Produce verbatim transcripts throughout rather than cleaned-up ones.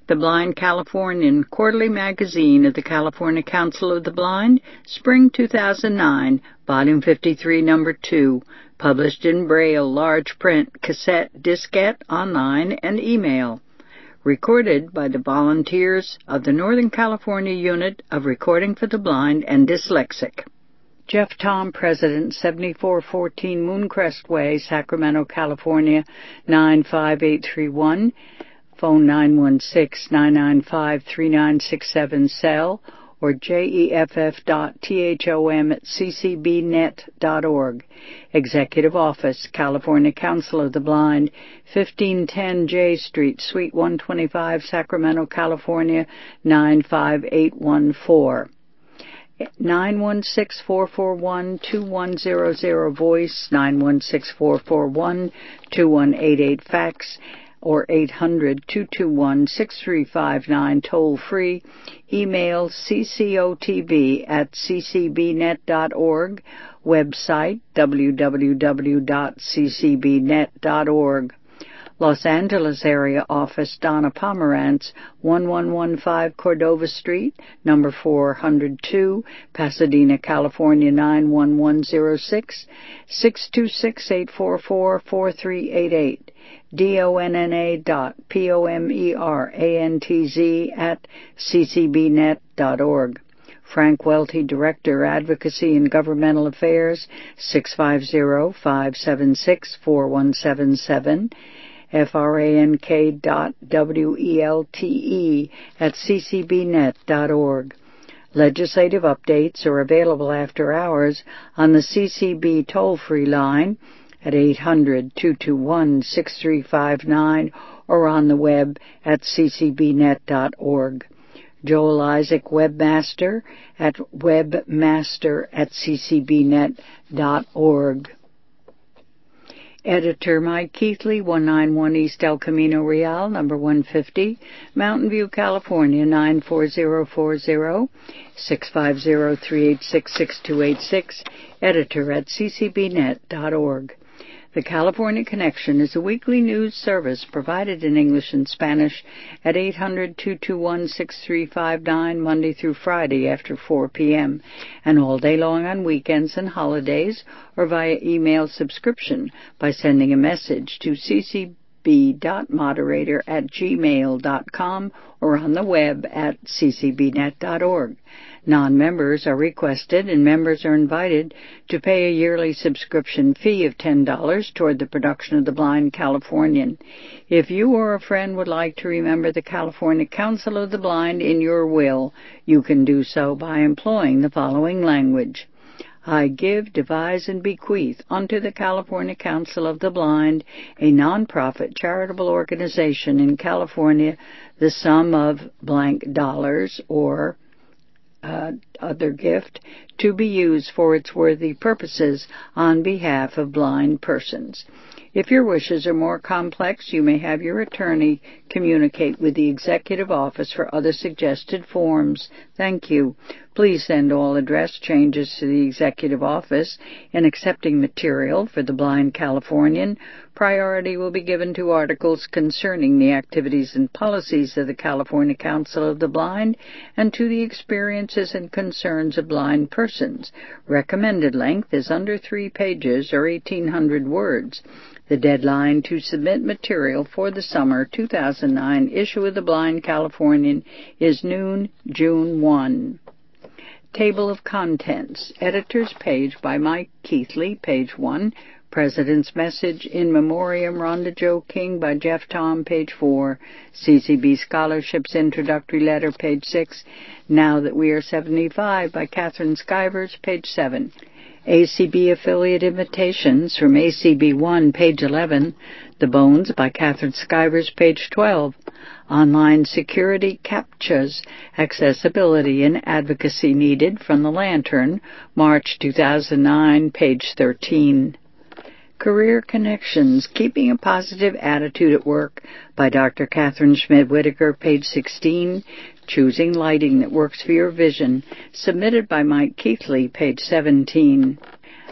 The Blind Californian, quarterly magazine of the California Council of the Blind, Spring two thousand nine, Volume fifty-three, Number two, published in Braille, large print, cassette, diskette, online, and email. Recorded by the volunteers of the Northern California Unit of Recording for the Blind and Dyslexic. Jeff Tom, President, seventy-four fourteen Mooncrest Way, Sacramento, California, nine five eight three one. Phone nine one six, nine nine five, three nine six seven, cell, or jeff dot tom at c c b net dot org. Executive Office, California Council of the Blind, fifteen ten J Street, Suite one twenty-five, Sacramento, California, nine five eight one four. nine one six, four four one, two one zero zero, voice, nine one six, four four one, two one eight eight, fax, or eight hundred, two two one, six three five nine, toll free. Email ccotv at c c b net dot org. Website w w w dot c c b net dot org. Los Angeles area office, Donna Pomerantz, one one one five Cordova Street, number four oh two, Pasadena, California, nine one one zero six, six two six, eight four four, four three eight eight. donna dot pomerantz at c c b net dot org. Frank Welty, Director, Advocacy and Governmental Affairs, six five zero, five seven six, four one seven seven. frank dot welte at c c b net dot org. Legislative updates are available after hours on the C C B toll-free line at eight hundred, two two one, six three five nine or on the web at c c b net dot org. Joel Isaac, Webmaster, at webmaster at c c b net dot org. Editor Mike Keithley, one ninety-one East El Camino Real, number one fifty, Mountain View, California, nine four zero four zero, six five zero, three eight six, six two eight six, editor at c c b net dot org. The California Connection is a weekly news service provided in English and Spanish at eight hundred, two two one, six three five nine Monday through Friday after four p.m. and all day long on weekends and holidays, or via email subscription by sending a message to c c b dot moderator at gmail dot com or on the web at c c b net dot org. Non-members are requested and members are invited to pay a yearly subscription fee of ten dollars toward the production of The Blind Californian. If you or a friend would like to remember the California Council of the Blind in your will, you can do so by employing the following language. I give, devise, and bequeath unto the California Council of the Blind, a non-profit charitable organization in California, the sum of blank dollars or Uh, other gift to be used for its worthy purposes on behalf of blind persons. If your wishes are more complex, you may have your attorney communicate with the Executive Office for other suggested forms. Thank you. Please send all address changes to the Executive Office in accepting material for The Blind Californian. Priority will be given to articles concerning the activities and policies of the California Council of the Blind and to the experiences and concerns of blind persons. Recommended length is under three pages or eighteen hundred words. The deadline to submit material for the summer two thousand nine issue of The Blind Californian is noon, June first. Table of Contents. Editor's Page by Mike Keithley, page one. President's Message in Memoriam Rhonda Jo King by Jeff Tom, page four. C C B Scholarships Introductory Letter, page six. Now That We Are seventy-five by Catherine Skivers, page seven. A C B Affiliate Invitations from A C B one, page eleven. The Bones by Catherine Skivers, page twelve. Online Security CAPTCHAs, Accessibility and Advocacy Needed from the Lantern, March two thousand nine, page thirteen. Career Connections, Keeping a Positive Attitude at Work by Doctor Catherine Schmidt-Whitaker, page sixteen. Choosing Lighting That Works for Your Vision, submitted by Mike Keithley, page seventeen.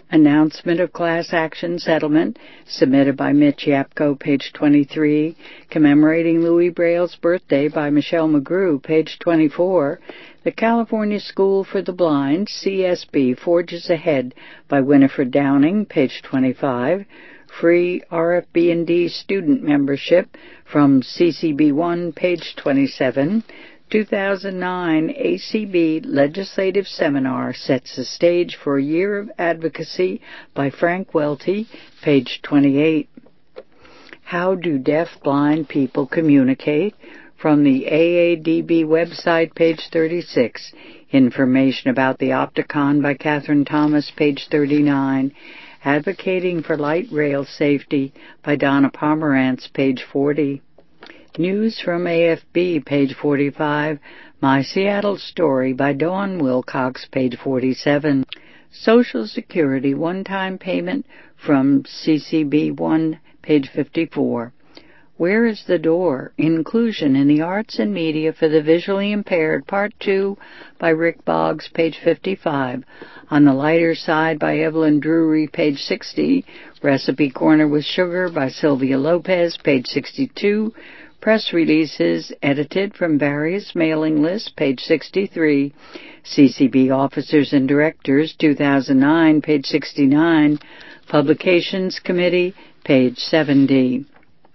Announcement of class action settlement submitted by Mitch Yapko, page twenty-three. Commemorating Louis Braille's birthday by Michelle McGrew, page twenty-four. The California School for the Blind, C S B, forges ahead by Winifred Downing, page twenty-five. Free R F B and D student membership from C C B one, page twenty-seven. two thousand nine A C B Legislative Seminar sets the stage for a year of advocacy by Frank Welty, page twenty-eight. How do deaf-blind people communicate? From the A A D B website, page thirty-six. Information about the Opticon by Catherine Thomas, page thirty-nine. Advocating for Light Rail Safety by Donna Pomerantz, page forty. News from A F B, page forty-five. My Seattle Story by Dawn Wilcox, page forty-seven. Social Security one-time payment from C C B one, page fifty-four. Where is the Door? Inclusion in the Arts and Media for the Visually Impaired, Part two, by Rick Boggs, page fifty-five. On the Lighter Side by Evelyn Drury, page sixty. Recipe Corner with Sugar by Sylvia Lopez, page sixty-two. Press releases edited from various mailing lists, page sixty-three. C C B Officers and Directors, two thousand nine, page sixty-nine. Publications Committee, page seventy.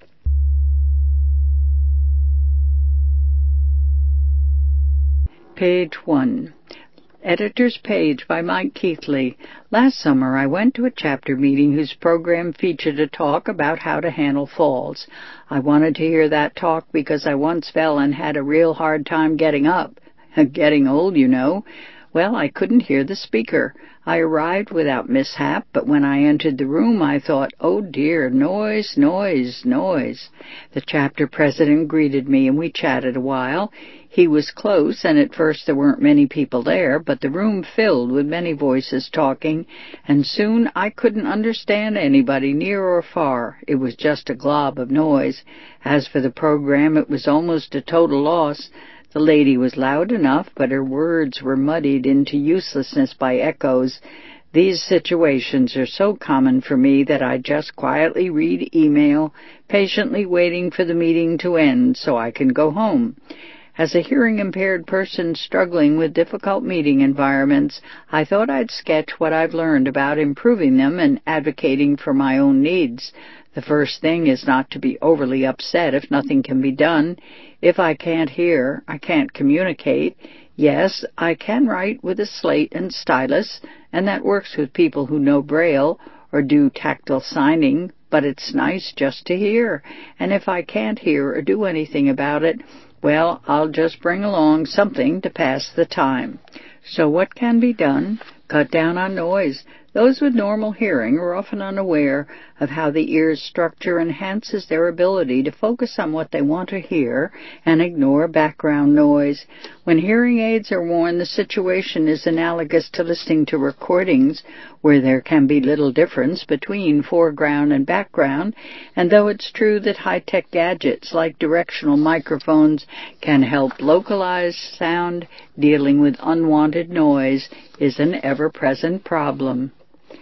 Page one. Editor's Page by Mike Keithley. Last summer I went to a chapter meeting whose program featured a talk about how to handle falls. I wanted to hear that talk because I once fell and had a real hard time getting up. Getting old, you know. Well, I couldn't hear the speaker. I arrived without mishap, but when I entered the room I thought, oh dear, noise, noise, noise. The chapter president greeted me and we chatted a while. He was close, and at first there weren't many people there, but the room filled with many voices talking, and soon I couldn't understand anybody near or far. It was just a glob of noise. As for the program, it was almost a total loss. The lady was loud enough, but her words were muddied into uselessness by echoes. These situations are so common for me that I just quietly read email, patiently waiting for the meeting to end so I can go home. As a hearing-impaired person struggling with difficult meeting environments, I thought I'd sketch what I've learned about improving them and advocating for my own needs. The first thing is not to be overly upset if nothing can be done. If I can't hear, I can't communicate. Yes, I can write with a slate and stylus, and that works with people who know Braille or do tactile signing, but it's nice just to hear. And if I can't hear or do anything about it, well, I'll just bring along something to pass the time. So what can be done? Cut down on noise. Those with normal hearing are often unaware of how the ear's structure enhances their ability to focus on what they want to hear and ignore background noise. When hearing aids are worn, the situation is analogous to listening to recordings where there can be little difference between foreground and background, and though it's true that high-tech gadgets like directional microphones can help localize sound, dealing with unwanted noise is an ever-present problem.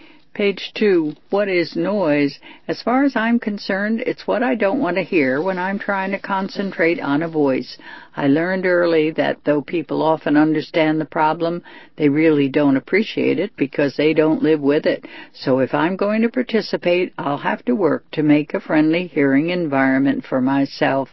Page two. What is noise? As far as I'm concerned, it's what I don't want to hear when I'm trying to concentrate on a voice. I learned early that though people often understand the problem, they really don't appreciate it because they don't live with it. So if I'm going to participate, I'll have to work to make a friendly hearing environment for myself.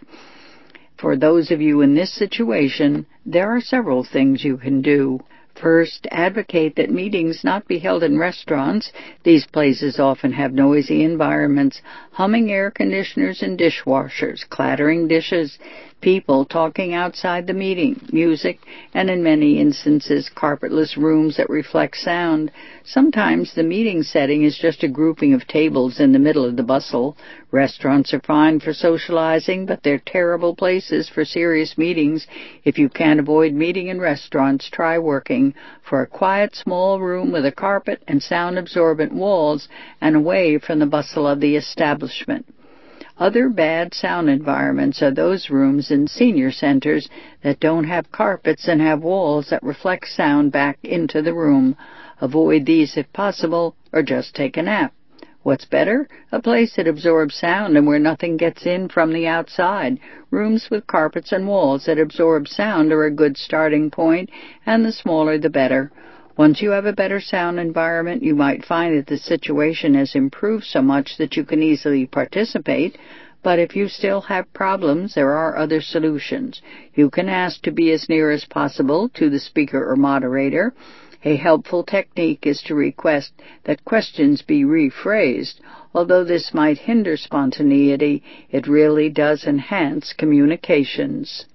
For those of you in this situation, there are several things you can do. First, advocate that meetings not be held in restaurants. These places often have noisy environments, humming air conditioners and dishwashers, clattering dishes, people talking outside the meeting, music, and in many instances, carpetless rooms that reflect sound. Sometimes the meeting setting is just a grouping of tables in the middle of the bustle. Restaurants are fine for socializing, but they're terrible places for serious meetings. If you can't avoid meeting in restaurants, try working for a quiet, small room with a carpet and sound-absorbent walls and away from the bustle of the establishment. Other bad sound environments are those rooms in senior centers that don't have carpets and have walls that reflect sound back into the room. Avoid these if possible, or just take a nap. What's better? A place that absorbs sound and where nothing gets in from the outside. Rooms with carpets and walls that absorb sound are a good starting point, and the smaller the better. Once you have a better sound environment, you might find that the situation has improved so much that you can easily participate. But if you still have problems, there are other solutions. You can ask to be as near as possible to the speaker or moderator. A helpful technique is to request that questions be rephrased. Although this might hinder spontaneity, it really does enhance communications.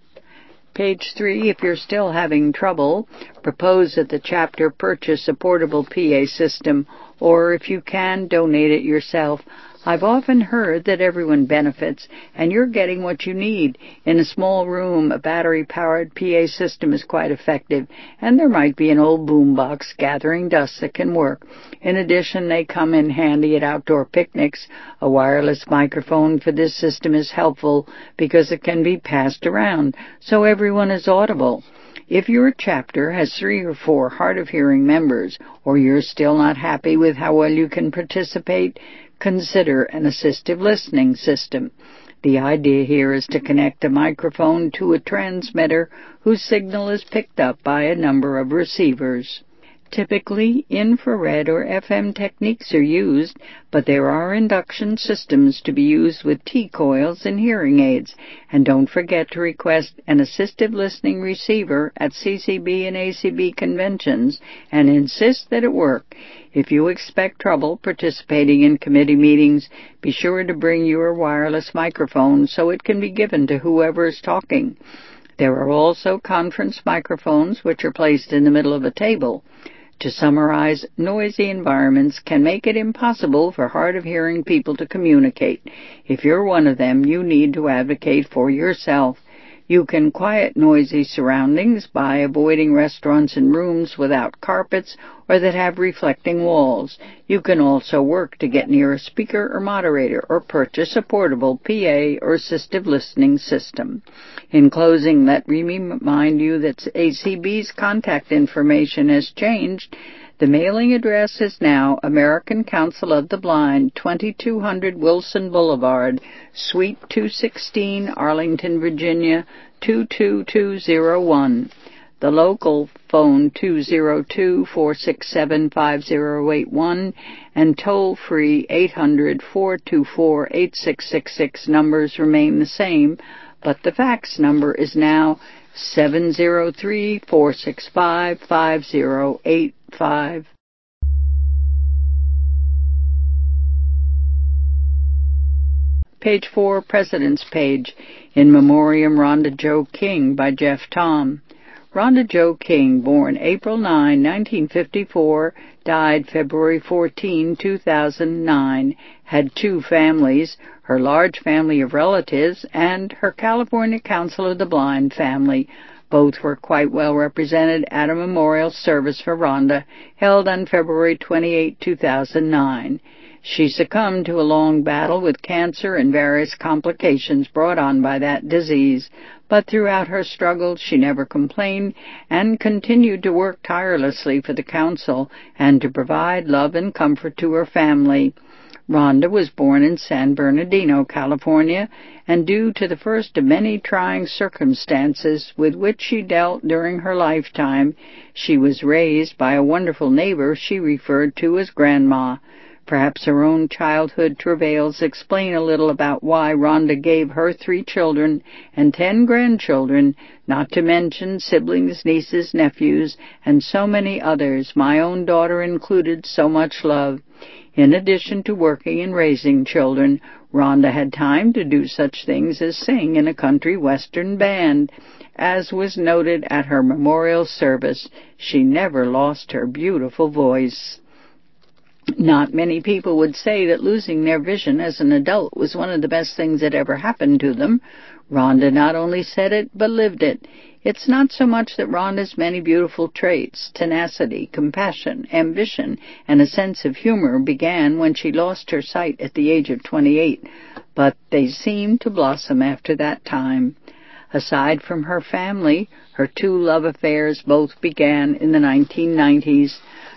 Page three, if you're still having trouble, propose that the chapter purchase a portable P A system, or if you can, donate it yourself. I've often heard that everyone benefits, and you're getting what you need. In a small room, a battery-powered P A system is quite effective, and there might be an old boombox gathering dust that can work. In addition, they come in handy at outdoor picnics. A wireless microphone for this system is helpful because it can be passed around, so everyone is audible. If your chapter has three or four hard-of-hearing members, or you're still not happy with how well you can participate, consider an assistive listening system. The idea here is to connect a microphone to a transmitter whose signal is picked up by a number of receivers. Typically, infrared or F M techniques are used, but there are induction systems to be used with T-coils and hearing aids. And don't forget to request an assistive listening receiver at C C B and A C B conventions and insist that it work. If you expect trouble participating in committee meetings, be sure to bring your wireless microphone so it can be given to whoever is talking. There are also conference microphones which are placed in the middle of a table. To summarize, noisy environments can make it impossible for hard-of-hearing people to communicate. If you're one of them, you need to advocate for yourself. You can quiet noisy surroundings by avoiding restaurants and rooms without carpets or that have reflecting walls. You can also work to get near a speaker or moderator or purchase a portable P A or assistive listening system. In closing, let me remind you that A C B's contact information has changed. The mailing address is now American Council of the Blind, twenty-two hundred Wilson Boulevard, Suite two sixteen, Arlington, Virginia, two two two zero one. The local phone two zero two, four six seven, five zero eight one and toll-free eight hundred, four two four, eight six six six numbers remain the same, but the fax number is now seven zero three, four six five, five zero eight five. Page four, President's Page, In Memoriam Rhonda Jo King by Jeff Tom. Rhonda Jo King, born April ninth, nineteen fifty-four, died February fourteenth, two thousand nine, had two families, her large family of relatives and her California Council of the Blind family. Both were quite well represented at a memorial service for Rhonda, held on February twenty-eighth, two thousand nine. She succumbed to a long battle with cancer and various complications brought on by that disease, but throughout her struggles she never complained and continued to work tirelessly for the Council and to provide love and comfort to her family. Rhonda was born in San Bernardino, California, and due to the first of many trying circumstances with which she dealt during her lifetime, she was raised by a wonderful neighbor she referred to as Grandma. Perhaps her own childhood travails explain a little about why Rhonda gave her three children and ten grandchildren, not to mention siblings, nieces, nephews, and so many others, my own daughter included, so much love. In addition to working and raising children, Rhonda had time to do such things as sing in a country western band. As was noted at her memorial service, she never lost her beautiful voice. Not many people would say that losing their vision as an adult was one of the best things that ever happened to them. Rhonda not only said it, but lived it. It's not so much that Rhonda's many beautiful traits, tenacity, compassion, ambition, and a sense of humor began when she lost her sight at the age of twenty-eight, but they seemed to blossom after that time. Aside from her family, her two love affairs both began in the nineteen nineties.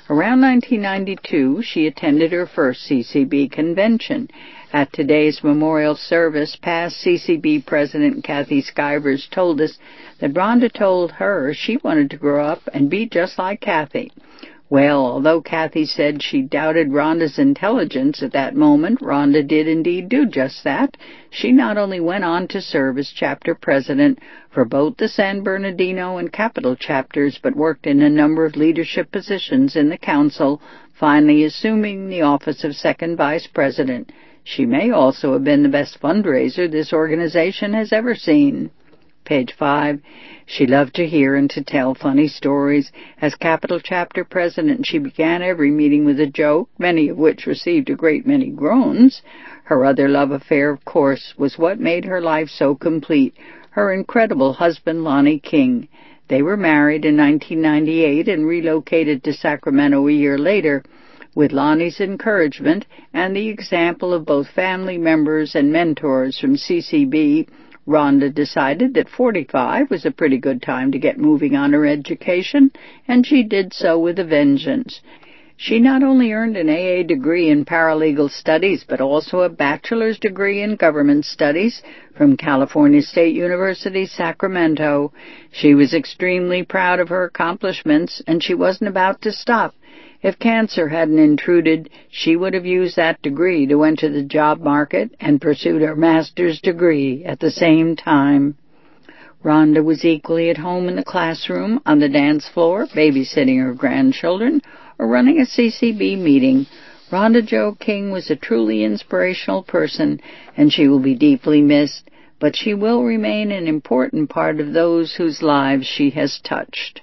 Around nineteen ninety-two, she attended her first C C B convention. At today's memorial service, past C C B President Kathy Stivers told us that Rhonda told her she wanted to grow up and be just like Kathy. Well, although Kathy said she doubted Rhonda's intelligence at that moment, Rhonda did indeed do just that. She not only went on to serve as chapter president for both the San Bernardino and Capital chapters, but worked in a number of leadership positions in the council, finally assuming the office of second vice president. She may also have been the best fundraiser this organization has ever seen. Page five. She loved to hear and to tell funny stories. As Capital Chapter President, she began every meeting with a joke, many of which received a great many groans. Her other love affair, of course, was what made her life so complete, her incredible husband, Lonnie King. They were married in nineteen ninety-eight and relocated to Sacramento a year later. With Lonnie's encouragement and the example of both family members and mentors from C C B, Rhonda decided that forty-five was a pretty good time to get moving on her education, and she did so with a vengeance. She not only earned an A A degree in paralegal studies, but also a bachelor's degree in government studies from California State University, Sacramento. She was extremely proud of her accomplishments, and she wasn't about to stop. If cancer hadn't intruded, she would have used that degree to enter the job market and pursued her master's degree at the same time. Rhonda was equally at home in the classroom, on the dance floor, babysitting her grandchildren, or running a C C B meeting. Rhonda Jo King was a truly inspirational person, and she will be deeply missed, but she will remain an important part of those whose lives she has touched.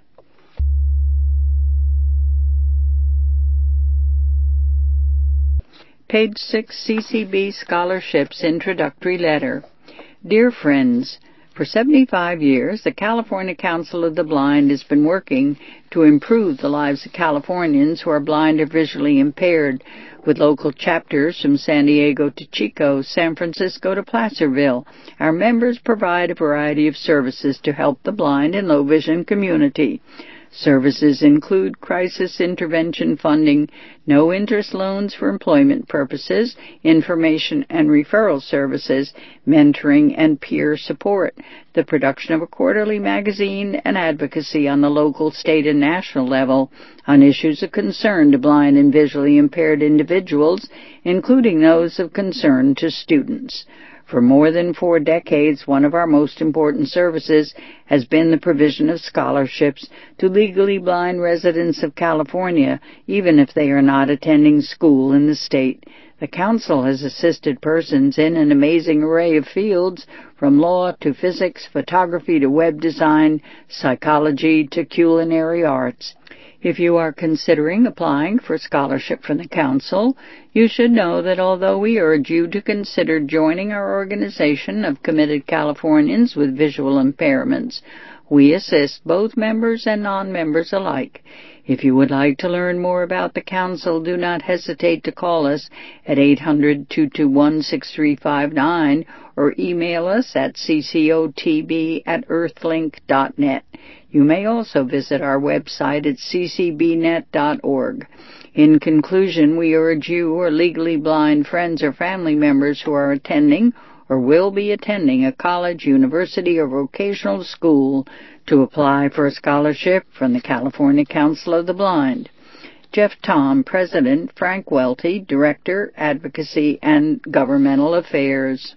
Page six, C C B Scholarships Introductory Letter. Dear friends, for seventy-five years, the California Council of the Blind has been working to improve the lives of Californians who are blind or visually impaired, with local chapters from San Diego to Chico, San Francisco to Placerville. Our members provide a variety of services to help the blind and low-vision community. Services include crisis intervention funding, no-interest loans for employment purposes, information and referral services, mentoring and peer support, the production of a quarterly magazine, and advocacy on the local, state, and national level on issues of concern to blind and visually impaired individuals, including those of concern to students. For more than four decades, one of our most important services has been the provision of scholarships to legally blind residents of California, even if they are not attending school in the state. The Council has assisted persons in an amazing array of fields, from law to physics, photography to web design, psychology to culinary arts. If you are considering applying for a scholarship from the Council, you should know that although we urge you to consider joining our organization of committed Californians with visual impairments, we assist both members and non-members alike. If you would like to learn more about the Council, do not hesitate to call us at eight hundred, two two one, six three five nine or email us at c c o t b at earthlink dot net. You may also visit our website at c c b net dot org. In conclusion, we urge you or legally blind friends or family members who are attending or will be attending a college, university, or vocational school to apply for a scholarship from the California Council of the Blind. Jeff Tom, President; Frank Welty, Director, Advocacy and Governmental Affairs.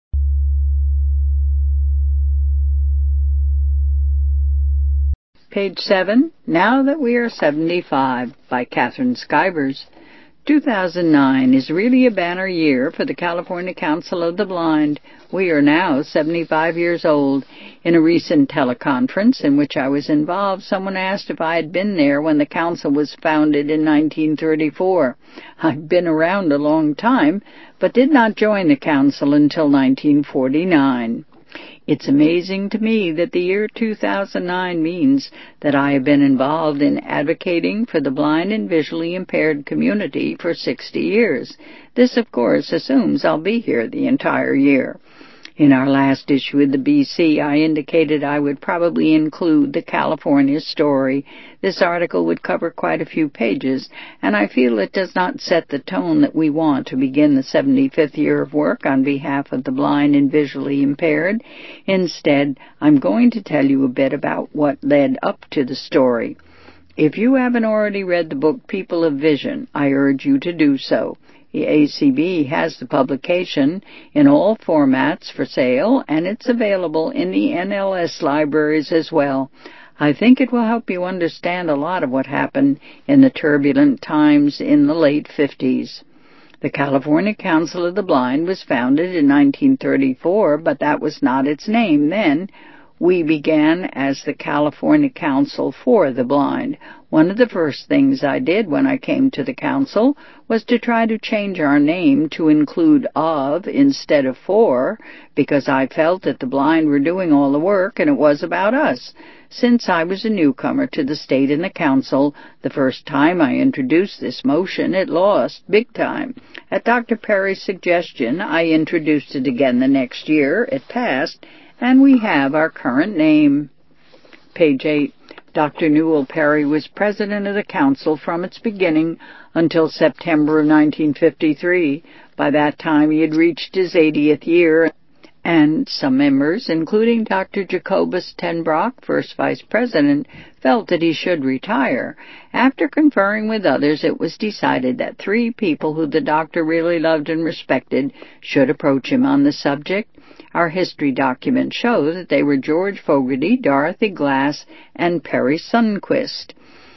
Page seven, Now That We Are seventy-five, by Catherine Stivers. two thousand nine is really a banner year for the California Council of the Blind. We are now seventy-five years old. In a recent teleconference in which I was involved, someone asked if I had been there when the council was founded in nineteen thirty-four. I've been around a long time, but did not join the council until nineteen forty-nine. It's amazing to me that the year two thousand nine means that I have been involved in advocating for the blind and visually impaired community for sixty years. This, of course, assumes I'll be here the entire year. In our last issue of the B C, I indicated I would probably include the California story. This article would cover quite a few pages, and I feel it does not set the tone that we want to begin the seventy-fifth year of work on behalf of the blind and visually impaired. Instead, I'm going to tell you a bit about what led up to the story. If you haven't already read the book People of Vision, I urge you to do so. The A C B has the publication in all formats for sale, and it's available in the N L S libraries as well. I think it will help you understand a lot of what happened in the turbulent times in the late fifties. The California Council of the Blind was founded in nineteen thirty-four, but that was not its name then. We began as the California Council for the Blind. One of the first things I did when I came to the council was to try to change our name to include of instead of for, because I felt that the blind were doing all the work and it was about us. Since I was a newcomer to the state and the council, the first time I introduced this motion, it lost big time. At Doctor Perry's suggestion, I introduced it again the next year. It passed, and we have our current name. Page eight. Doctor Newell Perry was president of the council from its beginning until September of nineteen fifty-three. By that time he had reached his eightieth year, and some members, including Doctor Jacobus ten Brock, first vice president, felt that he should retire. After conferring with others, it was decided that three people who the doctor really loved and respected should approach him on the subject. Our history documents show that they were George Fogarty, Dorothy Glass, and Perry Sundquist.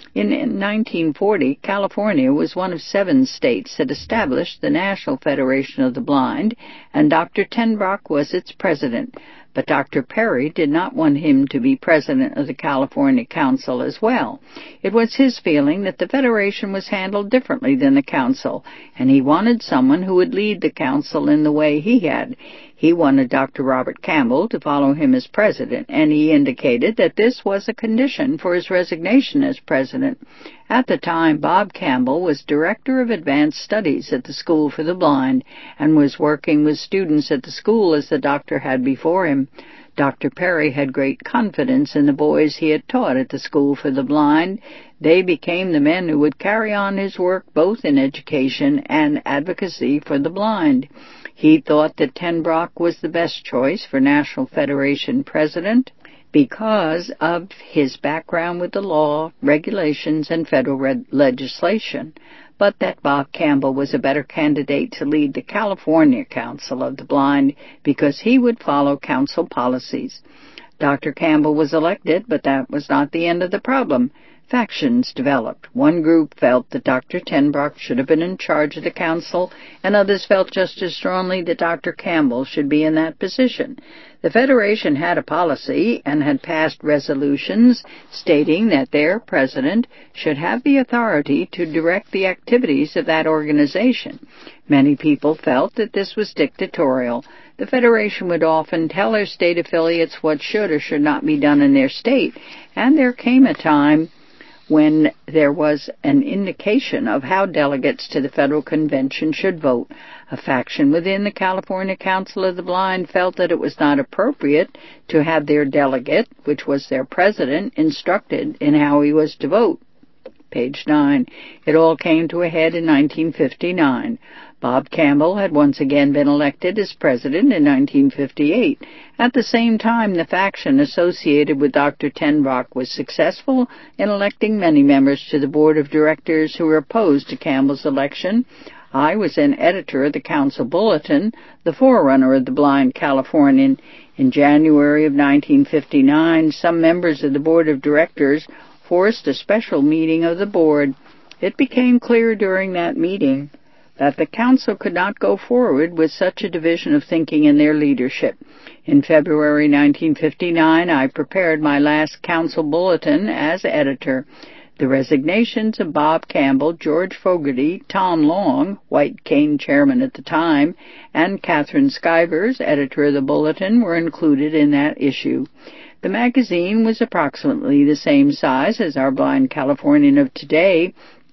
In nineteen forty, California was one of seven states that established the National Federation of the Blind, and Doctor ten Brock was its president. But Doctor Perry did not want him to be president of the California Council as well. It was his feeling that the Federation was handled differently than the Council, and he wanted someone who would lead the Council in the way he had. He wanted Doctor Robert Campbell to follow him as president, and he indicated that this was a condition for his resignation as president. At the time, Bob Campbell was Director of Advanced Studies at the School for the Blind and was working with students at the school as the doctor had before him. Doctor Perry had great confidence in the boys he had taught at the School for the Blind. They became the men who would carry on his work both in education and advocacy for the blind. He thought that ten Brock was the best choice for National Federation president because of his background with the law, regulations, and federal re- legislation, but that Bob Campbell was a better candidate to lead the California Council of the Blind because he would follow council policies. Doctor Campbell was elected, but that was not the end of the problem. Factions developed. One group felt that Doctor ten Brock should have been in charge of the council, and others felt just as strongly that Doctor Campbell should be in that position. The Federation had a policy and had passed resolutions stating that their president should have the authority to direct the activities of that organization. Many people felt that this was dictatorial. The Federation would often tell their state affiliates what should or should not be done in their state, and there came a time when there was an indication of how delegates to the Federal Convention should vote. A faction within the California Council of the Blind felt that it was not appropriate to have their delegate, which was their president, instructed in how he was to vote. Page nine. It all came to a head in nineteen fifty-nine. Bob Campbell had once again been elected as president in nineteen fifty-eight. At the same time, the faction associated with Doctor ten Brock was successful in electing many members to the board of directors who were opposed to Campbell's election. I was an editor of the Council Bulletin, the forerunner of the Blind Californian. In January of nineteen fifty-nine, some members of the board of directors forced a special meeting of the board. It became clear during that meeting that the council could not go forward with such a division of thinking in their leadership. In February nineteen fifty-nine, I prepared my last council bulletin as editor. The resignations of Bob Campbell, George Fogarty, Tom Long, White Cane chairman at the time, and Catherine Skivers, editor of the bulletin, were included in that issue. The magazine was approximately the same size as our Blind Californian of today,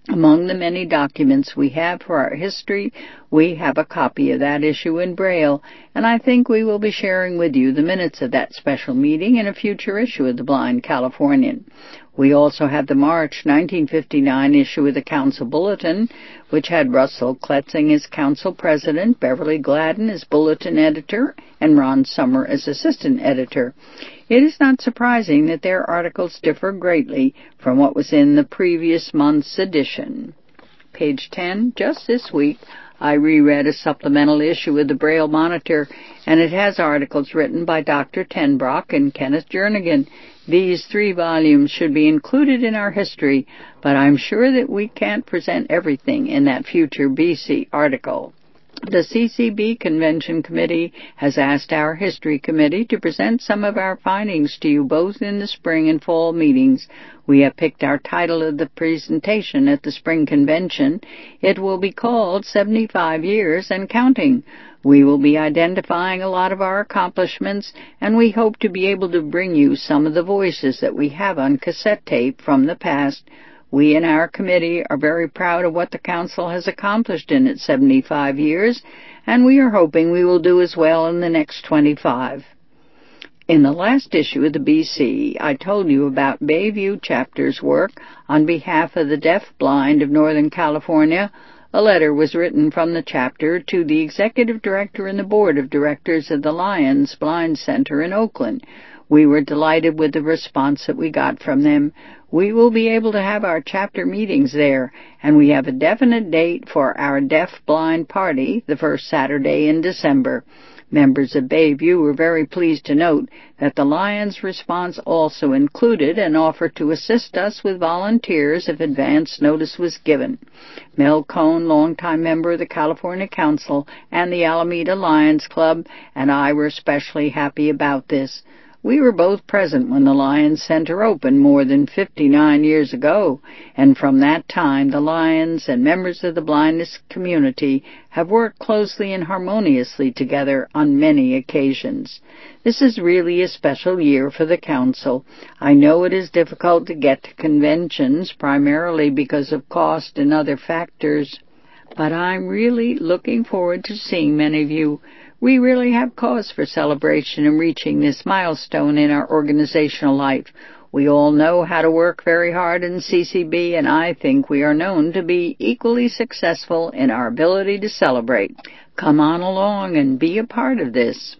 Among the many documents we have for our history, we have a copy of that issue in Braille, and I think we will be sharing with you the minutes of that special meeting in a future issue of the Blind Californian. We also have the March nineteen fifty-nine issue of the Council Bulletin, which had Russell Kletzing as Council President, Beverly Gladden as Bulletin Editor, and Ron Summer as Assistant Editor. It is not surprising that their articles differ greatly from what was in the previous month's edition. Page ten, just this week, I reread a supplemental issue of the Braille Monitor, and it has articles written by Doctor Tenbrock and Kenneth Jernigan. These three volumes should be included in our history, but I'm sure that we can't present everything in that future B C article. The C C B Convention Committee has asked our History Committee to present some of our findings to you both in the spring and fall meetings. We have picked our title of the presentation at the Spring Convention. It will be called seventy-five Years and Counting. We will be identifying a lot of our accomplishments, and we hope to be able to bring you some of the voices that we have on cassette tape from the past. We in our committee are very proud of what the Council has accomplished in its seventy-five years, and we are hoping we will do as well in the next twenty-five. In the last issue of the B C, I told you about Bayview Chapter's work on behalf of the deaf-blind of Northern California. A letter was written from the chapter to the Executive Director and the Board of Directors of the Lions Blind Center in Oakland. We were delighted with the response that we got from them. We will be able to have our chapter meetings there, and we have a definite date for our deaf-blind party, the first Saturday in December. Members of Bayview were very pleased to note that the Lions' response also included an offer to assist us with volunteers if advance notice was given. Mel Cohn, longtime member of the California Council and the Alameda Lions Club, and I were especially happy about this. We were both present when the Lions Center opened more than fifty-nine years ago, and from that time the Lions and members of the blindness community have worked closely and harmoniously together on many occasions. This is really a special year for the Council. I know it is difficult to get to conventions, primarily because of cost and other factors, but I'm really looking forward to seeing many of you. We really have cause for celebration in reaching this milestone in our organizational life. We all know how to work very hard in C C B, and I think we are known to be equally successful in our ability to celebrate. Come on along and be a part of this.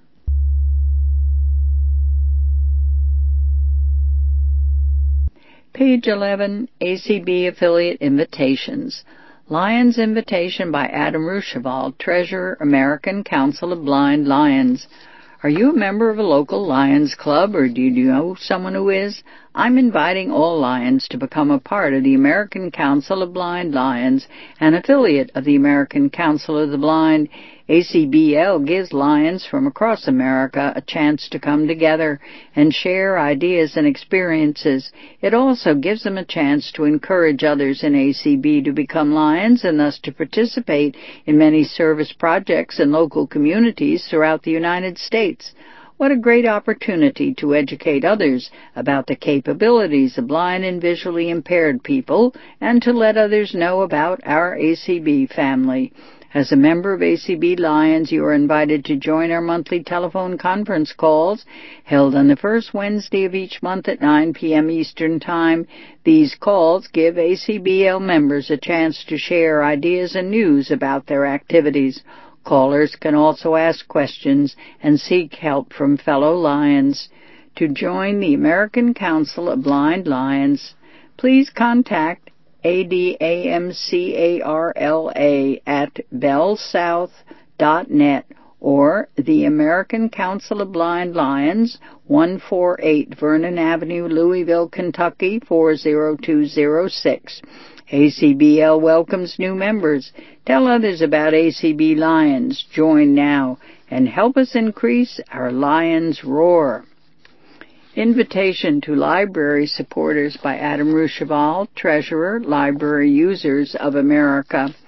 Page eleven, A C B Affiliate Invitations. Lions Invitation by Adam Ruschival, Treasurer, American Council of Blind Lions. Are you a member of a local Lions Club, or do you know someone who is? I'm inviting all Lions to become a part of the American Council of Blind Lions, an affiliate of the American Council of the Blind. A C B L gives Lions from across America a chance to come together and share ideas and experiences. It also gives them a chance to encourage others in A C B to become Lions and thus to participate in many service projects in local communities throughout the United States. What a great opportunity to educate others about the capabilities of blind and visually impaired people and to let others know about our A C B family. As a member of A C B Lions, you are invited to join our monthly telephone conference calls held on the first Wednesday of each month at nine p.m. Eastern Time. These calls give A C B L members a chance to share ideas and news about their activities. Callers can also ask questions and seek help from fellow Lions. To join the American Council of Blind Lions, please contact A D A M C A R L A at bellsouth dot net or the American Council of Blind Lions, one forty-eight Vernon Avenue, Louisville, Kentucky, four zero two zero six. A C B L welcomes new members. Tell others about A C B Lions. Join now and help us increase our Lions roar. Invitation to Library Supporters by Adam Ruschival, Treasurer, Library Users of America.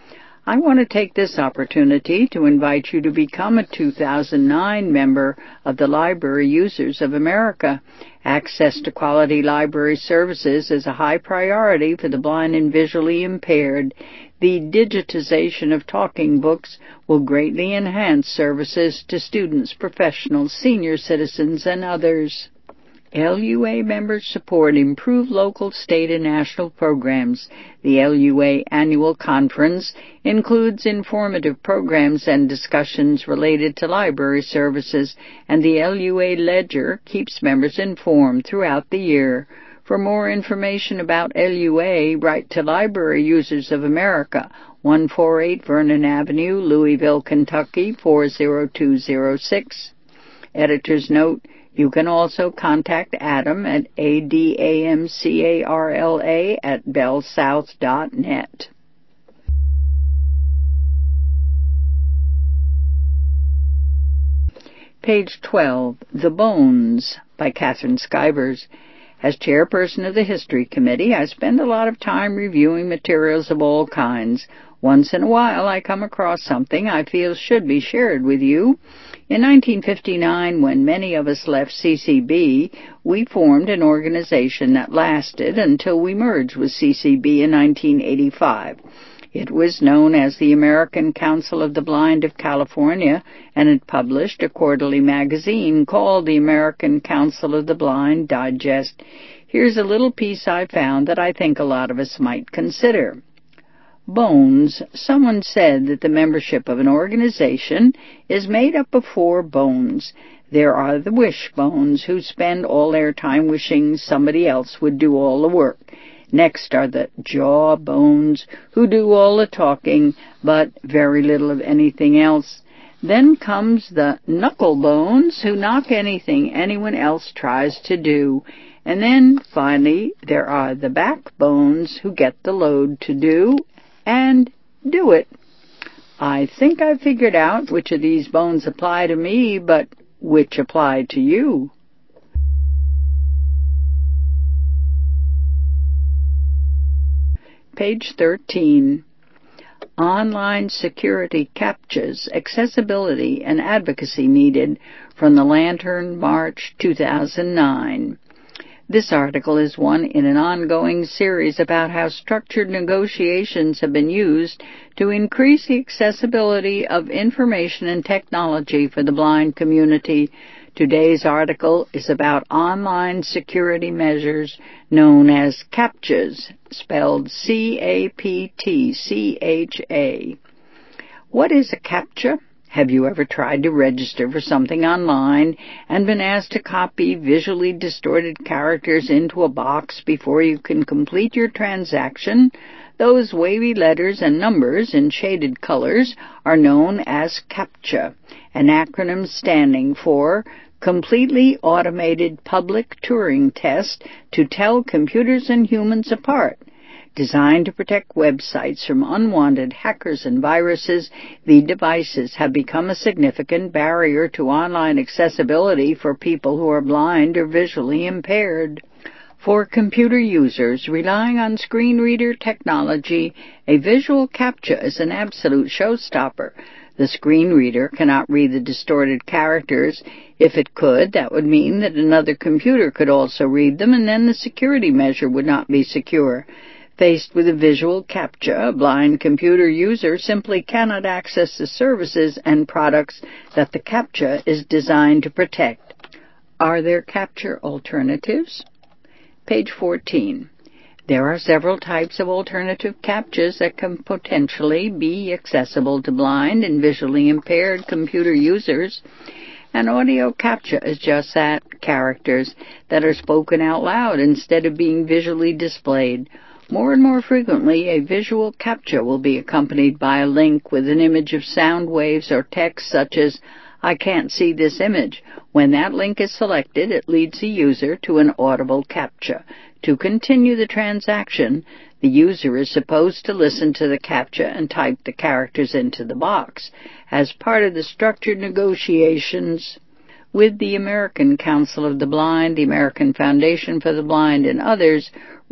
I want to take this opportunity to invite you to become a two thousand nine member of the Library Users of America. Access to quality library services is a high priority for the blind and visually impaired. The digitization of talking books will greatly enhance services to students, professionals, senior citizens, and others. L U A members support improved local, state, and national programs. The L U A Annual Conference includes informative programs and discussions related to library services, and the L U A Ledger keeps members informed throughout the year. For more information about L U A, write to Library Users of America, one forty-eight Vernon Avenue, Louisville, Kentucky, four zero two zero six. Editor's note: you can also contact Adam at adamcarla at bellsouth dot net. Page twelve, The Bones, by Catherine Skivers. As chairperson of the History Committee, I spend a lot of time reviewing materials of all kinds. Once in a while, I come across something I feel should be shared with you. In nineteen fifty-nine, when many of us left C C B, we formed an organization that lasted until we merged with C C B in nineteen eighty-five. It was known as the American Council of the Blind of California, and it published a quarterly magazine called the American Council of the Blind Digest. Here's a little piece I found that I think a lot of us might consider. Bones. Someone said that the membership of an organization is made up of four bones. There are the wishbones, who spend all their time wishing somebody else would do all the work. Next are the jawbones, who do all the talking, but very little of anything else. Then comes the knucklebones, who knock anything anyone else tries to do. And then, finally, there are the backbones, who get the load to do and do it. I think I've figured out which of these bones apply to me, but which apply to you. Page thirteen. Online Security CAPTCHAs, Accessibility and Advocacy Needed, from the Lantern, March two thousand nine. This article is one in an ongoing series about how structured negotiations have been used to increase the accessibility of information and technology for the blind community. Today's article is about online security measures known as CAPTCHAs, spelled C A P T C H A. What is a CAPTCHA? Have you ever tried to register for something online and been asked to copy visually distorted characters into a box before you can complete your transaction? Those wavy letters and numbers in shaded colors are known as CAPTCHA, an acronym standing for Completely Automated Public Turing Test to Tell Computers and Humans Apart. Designed to protect websites from unwanted hackers and viruses, the devices have become a significant barrier to online accessibility for people who are blind or visually impaired. For computer users relying on screen reader technology, a visual CAPTCHA is an absolute showstopper. The screen reader cannot read the distorted characters. If it could, that would mean that another computer could also read them, and then the security measure would not be secure. Faced with a visual CAPTCHA, a blind computer user simply cannot access the services and products that the CAPTCHA is designed to protect. Are there CAPTCHA alternatives? Page fourteen. There are several types of alternative CAPTCHAs that can potentially be accessible to blind and visually impaired computer users. An audio CAPTCHA is just that, characters that are spoken out loud instead of being visually displayed. More and more frequently, a visual CAPTCHA will be accompanied by a link with an image of sound waves or text such as, "I can't see this image." When that link is selected, it leads the user to an audible CAPTCHA. To continue the transaction, the user is supposed to listen to the CAPTCHA and type the characters into the box. As part of the structured negotiations with the American Council of the Blind, the American Foundation for the Blind, and others,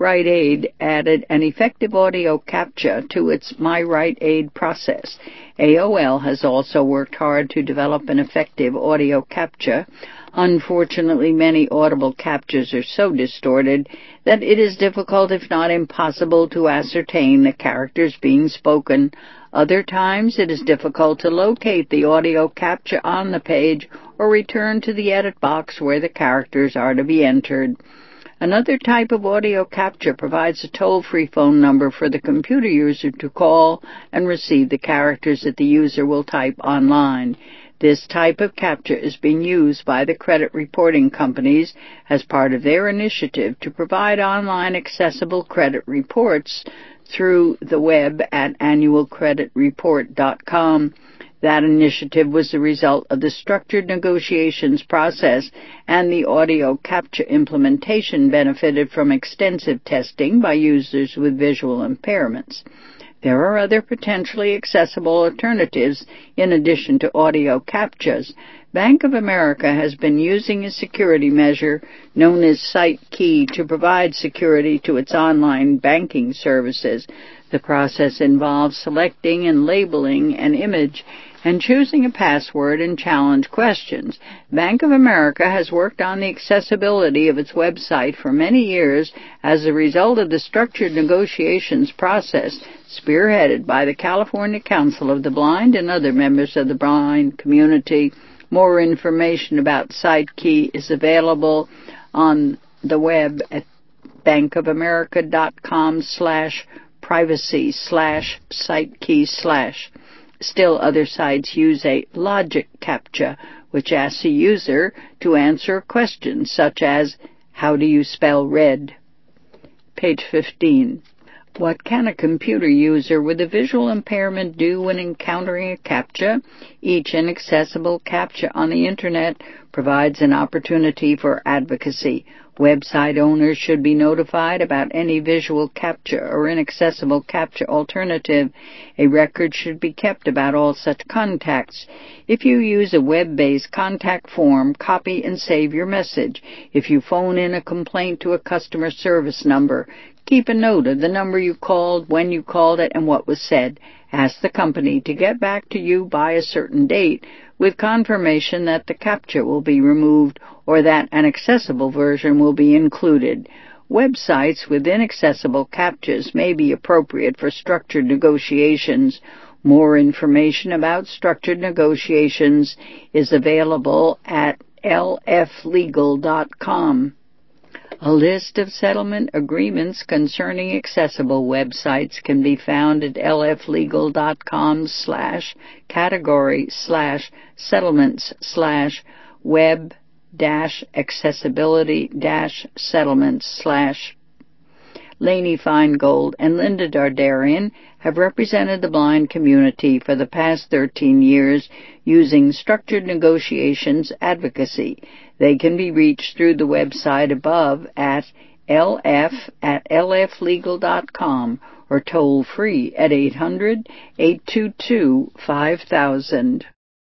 Rite Aid added an effective audio captcha to its My Rite Aid process. A O L has also worked hard to develop an effective audio captcha. Unfortunately, many audible captchas are so distorted that it is difficult, if not impossible, to ascertain the characters being spoken. Other times, it is difficult to locate the audio captcha on the page or return to the edit box where the characters are to be entered. Another type of audio captcha provides a toll-free phone number for the computer user to call and receive the characters that the user will type online. This type of captcha is being used by the credit reporting companies as part of their initiative to provide online accessible credit reports through the web at annual credit report dot com. That initiative was the result of the structured negotiations process, and the audio captcha implementation benefited from extensive testing by users with visual impairments. There are other potentially accessible alternatives in addition to audio captchas. Bank of America has been using a security measure known as SiteKey to provide security to its online banking services. The process involves selecting and labeling an image and choosing a password and challenge questions. Bank of America has worked on the accessibility of its website for many years as a result of the structured negotiations process spearheaded by the California Council of the Blind and other members of the blind community. More information about SiteKey is available on the web at bankofamerica.com slash privacy slash SiteKey slash. Still, other sites use a logic captcha, which asks a user to answer a question such as, how do you spell red? Page fifteen. What can a computer user with a visual impairment do when encountering a captcha? Each inaccessible captcha on the Internet provides an opportunity for advocacy. Website owners should be notified about any visual captcha or inaccessible captcha alternative. A record should be kept about all such contacts. If you use a web-based contact form, copy and save your message. If you phone in a complaint to a customer service number, keep a note of the number you called, when you called it, and what was said. Ask the company to get back to you by a certain date with confirmation that the captcha will be removed or that an accessible version will be included. Websites with inaccessible captchas may be appropriate for structured negotiations. More information about structured negotiations is available at L F legal dot com. A list of settlement agreements concerning accessible websites can be found at lflegal.com slash category slash settlements slash web dash accessibility dash settlements slash. Lainey Feingold and Linda Dardarian have represented the blind community for the past thirteen years using structured negotiations advocacy. They can be reached through the website above at lf at lflegal dot com or toll free at eight hundred, eight two two, five thousand.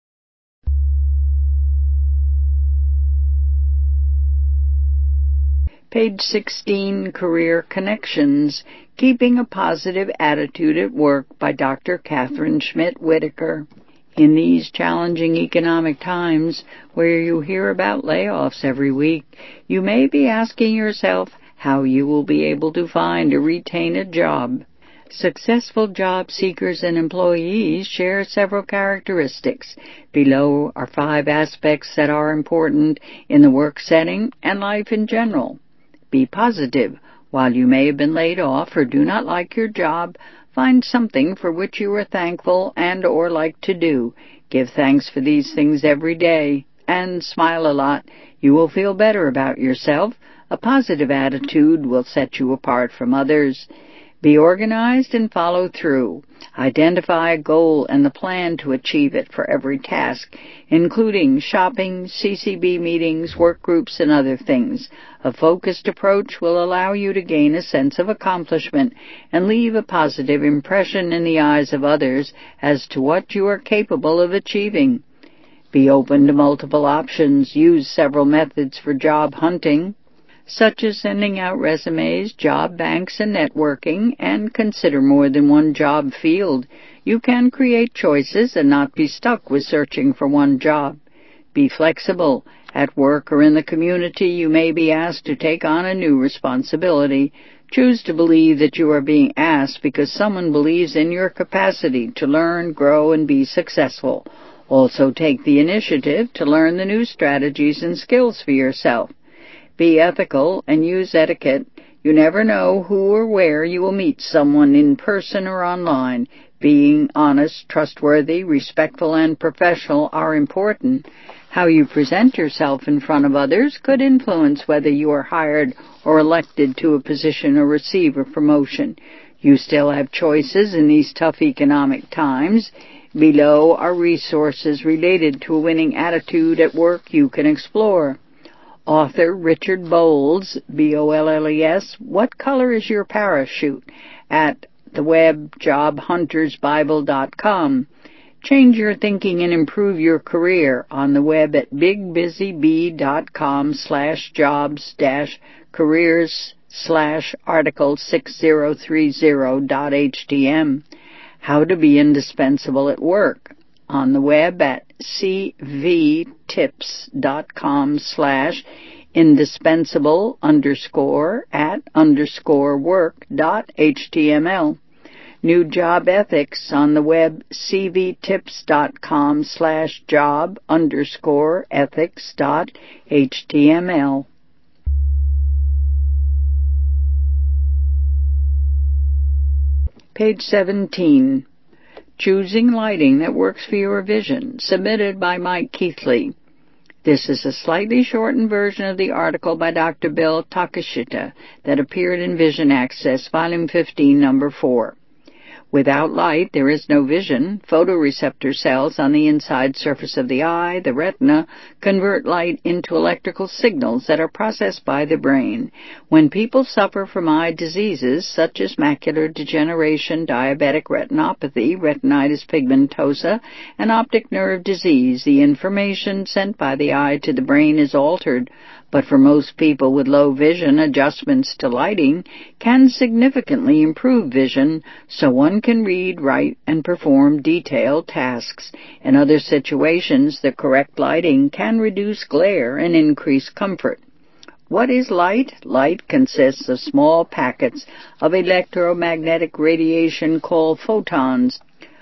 Page sixteen, Career Connections, Keeping a Positive Attitude at Work by Doctor Catherine Schmidt Whitaker. In these challenging economic times where you hear about layoffs every week, you may be asking yourself how you will be able to find or retain a job. Successful job seekers and employees share several characteristics. Below are five aspects that are important in the work setting and life in general. Be positive. While you may have been laid off or do not like your job, find something for which you are thankful and or like to do. Give thanks for these things every day and smile a lot. You will feel better about yourself. A positive attitude will set you apart from others. Be organized and follow through. Identify a goal and the plan to achieve it for every task, including shopping, C C B meetings, work groups, and other things. A focused approach will allow you to gain a sense of accomplishment and leave a positive impression in the eyes of others as to what you are capable of achieving. Be open to multiple options. Use several methods for job hunting. such as sending out resumes, job banks, and networking, and consider more than one job field. You can create choices and not be stuck with searching for one job. Be flexible. At work or in the community, you may be asked to take on a new responsibility. Choose to believe that you are being asked because someone believes in your capacity to learn, grow, and be successful. Also take the initiative to learn the new strategies and skills for yourself. Be ethical and use etiquette. You never know who or where you will meet someone in person or online. Being honest, trustworthy, respectful, and professional are important. How you present yourself in front of others could influence whether you are hired or elected to a position or receive a promotion. You still have choices in these tough economic times. Below are resources related to a winning attitude at work you can explore. Author Richard Bolles, B O L L E S, What Color is Your Parachute? At the web job hunters bible dot com. Change your thinking and improve your career on the web at bigbusybee.com slash jobs dash careers slash article six zero three zero dot htm. How to be indispensable at work on the web at cvtips.com slash indispensable underscore at underscore work dot html. New job ethics on the web cvtips.com slash job underscore ethics dot html. Page seventeen. Choosing lighting that works for your vision, submitted by Mike Keithley. This is a slightly shortened version of the article by Doctor Bill Takeshita that appeared in Vision Access, Volume fifteen, Number four. Without light, there is no vision. Photoreceptor cells on the inside surface of the eye, the retina, convert light into electrical signals that are processed by the brain. When people suffer from eye diseases such as macular degeneration, diabetic retinopathy, retinitis pigmentosa, and optic nerve disease, the information sent by the eye to the brain is altered. But for most people with low vision, adjustments to lighting can significantly improve vision so one can read, write, and perform detailed tasks. In other situations, the correct lighting can reduce glare and increase comfort. What is light? Light consists of small packets of electromagnetic radiation called photons.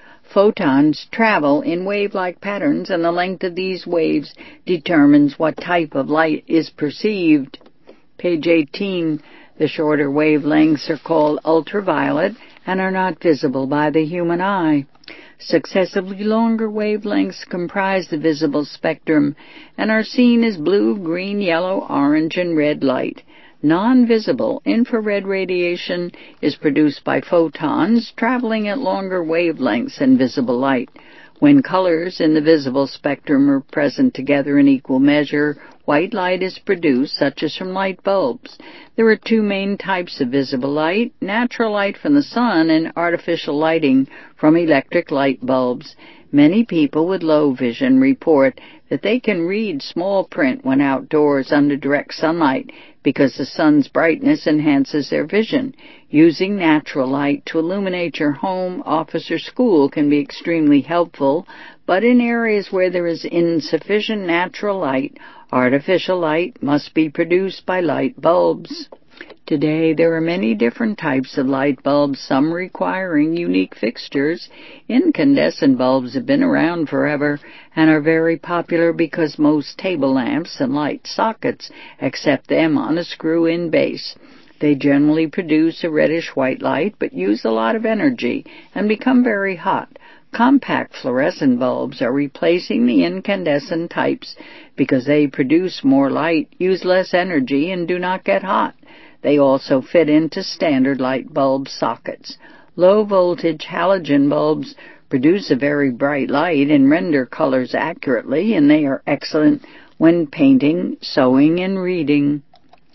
Photons travel in wave-like patterns, and the length of these waves determines what type of light is perceived. Page eighteen. The shorter wavelengths are called ultraviolet and are not visible by the human eye. Successively longer wavelengths comprise the visible spectrum and are seen as blue, green, yellow, orange, and red light. Non-visible infrared radiation is produced by photons traveling at longer wavelengths than visible light. When colors in the visible spectrum are present together in equal measure, white light is produced, such as from light bulbs. There are two main types of visible light: natural light from the sun and artificial lighting from electric light bulbs. Many people with low vision report that they can read small print when outdoors under direct sunlight because the sun's brightness enhances their vision. Using natural light to illuminate your home, office, or school can be extremely helpful, but in areas where there is insufficient natural light, artificial light must be produced by light bulbs. Today, there are many different types of light bulbs, some requiring unique fixtures. Incandescent bulbs have been around forever and are very popular because most table lamps and light sockets accept them on a screw-in base. They generally produce a reddish-white light but use a lot of energy and become very hot. Compact fluorescent bulbs are replacing the incandescent types because they produce more light, use less energy, and do not get hot. They also fit into standard light bulb sockets. Low-voltage halogen bulbs produce a very bright light and render colors accurately, and they are excellent when painting, sewing, and reading.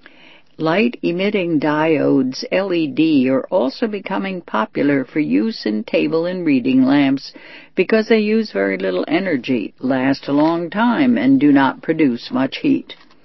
Light-emitting diodes, L E D, are also becoming popular for use in table and reading lamps because they use very little energy, last a long time, and do not produce much heat.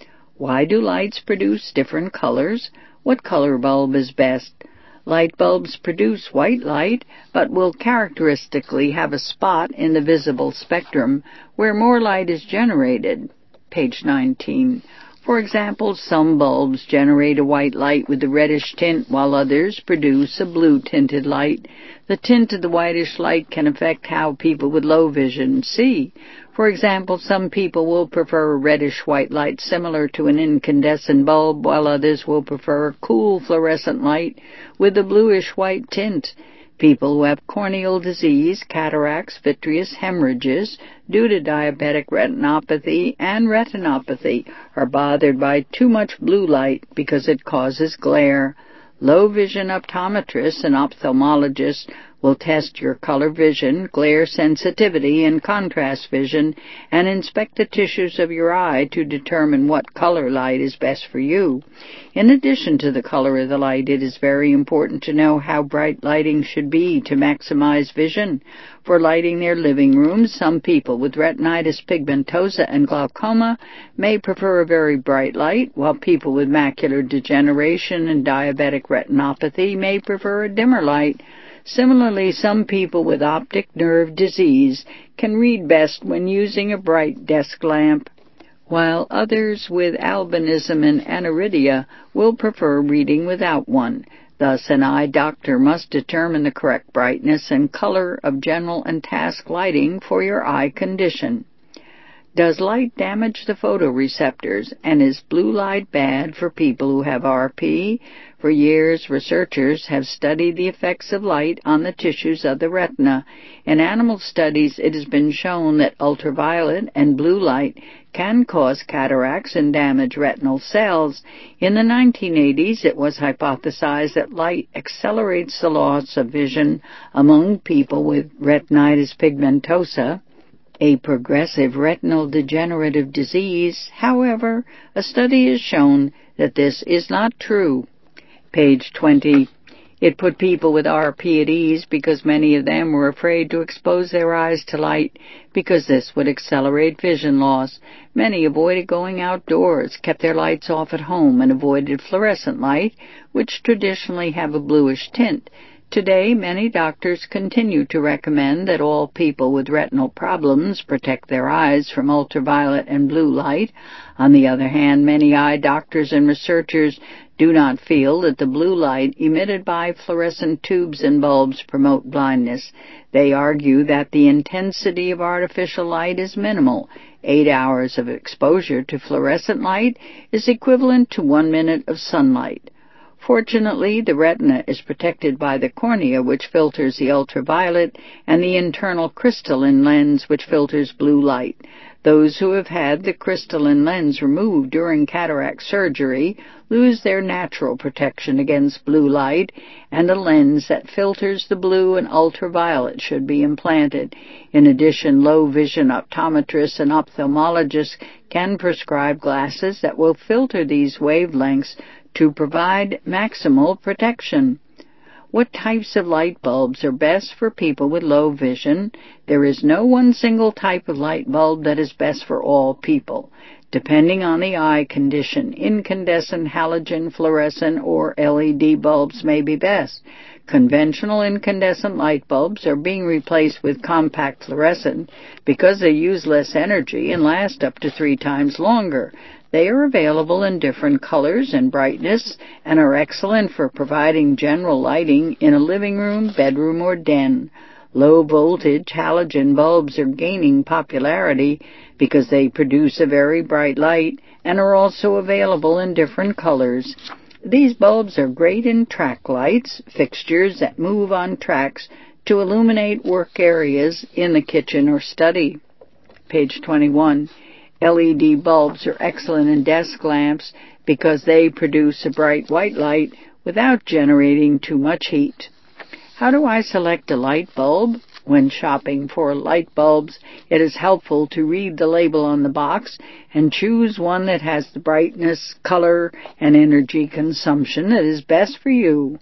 Why do lights produce different colors? What color bulb is best? Light bulbs produce white light, but will characteristically have a spot in the visible spectrum where more light is generated. Page nineteen. For example, some bulbs generate a white light with a reddish tint, while others produce a blue-tinted light. The tint of the whitish light can affect how people with low vision see. For example, some people will prefer a reddish-white light similar to an incandescent bulb, while others will prefer a cool fluorescent light with a bluish-white tint. People who have corneal disease, cataracts, vitreous hemorrhages due to diabetic retinopathy and retinopathy are bothered by too much blue light because it causes glare. Low vision optometrists and ophthalmologists will test your color vision, glare sensitivity, and contrast vision, and inspect the tissues of your eye to determine what color light is best for you. In addition to the color of the light, it is very important to know how bright lighting should be to maximize vision. For lighting their living rooms, some people with retinitis pigmentosa and glaucoma may prefer a very bright light, while people with macular degeneration and diabetic retinopathy may prefer a dimmer light. Similarly, some people with optic nerve disease can read best when using a bright desk lamp, while others with albinism and aniridia will prefer reading without one. Thus, an eye doctor must determine the correct brightness and color of general and task lighting for your eye condition. Does light damage the photoreceptors, and is blue light bad for people who have R P? For years, researchers have studied the effects of light on the tissues of the retina. In animal studies, it has been shown that ultraviolet and blue light can cause cataracts and damage retinal cells. In the nineteen eighties, it was hypothesized that light accelerates the loss of vision among people with retinitis pigmentosa, a progressive retinal degenerative disease. However, a study has shown that this is not true. Page twenty. It put people with R P at ease because many of them were afraid to expose their eyes to light because this would accelerate vision loss. Many avoided going outdoors, kept their lights off at home, and avoided fluorescent light, which traditionally have a bluish tint. Today, many doctors continue to recommend that all people with retinal problems protect their eyes from ultraviolet and blue light. On the other hand, many eye doctors and researchers do not feel that the blue light emitted by fluorescent tubes and bulbs promote blindness. They argue that the intensity of artificial light is minimal. Eight hours of exposure to fluorescent light is equivalent to one minute of sunlight. Fortunately, the retina is protected by the cornea, which filters the ultraviolet, and the internal crystalline lens, which filters blue light. Those who have had the crystalline lens removed during cataract surgery lose their natural protection against blue light, and a lens that filters the blue and ultraviolet should be implanted. In addition, low-vision optometrists and ophthalmologists can prescribe glasses that will filter these wavelengths to provide maximal protection. What types of light bulbs are best for people with low vision? There is no one single type of light bulb that is best for all people. Depending on the eye condition, incandescent, halogen, fluorescent, or L E D bulbs may be best. Conventional incandescent light bulbs are being replaced with compact fluorescent because they use less energy and last up to three times longer. They are available in different colors and brightness and are excellent for providing general lighting in a living room, bedroom, or den. Low-voltage halogen bulbs are gaining popularity because they produce a very bright light and are also available in different colors. These bulbs are great in track lights, fixtures that move on tracks to illuminate work areas in the kitchen or study. Page twenty-one. L E D bulbs are excellent in desk lamps because they produce a bright white light without generating too much heat. How do I select a light bulb? When shopping for light bulbs, it is helpful to read the label on the box and choose one that has the brightness, color, and energy consumption that is best for you.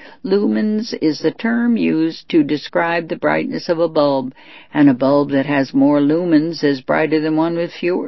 Lumens is the term used to describe the brightness of a bulb, and a bulb that has more lumens is brighter than one with fewer.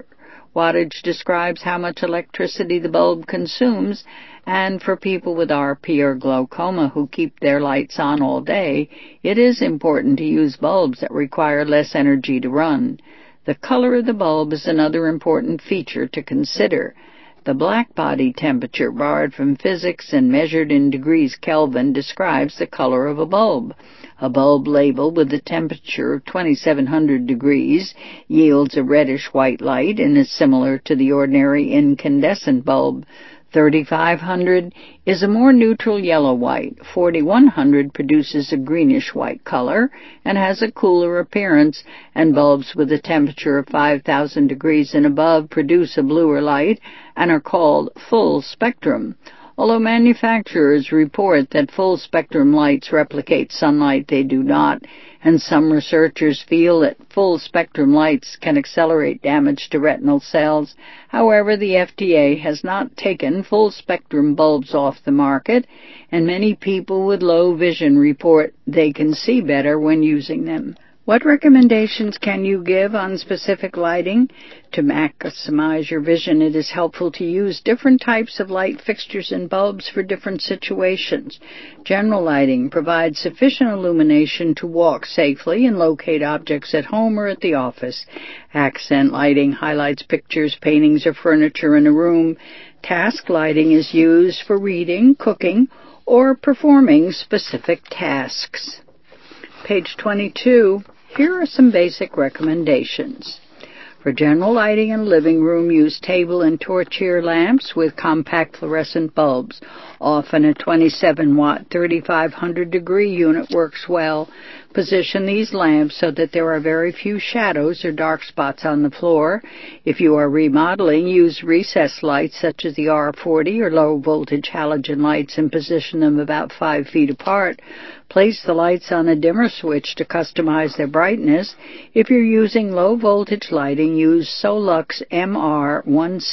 Wattage describes how much electricity the bulb consumes, and for people with R P or glaucoma who keep their lights on all day, it is important to use bulbs that require less energy to run. The color of the bulb is another important feature to consider. The black body temperature, borrowed from physics and measured in degrees Kelvin, describes the color of a bulb. A bulb label with a temperature of twenty-seven hundred degrees yields a reddish-white light and is similar to the ordinary incandescent bulb. thirty-five hundred is a more neutral yellow-white. forty-one hundred produces a greenish-white color and has a cooler appearance, and bulbs with a temperature of five thousand degrees and above produce a bluer light and are called full spectrum. Although manufacturers report that full-spectrum lights replicate sunlight, they do not, and some researchers feel that full-spectrum lights can accelerate damage to retinal cells. However, the F D A has not taken full-spectrum bulbs off the market, and many people with low vision report they can see better when using them. What recommendations can you give on specific lighting? To maximize your vision, it is helpful to use different types of light fixtures and bulbs for different situations. General lighting provides sufficient illumination to walk safely and locate objects at home or at the office. Accent lighting highlights pictures, paintings, or furniture in a room. Task lighting is used for reading, cooking, or performing specific tasks. Page twenty-two. Here are some basic recommendations. For general lighting in the living room, use table and torchlight lamps with compact fluorescent bulbs. Often a twenty-seven watt, thirty-five hundred degree unit works well. Position these lamps so that there are very few shadows or dark spots on the floor. If you are remodeling, use recessed lights such as the R forty or low voltage halogen lights and position them about five feet apart. Place the lights on a dimmer switch to customize their brightness. If you're using low voltage lighting, use Solux M R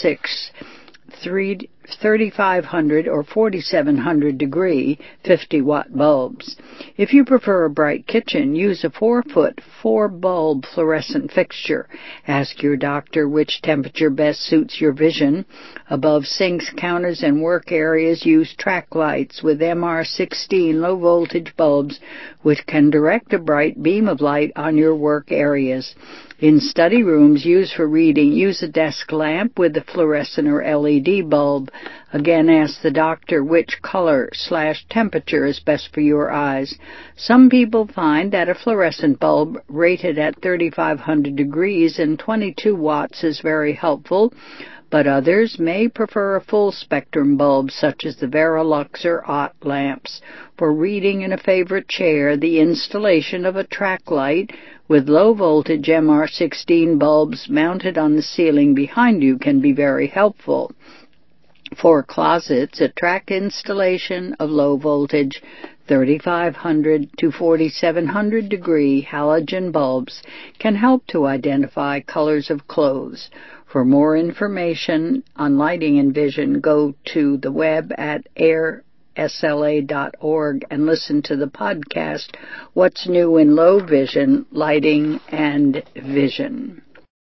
sixteen thirty-five hundred or forty-seven hundred degree fifty watt bulbs. If you prefer a bright kitchen, use a four foot, four bulb fluorescent fixture. Ask your doctor which temperature best suits your vision. Above sinks, counters, and work areas, use track lights with M R sixteen low voltage bulbs, which can direct a bright beam of light on your work areas. In study rooms used for reading, use a desk lamp with a fluorescent or L E D bulb. Again, ask the doctor which color slash temperature is best for your eyes. Some people find that a fluorescent bulb rated at thirty-five hundred degrees and twenty-two watts is very helpful, but others may prefer a full-spectrum bulb such as the Verilux or Ott lamps. For reading in a favorite chair, the installation of a track light with low-voltage M R sixteen bulbs mounted on the ceiling behind you can be very helpful. For closets, a track installation of low-voltage thirty-five hundred to forty-seven hundred degree halogen bulbs can help to identify colors of clothes. For more information on lighting and vision, go to the web at air S L A dot org and listen to the podcast, What's New in Low Vision, Lighting and Vision.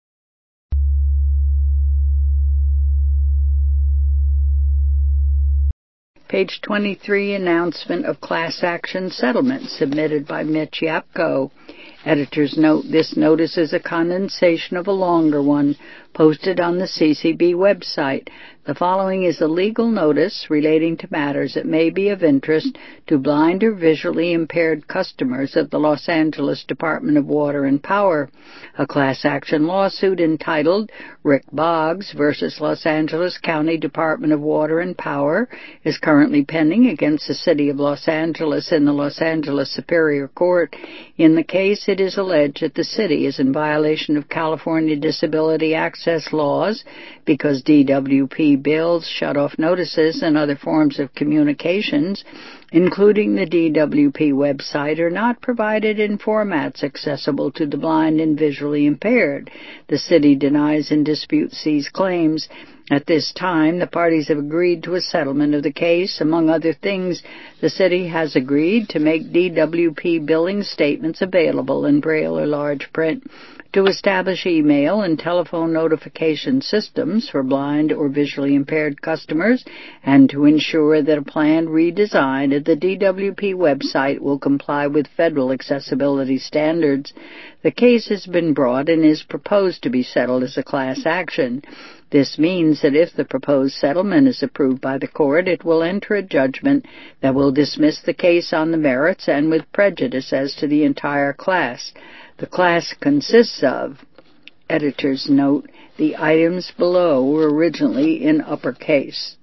Page twenty-three, announcement of class action settlement submitted by Mitch Yapko. Editor's note, this notice is a condensation of a longer one posted on the C C B website. The following is a legal notice relating to matters that may be of interest to blind or visually impaired customers of the Los Angeles Department of Water and Power. A class action lawsuit entitled Rick Boggs versus Los Angeles County Department of Water and Power is currently pending against the City of Los Angeles in the Los Angeles Superior Court. In the case, it is alleged that the city is in violation of California disability access laws because D W P bills, shut-off notices, and other forms of communications, including the D W P website, are not provided in formats accessible to the blind and visually impaired. The city denies and disputes these claims. At this time, the parties have agreed to a settlement of the case. Among other things, the city has agreed to make D W P billing statements available in Braille or large print, to establish email and telephone notification systems for blind or visually impaired customers, and to ensure that a planned redesign of the D W P website will comply with federal accessibility standards. The case has been brought and is proposed to be settled as a class action. This means that if the proposed settlement is approved by the court, it will enter a judgment that will dismiss the case on the merits and with prejudice as to the entire class. The class consists of, editor's note, the items below were originally in uppercase.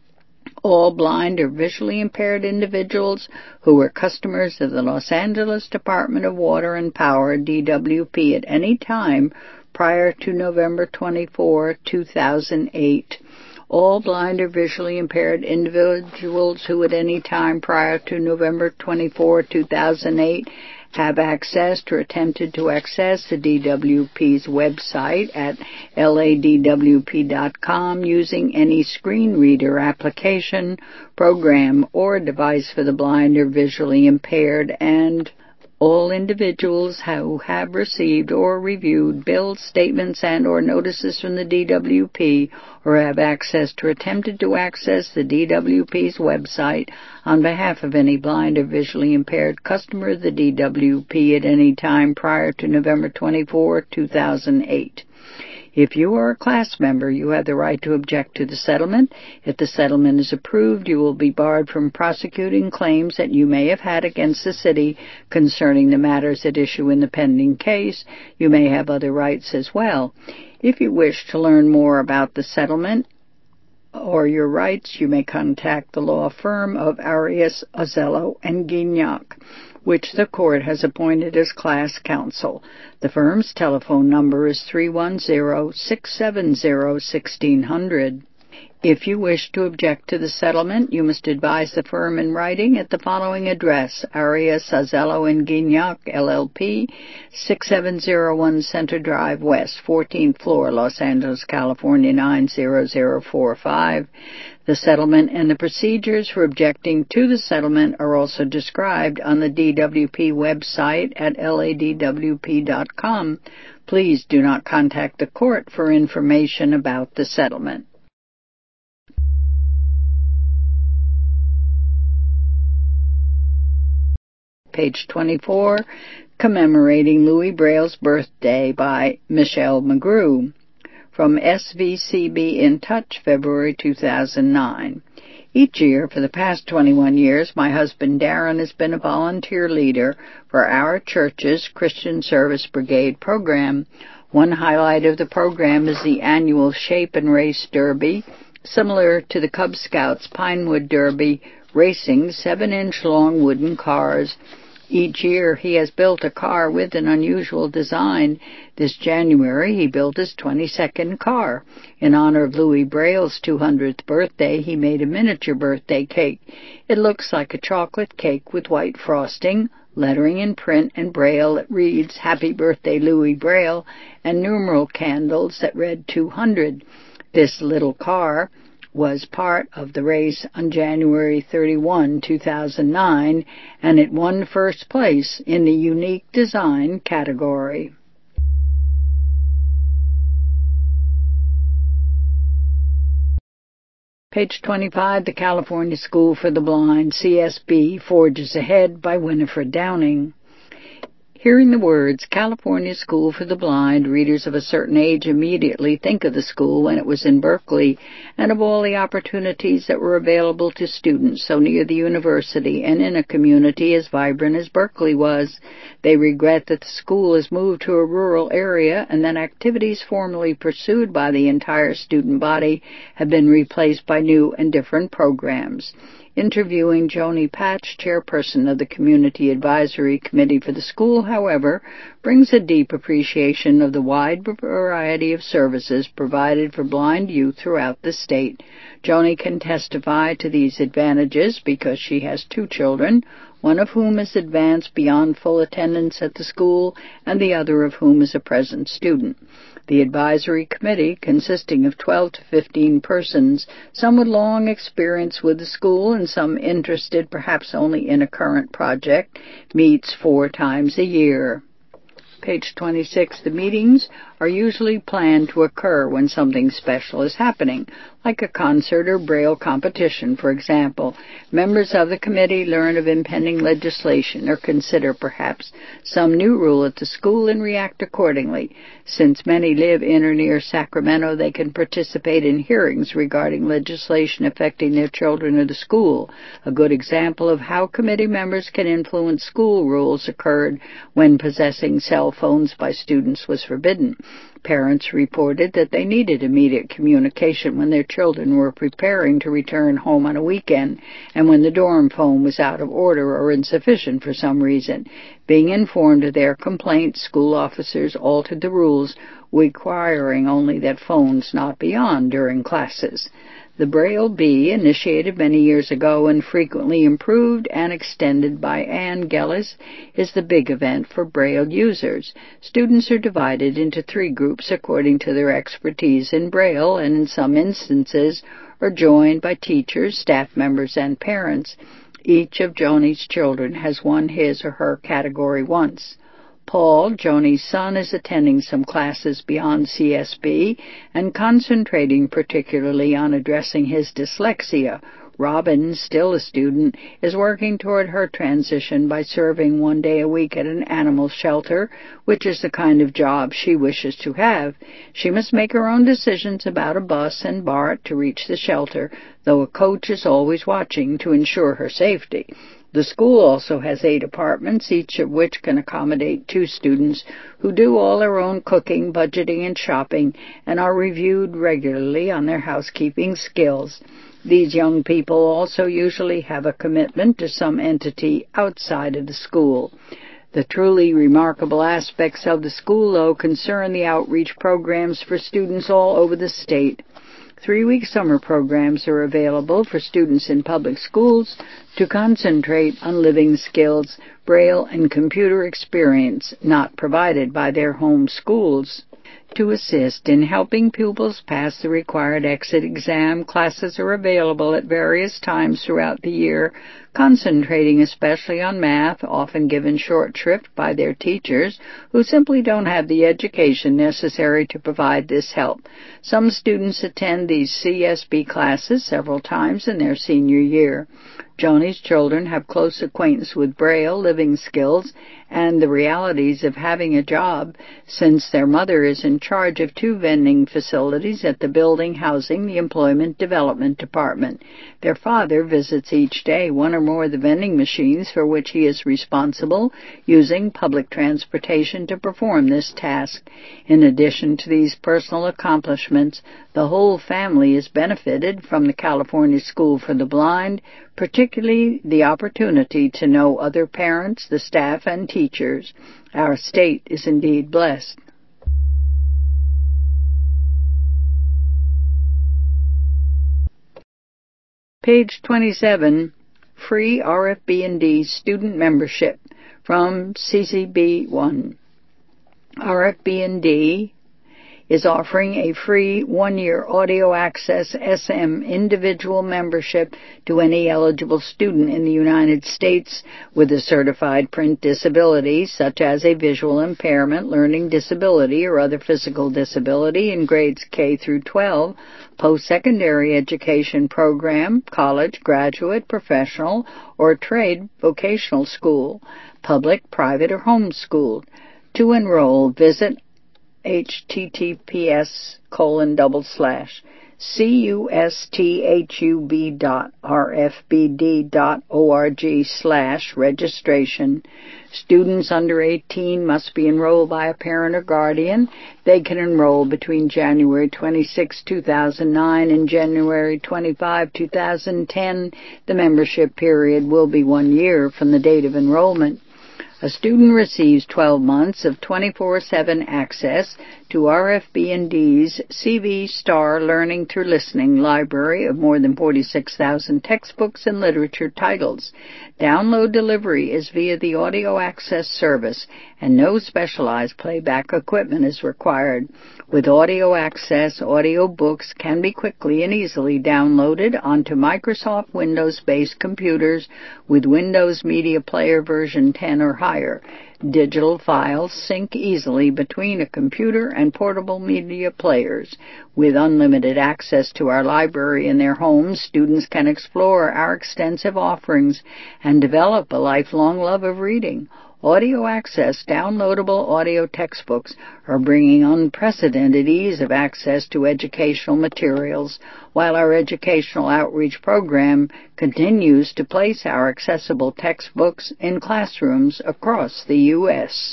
All blind or visually impaired individuals who were customers of the Los Angeles Department of Water and Power, D W P, at any time prior to November twenty-fourth, two thousand eight. All blind or visually impaired individuals who at any time prior to November twenty-fourth, two thousand eight have accessed or attempted to access the D W P's website at L A D W P dot com using any screen reader application, program, or device for the blind or visually impaired, and all individuals who have received or reviewed bills, statements, and or notices from the D W P or have accessed or attempted to access the D W P's website on behalf of any blind or visually impaired customer of the D W P at any time prior to November twenty-fourth, two thousand eight. If you are a class member, you have the right to object to the settlement. If the settlement is approved, you will be barred from prosecuting claims that you may have had against the city concerning the matters at issue in the pending case. You may have other rights as well. If you wish to learn more about the settlement or your rights, you may contact the law firm of Arias, Azello, and Guignac, which the court has appointed as class counsel. The firm's telephone number is three one zero, six seven zero, one six zero zero. If you wish to object to the settlement, you must advise the firm in writing at the following address: Arias, Azello, and Guignac, L L P, six seven zero one Center Drive West, fourteenth floor, Los Angeles, California, nine zero zero four five. The settlement and the procedures for objecting to the settlement are also described on the D W P website at L A D W P dot com. Please do not contact the court for information about the settlement. Page twenty-four, Commemorating Louis Braille's Birthday by Michelle McGrew. From S V C B In Touch, February two thousand nine. Each year for the past twenty-one years, my husband Darren has been a volunteer leader for our church's Christian Service Brigade program. One highlight of the program is the annual Shape and Race Derby, similar to the Cub Scouts Pinewood Derby, racing seven-inch long wooden cars. Each year he has built a car with an unusual design. This January he built his twenty-second car. In honor of Louis Braille's two hundredth birthday, he made a miniature birthday cake. It looks like a chocolate cake with white frosting, lettering in print and Braille that reads, "Happy Birthday, Louis Braille," and numeral candles that read two hundred. This little car was part of the race on January thirty-first, two thousand nine, and it won first place in the unique design category. Page twenty-five, The California School for the Blind, C S B, Forges Ahead by Winifred Downing. Hearing the words California School for the Blind, readers of a certain age immediately think of the school when it was in Berkeley and of all the opportunities that were available to students so near the university and in a community as vibrant as Berkeley was. They regret that the school has moved to a rural area and that activities formerly pursued by the entire student body have been replaced by new and different programs. Interviewing Joni Patch, chairperson of the Community Advisory Committee for the school, however, brings a deep appreciation of the wide variety of services provided for blind youth throughout the state. Joni can testify to these advantages because she has two children, one of whom is advanced beyond full attendance at the school and the other of whom is a present student. The advisory committee, consisting of twelve to fifteen persons, some with long experience with the school and some interested perhaps only in a current project, meets four times a year. Page twenty-six. The meetings are usually planned to occur when something special is happening, like a concert or Braille competition, for example. Members of the committee learn of impending legislation or consider, perhaps, some new rule at the school and react accordingly. Since many live in or near Sacramento, they can participate in hearings regarding legislation affecting their children or the school. A good example of how committee members can influence school rules occurred when possessing cell phones by students was forbidden. Parents reported that they needed immediate communication when their children were preparing to return home on a weekend and when the dorm phone was out of order or insufficient for some reason. Being informed of their complaints, school officers altered the rules, requiring only that phones not be on during classes. The Braille Bee, initiated many years ago and frequently improved and extended by Ann Gellis, is the big event for Braille users. Students are divided into three groups according to their expertise in Braille and in some instances are joined by teachers, staff members, and parents. Each of Joni's children has won his or her category once. Paul, Joni's son, is attending some classes beyond C S B and concentrating particularly on addressing his dyslexia. Robin, still a student, is working toward her transition by serving one day a week at an animal shelter, which is the kind of job she wishes to have. She must make her own decisions about a bus and BART to reach the shelter, though a coach is always watching to ensure her safety. The school also has eight apartments, each of which can accommodate two students who do all their own cooking, budgeting, and shopping, and are reviewed regularly on their housekeeping skills. These young people also usually have a commitment to some entity outside of the school. The truly remarkable aspects of the school, though, concern the outreach programs for students all over the state. Three-week summer programs are available for students in public schools to concentrate on living skills, Braille, and computer experience not provided by their home schools. To assist in helping pupils pass the required exit exam, classes are available at various times throughout the year, concentrating especially on math, often given short shrift by their teachers, who simply don't have the education necessary to provide this help. Some students attend these C S B classes several times in their senior year. Joni's children have close acquaintance with Braille, living skills, and the realities of having a job, since their mother is in charge of two vending facilities at the building housing the Employment Development Department. Their father visits each day one or more of the vending machines for which he is responsible, using public transportation to perform this task. In addition to these personal accomplishments, the whole family is benefited from the California School for the Blind, particularly the opportunity to know other parents, the staff, and teachers. Our state is indeed blessed. Page twenty-seven, Free R F B and D Student Membership from C C B one. R F B and D is offering a free one-year audio access S M individual membership to any eligible student in the United States with a certified print disability, such as a visual impairment, learning disability, or other physical disability in grades K through twelve, post-secondary education program, college, graduate, professional, or trade vocational school, public, private, or homeschooled. To enroll, visit https colon double slash custhub dot rfbd dot org slash registration. Students under eighteen must be enrolled by a parent or guardian. They can enroll between January twenty-sixth, two thousand nine and January twenty-fifth, two thousand ten. The membership period will be one year from the date of enrollment. A student receives twelve months of twenty-four seven access to R F B N D's C V Star Learning Through Listening library of more than forty-six thousand textbooks and literature titles. Download delivery is via the Audio Access service, and no specialized playback equipment is required. With Audio Access, audio books can be quickly and easily downloaded onto Microsoft Windows-based computers with Windows Media Player version ten or higher. Digital files sync easily between a computer and portable media players. With unlimited access to our library in their homes, students can explore our extensive offerings and develop a lifelong love of reading. Audio Access downloadable audio textbooks are bringing unprecedented ease of access to educational materials, while our educational outreach program continues to place our accessible textbooks in classrooms across the U S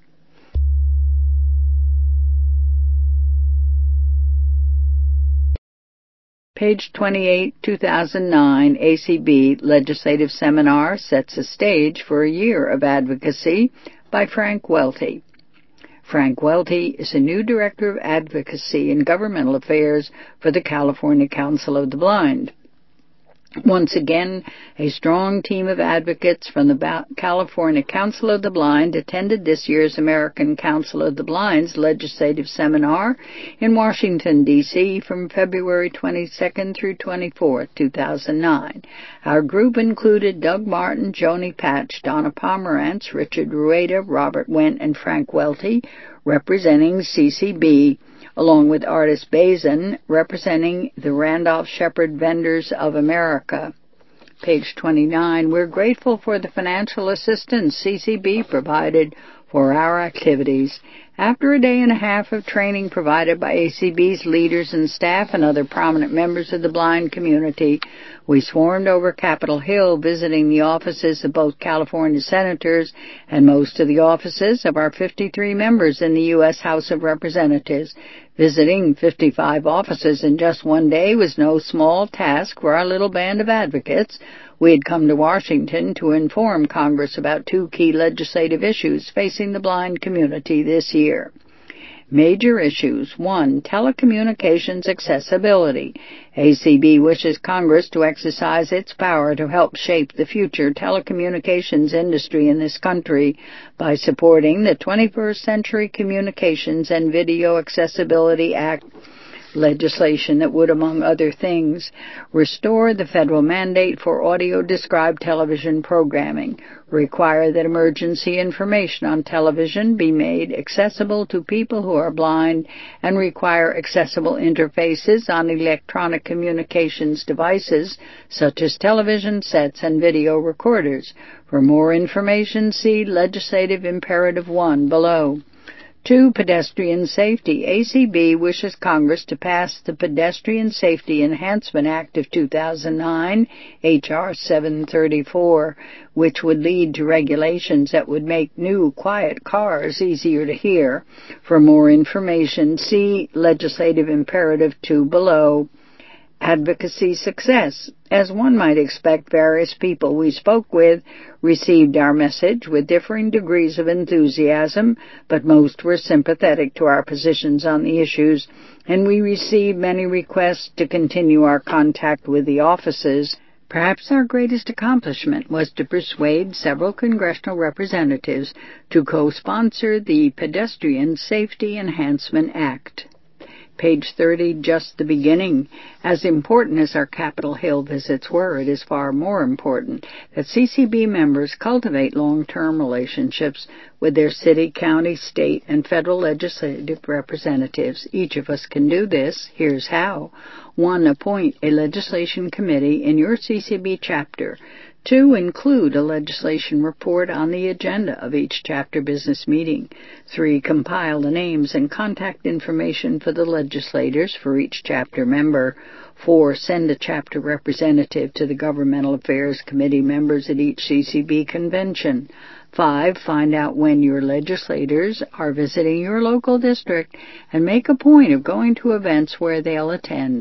Page twenty-eight, two thousand nine, A C B Legislative Seminar Sets a Stage for a Year of Advocacy by Frank Welty. Frank Welty is a new Director of Advocacy and Governmental Affairs for the California Council of the Blind. Once again, a strong team of advocates from the California Council of the Blind attended this year's American Council of the Blind's legislative seminar in Washington, D C from February twenty-second through twenty-fourth, two thousand nine. Our group included Doug Martin, Joni Patch, Donna Pomerantz, Richard Rueda, Robert Wendt, and Frank Welty, representing C C B, along with Artis Bazin, representing the Randolph Shepherd Vendors of America. Page twenty-nine, we're grateful for the financial assistance C C B provided for our activities. After a day and a half of training provided by A C B's leaders and staff and other prominent members of the blind community, we swarmed over Capitol Hill, visiting the offices of both California senators and most of the offices of our fifty-three members in the U S House of Representatives. Visiting fifty-five offices in just one day was no small task for our little band of advocates. We had come to Washington to inform Congress about two key legislative issues facing the blind community this year. Major issues. One, telecommunications accessibility. A C B wishes Congress to exercise its power to help shape the future telecommunications industry in this country by supporting the twenty-first Century Communications and Video Accessibility Act legislation that would, among other things, restore the federal mandate for audio-described television programming, require that emergency information on television be made accessible to people who are blind, and require accessible interfaces on electronic communications devices such as television sets and video recorders. For more information, see Legislative Imperative one below. Two, pedestrian safety. A C B wishes Congress to pass the Pedestrian Safety Enhancement Act of two thousand nine, H R seven thirty-four, which would lead to regulations that would make new, quiet cars easier to hear. For more information, see Legislative Imperative two below. Advocacy success. As one might expect, various people we spoke with received our message with differing degrees of enthusiasm, but most were sympathetic to our positions on the issues, and we received many requests to continue our contact with the offices. Perhaps our greatest accomplishment was to persuade several congressional representatives to co-sponsor the Pedestrian Safety Enhancement Act. Page thirty, just the beginning. As important as our Capitol Hill visits were, it is far more important that C C B members cultivate long-term relationships with their city, county, state, and federal legislative representatives. Each of us can do this. Here's how. One, appoint a legislation committee in your C C B chapter. Two, include a legislation report on the agenda of each chapter business meeting. Three, compile the names and contact information for the legislators for each chapter member. Four, send a chapter representative to the Governmental Affairs Committee members at each C C B convention. Five, find out when your legislators are visiting your local district and make a point of going to events where they'll attend.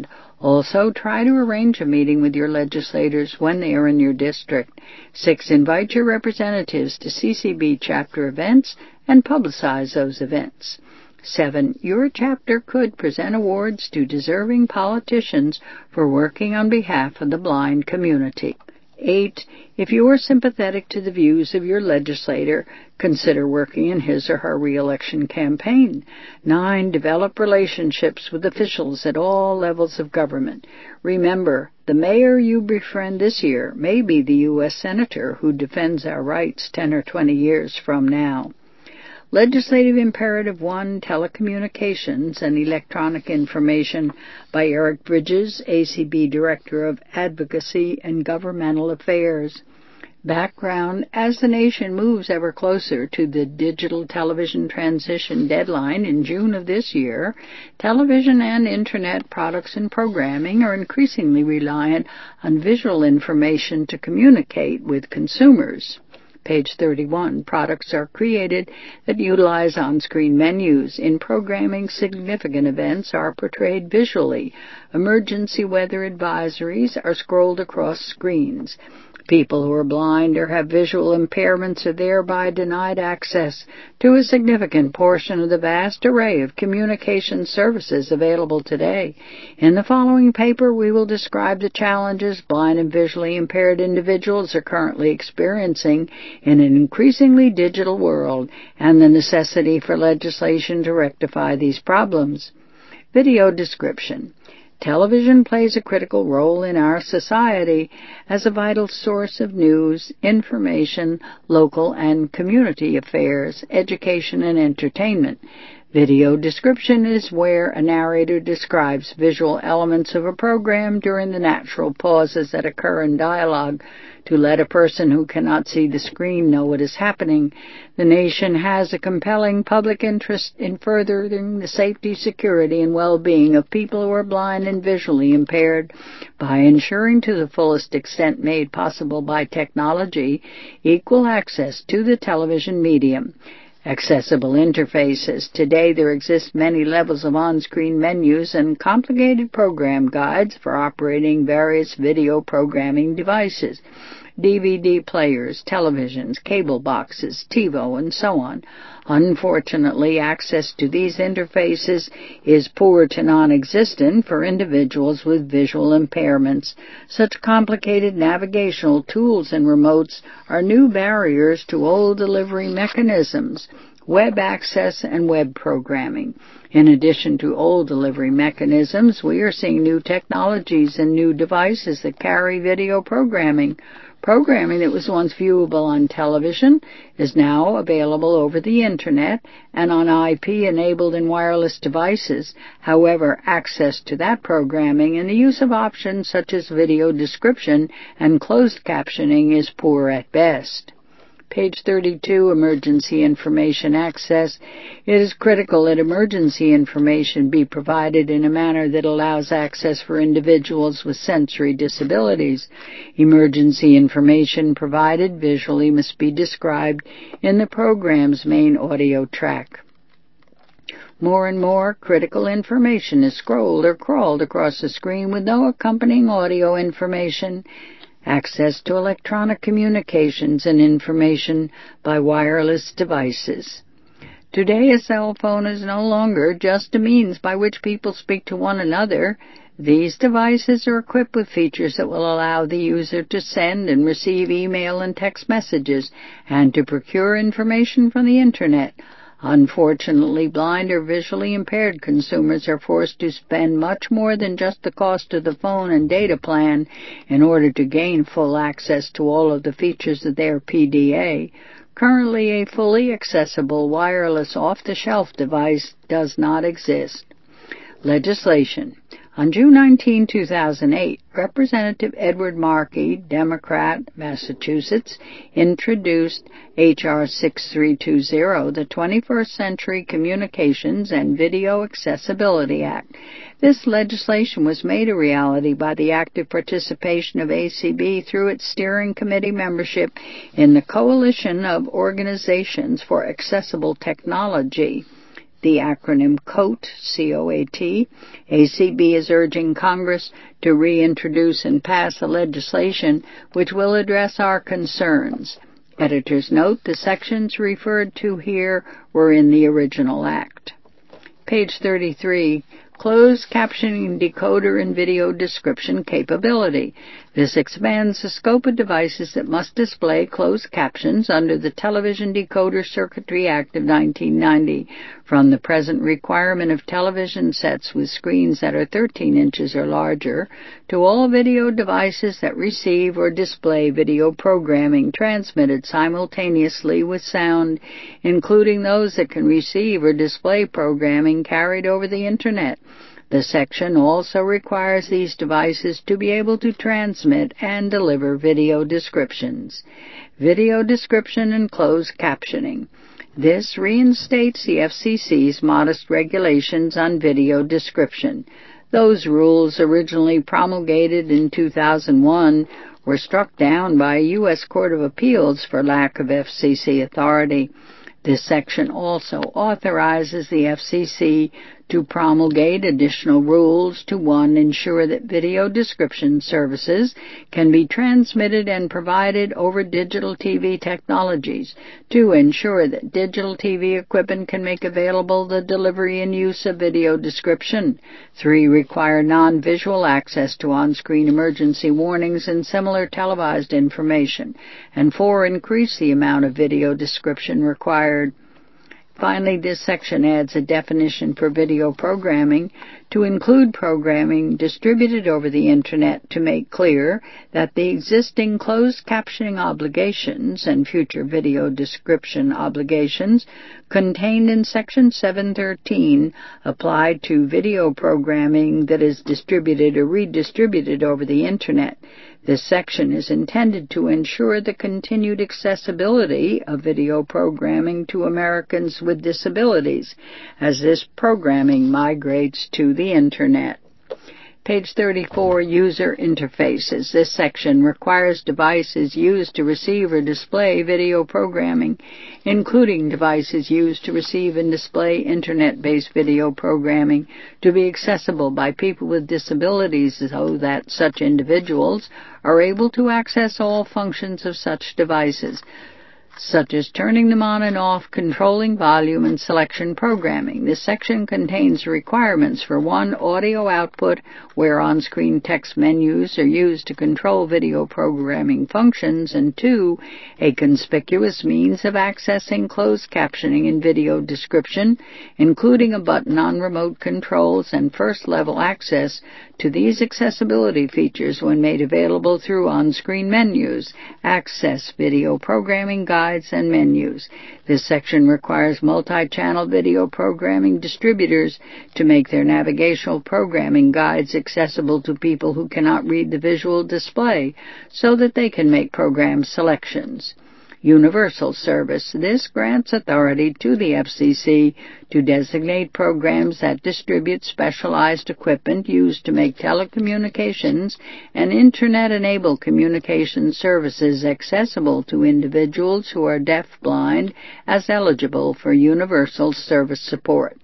Also, try to arrange a meeting with your legislators when they are in your district. Six, invite your representatives to C C B chapter events and publicize those events. Seven, your chapter could present awards to deserving politicians for working on behalf of the blind community. Eight, if you are sympathetic to the views of your legislator, consider working in his or her re-election campaign. Nine, develop relationships with officials at all levels of government. Remember, the mayor you befriend this year may be the U S Senator who defends our rights ten or twenty years from now. Legislative Imperative one, Telecommunications and Electronic Information by Eric Bridges, A C B Director of Advocacy and Governmental Affairs. Background: as the nation moves ever closer to the digital television transition deadline in June of this year, television and Internet products and programming are increasingly reliant on visual information to communicate with consumers. Page thirty-one. Products are created that utilize on-screen menus. In programming, significant events are portrayed visually. Emergency weather advisories are scrolled across screens. People who are blind or have visual impairments are thereby denied access to a significant portion of the vast array of communication services available today. In the following paper, we will describe the challenges blind and visually impaired individuals are currently experiencing in an increasingly digital world and the necessity for legislation to rectify these problems. Video description. Television plays a critical role in our society as a vital source of news, information, local and community affairs, education, and entertainment. Video description is where a narrator describes visual elements of a program during the natural pauses that occur in dialogue to let a person who cannot see the screen know what is happening. The nation has a compelling public interest in furthering the safety, security, and well-being of people who are blind and visually impaired by ensuring to the fullest extent made possible by technology equal access to the television medium. Accessible interfaces. Today there exist many levels of on-screen menus and complicated program guides for operating various video programming devices, D V D players, televisions, cable boxes, TiVo, and so on. Unfortunately, access to these interfaces is poor to non-existent for individuals with visual impairments. Such complicated navigational tools and remotes are new barriers to old delivery mechanisms, web access, and web programming. In addition to old delivery mechanisms, we are seeing new technologies and new devices that carry video programming. Programming that was once viewable on television is now available over the Internet and on I P-enabled and wireless devices. However, access to that programming and the use of options such as video description and closed captioning is poor at best. Page thirty-two, Emergency Information Access. It is critical that emergency information be provided in a manner that allows access for individuals with sensory disabilities. Emergency information provided visually must be described in the program's main audio track. More and more critical information is scrolled or crawled across the screen with no accompanying audio information. Access to electronic communications and information by wireless devices. Today, a cell phone is no longer just a means by which people speak to one another. These devices are equipped with features that will allow the user to send and receive email and text messages and to procure information from the Internet. Unfortunately, blind or visually impaired consumers are forced to spend much more than just the cost of the phone and data plan in order to gain full access to all of the features of their P D A. Currently, a fully accessible wireless off-the-shelf device does not exist. Legislation. On June nineteenth, two thousand eight, Representative Edward Markey, Democrat, Massachusetts, introduced H R sixty-three twenty, the twenty-first Century Communications and Video Accessibility Act. This legislation was made a reality by the active participation of A C B through its steering committee membership in the Coalition of Organizations for Accessible Technology. the acronym COAT, C O A T. A C B is urging Congress to reintroduce and pass a legislation which will address our concerns. Editor's note, the sections referred to here were in the original act. Page thirty-three. Closed captioning decoder and video description capability. This expands the scope of devices that must display closed captions under the Television Decoder Circuitry Act of nineteen ninety from the present requirement of television sets with screens that are thirteen inches or larger to all video devices that receive or display video programming transmitted simultaneously with sound, including those that can receive or display programming carried over the Internet. The section also requires these devices to be able to transmit and deliver video descriptions. Video description and closed captioning. This reinstates the F C C's modest regulations on video description. Those rules, originally promulgated in two thousand one, were struck down by a U S Court of Appeals for lack of F C C authority. This section also authorizes the F C C to promulgate additional rules to one, ensure that video description services can be transmitted and provided over digital T V technologies, two, ensure that digital T V equipment can make available the delivery and use of video description, three, require non-visual access to on-screen emergency warnings and similar televised information, and four, increase the amount of video description required. Finally, this section adds a definition for video programming to include programming distributed over the Internet to make clear that the existing closed captioning obligations and future video description obligations contained in Section seven thirteen apply to video programming that is distributed or redistributed over the Internet. This section is intended to ensure the continued accessibility of video programming to Americans with disabilities as this programming migrates to the Internet. Page thirty-four, User Interfaces. This section requires devices used to receive or display video programming, including devices used to receive and display Internet-based video programming, to be accessible by people with disabilities so that such individuals are able to access all functions of such devices, such as turning them on and off, controlling volume, and selection programming. This section contains requirements for one, audio output, where on-screen text menus are used to control video programming functions, and two, a conspicuous means of accessing closed captioning and video description, including a button on remote controls and first-level access to these accessibility features when made available through on-screen menus. Access video programming guides and menus. This section requires multi-channel video programming distributors to make their navigational programming guides accessible to people who cannot read the visual display so that they can make program selections. Universal Service. This grants authority to the F C C to designate programs that distribute specialized equipment used to make telecommunications and Internet-enabled communication services accessible to individuals who are deaf-blind as eligible for universal service support.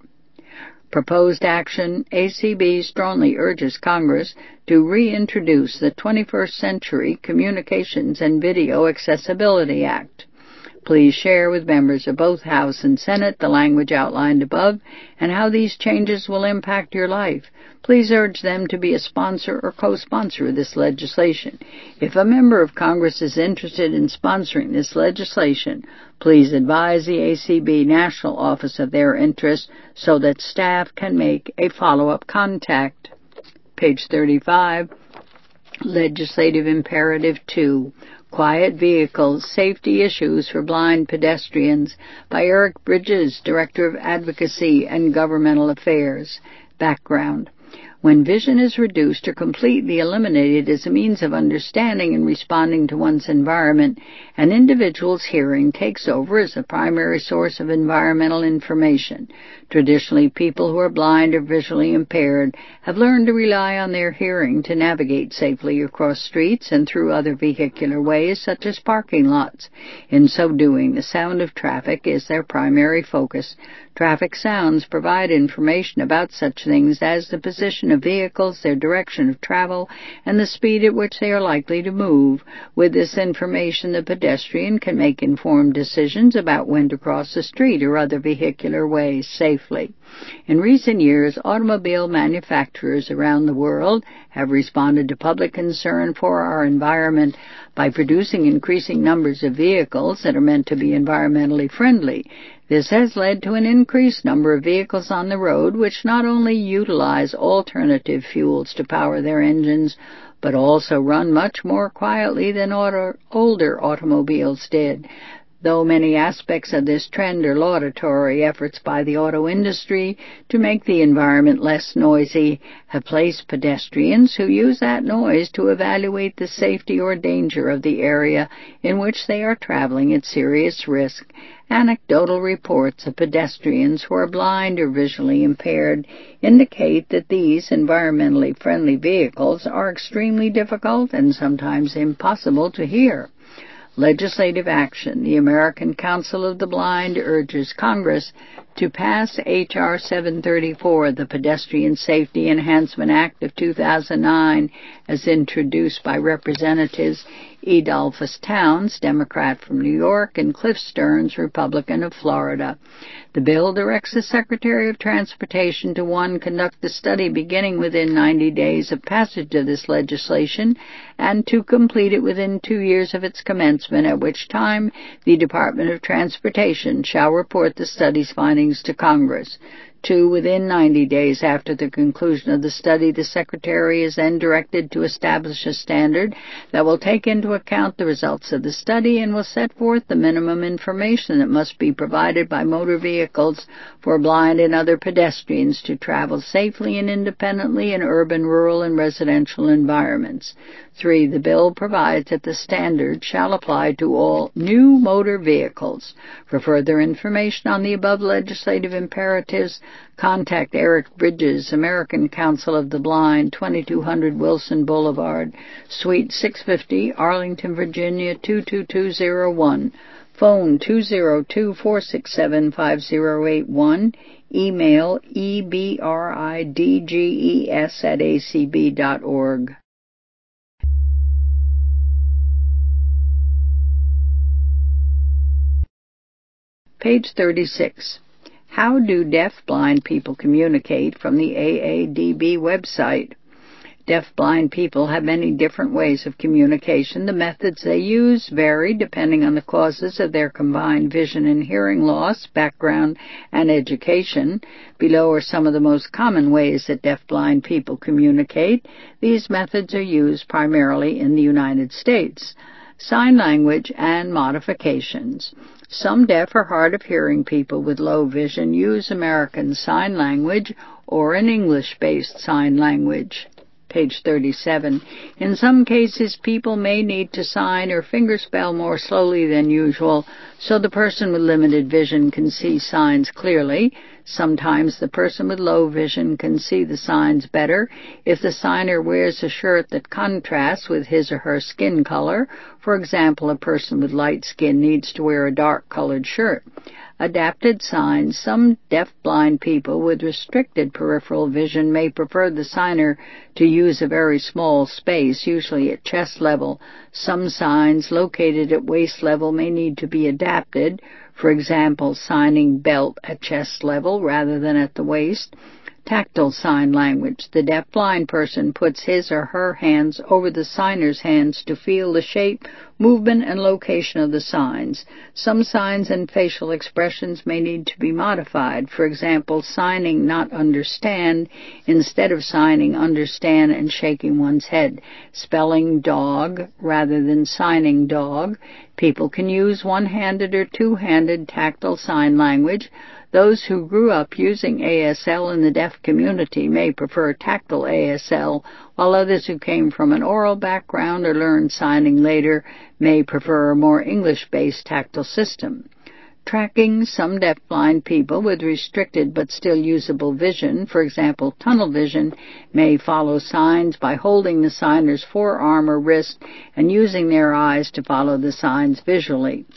Proposed action, A C B strongly urges Congress to reintroduce the twenty-first Century Communications and Video Accessibility Act. Please share with members of both House and Senate the language outlined above and how these changes will impact your life. Please urge them to be a sponsor or co-sponsor of this legislation. If a member of Congress is interested in sponsoring this legislation, please advise the A C B National Office of their interest so that staff can make a follow-up contact. Page thirty-five, Legislative Imperative two. Quiet Vehicles, Safety Issues for Blind Pedestrians by Eric Bridges, Director of Advocacy and Governmental Affairs. Background. When vision is reduced or completely eliminated as a means of understanding and responding to one's environment, an individual's hearing takes over as a primary source of environmental information. Traditionally, people who are blind or visually impaired have learned to rely on their hearing to navigate safely across streets and through other vehicular ways, such as parking lots. In so doing, the sound of traffic is their primary focus. Traffic sounds provide information about such things as the position of vehicles, their direction of travel, and the speed at which they are likely to move. With this information, the pedestrian can make informed decisions about when to cross the street or other vehicular ways safely. In recent years, automobile manufacturers around the world have responded to public concern for our environment by producing increasing numbers of vehicles that are meant to be environmentally friendly. This has led to an increased number of vehicles on the road which not only utilize alternative fuels to power their engines, but also run much more quietly than auto, older automobiles did. Though many aspects of this trend are laudatory, efforts by the auto industry to make the environment less noisy have placed pedestrians who use that noise to evaluate the safety or danger of the area in which they are traveling at serious risk. Anecdotal reports of pedestrians who are blind or visually impaired indicate that these environmentally friendly vehicles are extremely difficult and sometimes impossible to hear. Legislative action. The American Council of the Blind urges Congress to pass H R seven thirty-four, the Pedestrian Safety Enhancement Act of two thousand nine, as introduced by Representatives Edolphus Towns, Democrat from New York, and Cliff Stearns, Republican of Florida. The bill directs the Secretary of Transportation to, one, conduct the study beginning within ninety days of passage of this legislation, and to complete it within two years of its commencement, at which time the Department of Transportation shall report the study's findings to Congress. Two, within ninety days after the conclusion of the study, the Secretary is then directed to establish a standard that will take into account the results of the study and will set forth the minimum information that must be provided by motor vehicles for blind and other pedestrians to travel safely and independently in urban, rural, and residential environments. Three, the bill provides that the standard shall apply to all new motor vehicles. For further information on the above legislative imperatives, contact Eric Bridges, American Council of the Blind, twenty-two hundred Wilson Boulevard, Suite six fifty, Arlington, Virginia, two two two zero one. Phone two zero two, four six seven, five zero eight one. Email ebridges at a c b dot org. Page thirty-six. How do deaf-blind people communicate from the A A D B website? Deaf-blind people have many different ways of communication. The methods they use vary depending on the causes of their combined vision and hearing loss, background, and education. Below are some of the most common ways that deaf-blind people communicate. These methods are used primarily in the United States. Sign language and modifications. Some deaf or hard-of-hearing people with low vision use American Sign Language or an English-based sign language. Page thirty-seven. In some cases, people may need to sign or fingerspell more slowly than usual, so the person with limited vision can see signs clearly. Sometimes the person with low vision can see the signs better if the signer wears a shirt that contrasts with his or her skin color. For example, a person with light skin needs to wear a dark-colored shirt. Adapted signs. Some deaf-blind people with restricted peripheral vision may prefer the signer to use a very small space, usually at chest level. Some signs located at waist level may need to be adapted. For example, signing belt at chest level rather than at the waist. Tactile sign language. The deaf-blind person puts his or her hands over the signer's hands to feel the shape, movement, and location of the signs. Some signs and facial expressions may need to be modified. For example, signing not understand instead of signing understand and shaking one's head. Spelling dog rather than signing dog. People can use one-handed or two-handed tactile sign language. Those who grew up using A S L in the deaf community may prefer tactile A S L, while others who came from an oral background or learned signing later may prefer a more English-based tactile system. Tracking. Some deaf-blind people with restricted but still usable vision, for example tunnel vision, may follow signs by holding the signer's forearm or wrist and using their eyes to follow the signs visually.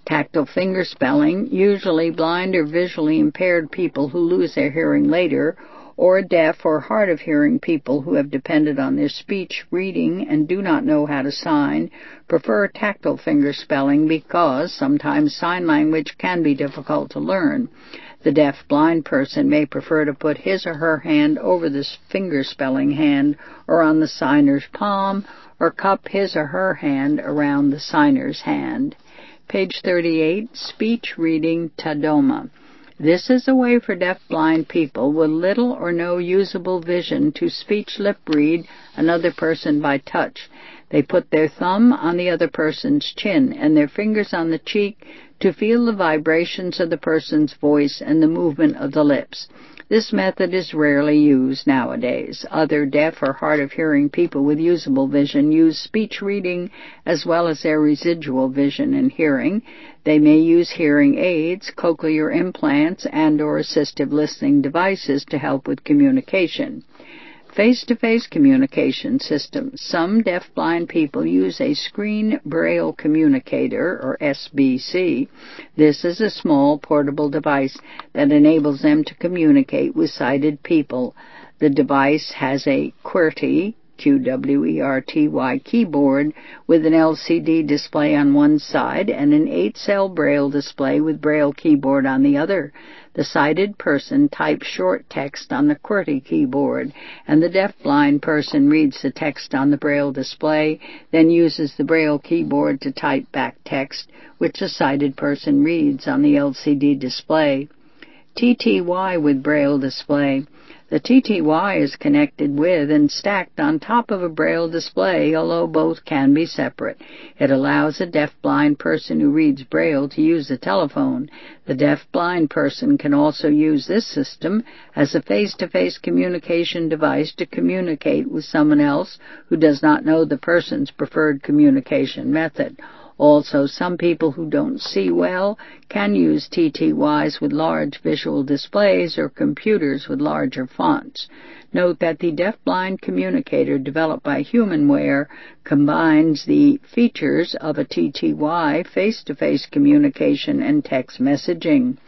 Tactile finger spelling, usually blind or visually impaired people who lose their hearing later, or deaf or hard of hearing people who have depended on their speech, reading, and do not know how to sign, prefer tactile finger spelling because sometimes sign language can be difficult to learn. The deaf-blind person may prefer to put his or her hand over the finger spelling hand or on the signer's palm, or cup his or her hand around the signer's hand. Page thirty-eight, Speech Reading Tadoma. This is a way for deaf-blind people with little or no usable vision to speech lip read another person by touch. They put their thumb on the other person's chin and their fingers on the cheek to feel the vibrations of the person's voice and the movement of the lips. This method is rarely used nowadays. Other deaf or hard of hearing people with usable vision use speech reading as well as their residual vision and hearing. They may use hearing aids, cochlear implants, and or assistive listening devices to help with communication. Face-to-face communication systems. Some deaf-blind people use a screen braille communicator, or S B C. This is a small portable device that enables them to communicate with sighted people. The device has a QWERTY, Q W E R T Y keyboard with an L C D display on one side and an eight-cell braille display with braille keyboard on the other. The sighted person types short text on the QWERTY keyboard, and the deaf-blind person reads the text on the braille display, then uses the braille keyboard to type back text, which the sighted person reads on the L C D display. T T Y with braille display. The T T Y is connected with and stacked on top of a braille display, although both can be separate. It allows a deaf-blind person who reads braille to use the telephone. The deaf-blind person can also use this system as a face-to-face communication device to communicate with someone else who does not know the person's preferred communication method. Also, some people who don't see well can use T T Ys with large visual displays or computers with larger fonts. Note that the deaf-blind communicator developed by HumanWare combines the features of a T T Y, face-to-face communication, and text messaging.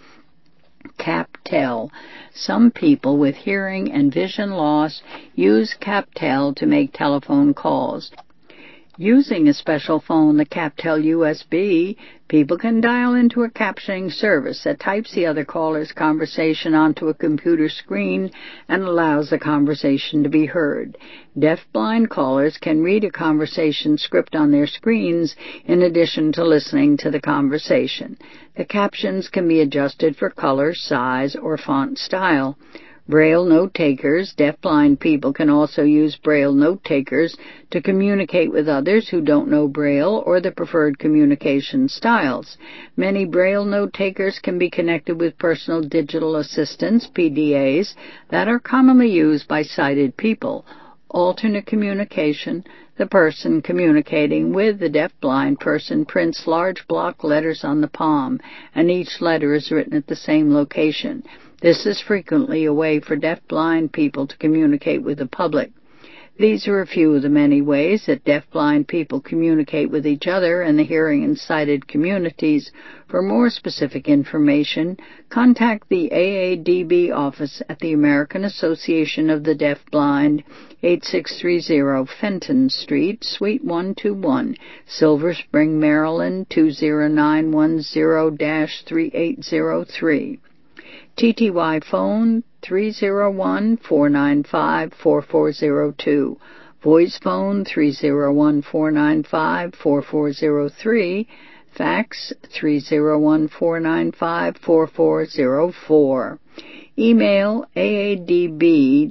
CapTel. Some people with hearing and vision loss use CapTel to make telephone calls. Using a special phone, the CapTel U S B, people can dial into a captioning service that types the other caller's conversation onto a computer screen and allows the conversation to be heard. Deaf-blind callers can read a conversation script on their screens in addition to listening to the conversation. The captions can be adjusted for color, size, or font style. Braille note-takers. Deaf-blind people can also use Braille note-takers to communicate with others who don't know Braille or the preferred communication styles. Many Braille note-takers can be connected with personal digital assistants, P D As, that are commonly used by sighted people. Alternate communication. The person communicating with the deaf-blind person prints large block letters on the palm, and each letter is written at the same location. This is frequently a way for deaf-blind people to communicate with the public. These are a few of the many ways that deaf-blind people communicate with each other and the hearing and sighted communities. For more specific information, contact the A A D B office at the American Association of the Deaf-Blind, eighty-six thirty Fenton Street, Suite one twenty-one, Silver Spring, Maryland, two zero nine one zero dash three eight zero three. T T Y phone three zero one, four nine five, four four zero two. Voice phone three zero one, four nine five, four four zero three. Fax three zero one, four nine five, four four zero four. Email aadb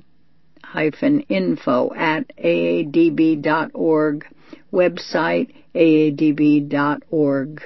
info at aadb dot org. Website aadb dot org.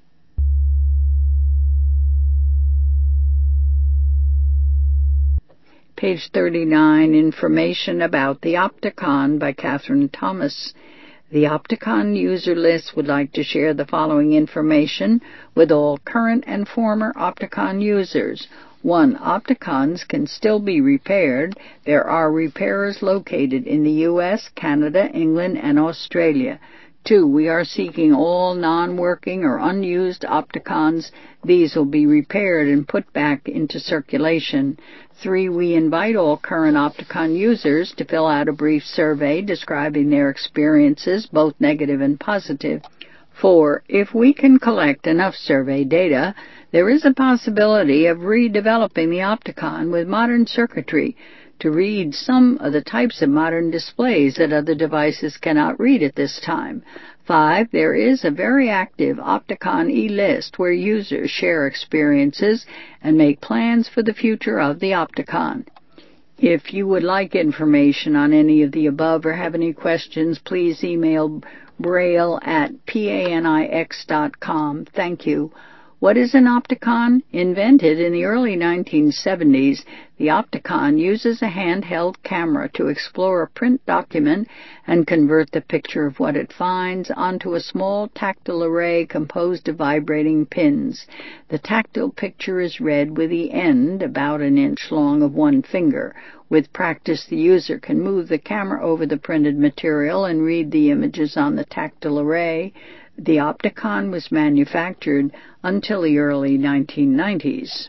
Page thirty-nine, Information about the Opticon by Catherine Thomas. The Opticon user list would like to share the following information with all current and former Opticon users. One. Opticons can still be repaired. There are repairers located in the U S, Canada, England, and Australia. Two, we are seeking all non-working or unused Opticons. These will be repaired and put back into circulation. Three, we invite all current Opticon users to fill out a brief survey describing their experiences, both negative and positive. Four, if we can collect enough survey data, there is a possibility of redeveloping the Opticon with modern circuitry to read some of the types of modern displays that other devices cannot read at this time. Five, there is a very active Opticon e-list where users share experiences and make plans for the future of the Opticon. If you would like information on any of the above or have any questions, please email braille at panix dot com. Thank you. What is an Opticon? Invented in the early nineteen seventies, the Opticon uses a handheld camera to explore a print document and convert the picture of what it finds onto a small tactile array composed of vibrating pins. The tactile picture is read with the end, about an inch long, of one finger. With practice, the user can move the camera over the printed material and read the images on the tactile array. The Opticon was manufactured until the early nineteen nineties.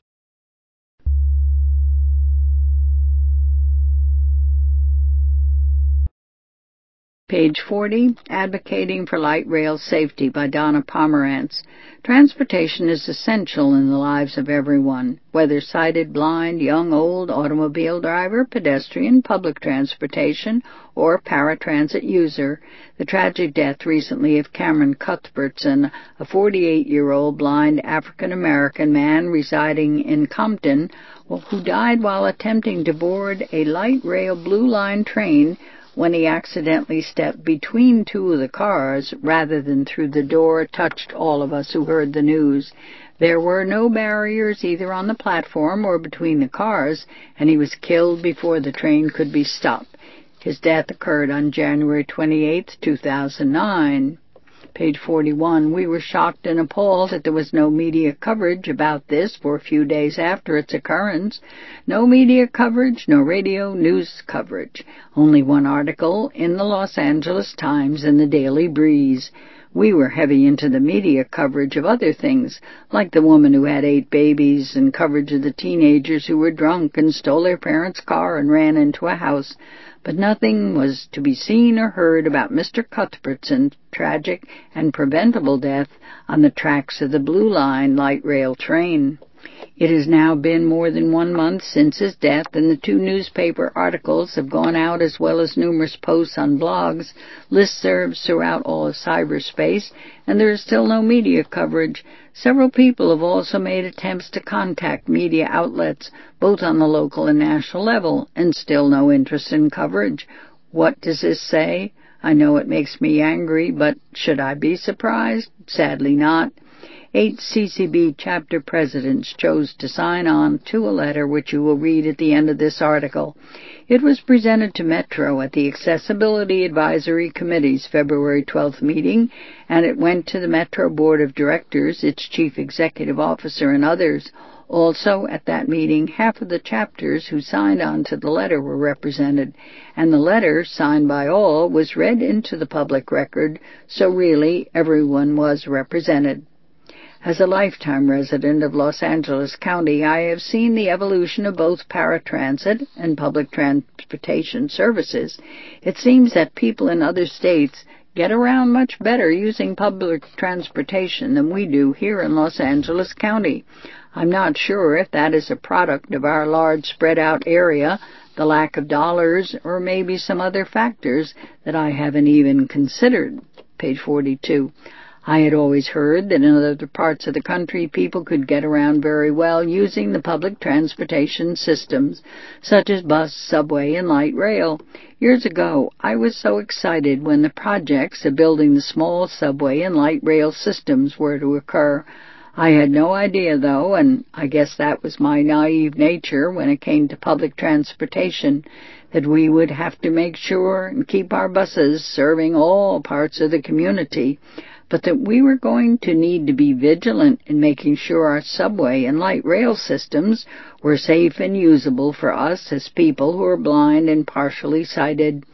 Page forty, Advocating for Light Rail Safety by Donna Pomerantz. Transportation is essential in the lives of everyone, whether sighted, blind, young, old, automobile driver, pedestrian, public transportation, or paratransit user. The tragic death recently of Cameron Cuthbertson, a forty-eight-year-old blind African-American man residing in Compton, who died while attempting to board a light rail Blue Line train when he accidentally stepped between two of the cars rather than through the door, touched all of us who heard the news. There were no barriers either on the platform or between the cars, and he was killed before the train could be stopped. His death occurred on January twenty-eighth, two thousand nine. Page forty-one, we were shocked and appalled that there was no media coverage about this for a few days after its occurrence. No media coverage, no radio news coverage. Only one article in the Los Angeles Times and the Daily Breeze. We were heavy into the media coverage of other things, like the woman who had eight babies and coverage of the teenagers who were drunk and stole their parents' car and ran into a house. But nothing was to be seen or heard about Mister Cuthbertson's tragic and preventable death on the tracks of the Blue Line light rail train. It has now been more than one month since his death, and the two newspaper articles have gone out, as well as numerous posts on blogs, listservs throughout all of cyberspace, and there is still no media coverage. Several people have also made attempts to contact media outlets, both on the local and national level, and still no interest in coverage. What does this say? I know it makes me angry, but should I be surprised? Sadly not. Eight C C B chapter presidents chose to sign on to a letter which you will read at the end of this article. It was presented to Metro at the Accessibility Advisory Committee's February twelfth meeting, and it went to the Metro Board of Directors, its chief executive officer, and others. Also, at that meeting, half of the chapters who signed on to the letter were represented, and the letter, signed by all, was read into the public record, so really everyone was represented. As a lifetime resident of Los Angeles County, I have seen the evolution of both paratransit and public transportation services. It seems that people in other states get around much better using public transportation than we do here in Los Angeles County. I'm not sure if that is a product of our large spread-out area, the lack of dollars, or maybe some other factors that I haven't even considered. Page forty-two. I had always heard that in other parts of the country people could get around very well using the public transportation systems, such as bus, subway, and light rail. Years ago, I was so excited when the projects of building the small subway and light rail systems were to occur. I had no idea, though, and I guess that was my naive nature when it came to public transportation, that we would have to make sure and keep our buses serving all parts of the community, but that we were going to need to be vigilant in making sure our subway and light rail systems were safe and usable for us as people who are blind and partially sighted.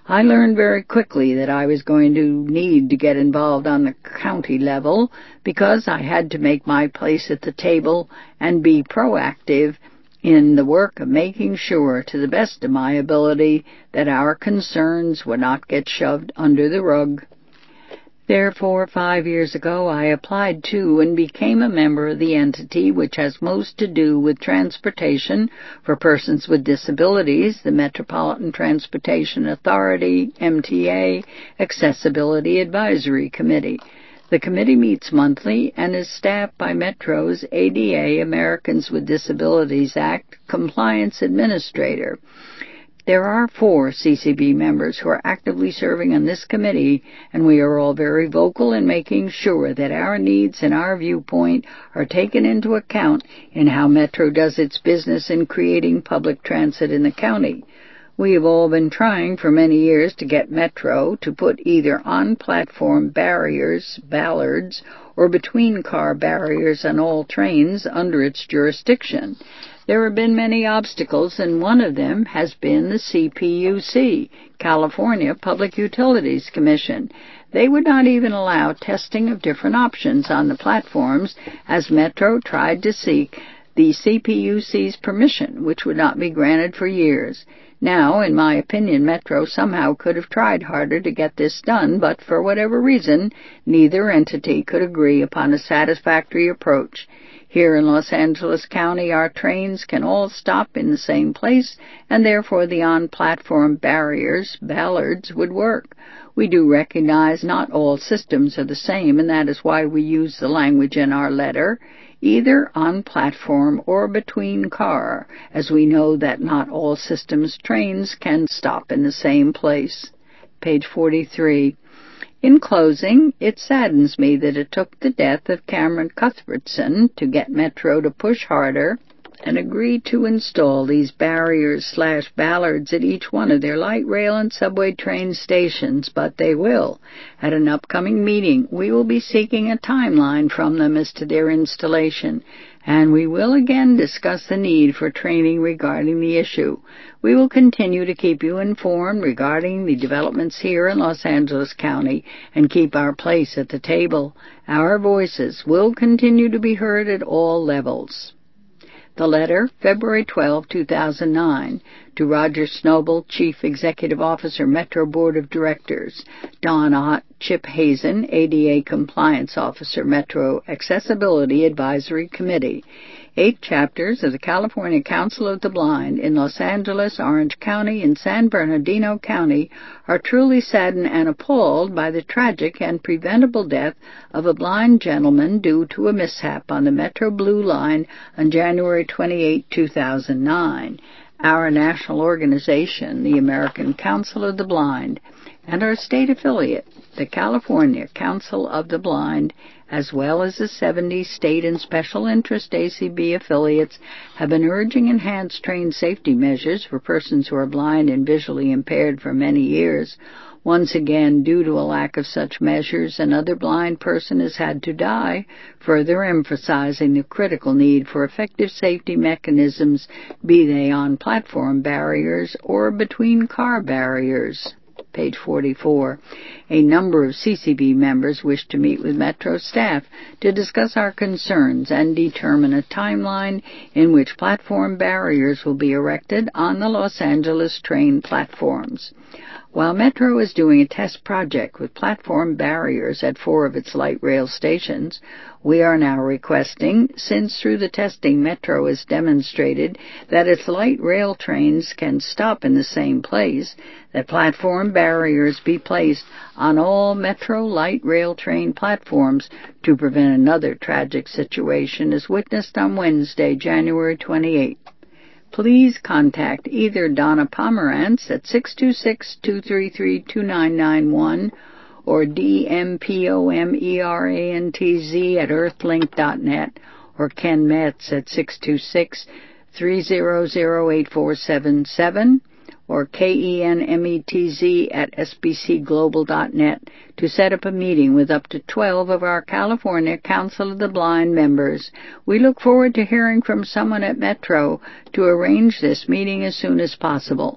I learned very quickly that I was going to need to get involved on the county level because I had to make my place at the table and be proactive in the work of making sure, to the best of my ability, that our concerns would not get shoved under the rug. Therefore, five years ago, I applied to and became a member of the entity which has most to do with transportation for persons with disabilities, the Metropolitan Transportation Authority, M T A, Accessibility Advisory Committee. The committee meets monthly and is staffed by Metro's A D A, Americans with Disabilities Act, Compliance Administrator. There are four C C B members who are actively serving on this committee, and we are all very vocal in making sure that our needs and our viewpoint are taken into account in how Metro does its business in creating public transit in the county. We have all been trying for many years to get Metro to put either on-platform barriers, ballards, or between-car barriers on all trains under its jurisdiction. There have been many obstacles, and one of them has been the C P U C, California Public Utilities Commission. They would not even allow testing of different options on the platforms, as Metro tried to seek the C P U C's permission, which would not be granted for years. Now, in my opinion, Metro somehow could have tried harder to get this done, but for whatever reason, neither entity could agree upon a satisfactory approach. Here in Los Angeles County, our trains can all stop in the same place, and therefore the on-platform barriers, ballards, would work. We do recognize not all systems are the same, and that is why we use the language in our letter, either on-platform or between car, as we know that not all systems trains can stop in the same place. Page forty-three. In closing, it saddens me that it took the death of Cameron Cuthbertson to get Metro to push harder and agree to install these barriers slash ballards at each one of their light rail and subway train stations, but they will. At an upcoming meeting, we will be seeking a timeline from them as to their installation, and we will again discuss the need for training regarding the issue. We will continue to keep you informed regarding the developments here in Los Angeles County and keep our place at the table. Our voices will continue to be heard at all levels. The letter, February twelfth, two thousand nine, to Roger Snobel, Chief Executive Officer, Metro Board of Directors, Don Ott, Chip Hazen, A D A Compliance Officer, Metro Accessibility Advisory Committee. Eight chapters of the California Council of the Blind in Los Angeles, Orange County, and San Bernardino County are truly saddened and appalled by the tragic and preventable death of a blind gentleman due to a mishap on the Metro Blue Line on January twenty-eighth, two thousand nine. Our national organization, the American Council of the Blind, and our state affiliate, the California Council of the Blind, as well as the seventy state and special interest A C B affiliates, have been urging enhanced train safety measures for persons who are blind and visually impaired for many years. Once again, due to a lack of such measures, another blind person has had to die, further emphasizing the critical need for effective safety mechanisms, be they on platform barriers or between car barriers. Page forty-four. A number of C C B members wish to meet with Metro staff to discuss our concerns and determine a timeline in which platform barriers will be erected on the Los Angeles train platforms. While Metro is doing a test project with platform barriers at four of its light rail stations, we are now requesting, since through the testing Metro has demonstrated that its light rail trains can stop in the same place, that platform barriers be placed on all Metro light rail train platforms to prevent another tragic situation as witnessed on Wednesday, January twenty-eighth. Please contact either Donna Pomerantz at six two six, two three three, two nine nine one or D M P O M E R A N T Z at earthlink dot net or Ken Metz at six two six, three zero zero, eight four seven seven or K E N M E T Z at S B C global dot net to set up a meeting with up to twelve of our California Council of the Blind members. We look forward to hearing from someone at Metro to arrange this meeting as soon as possible.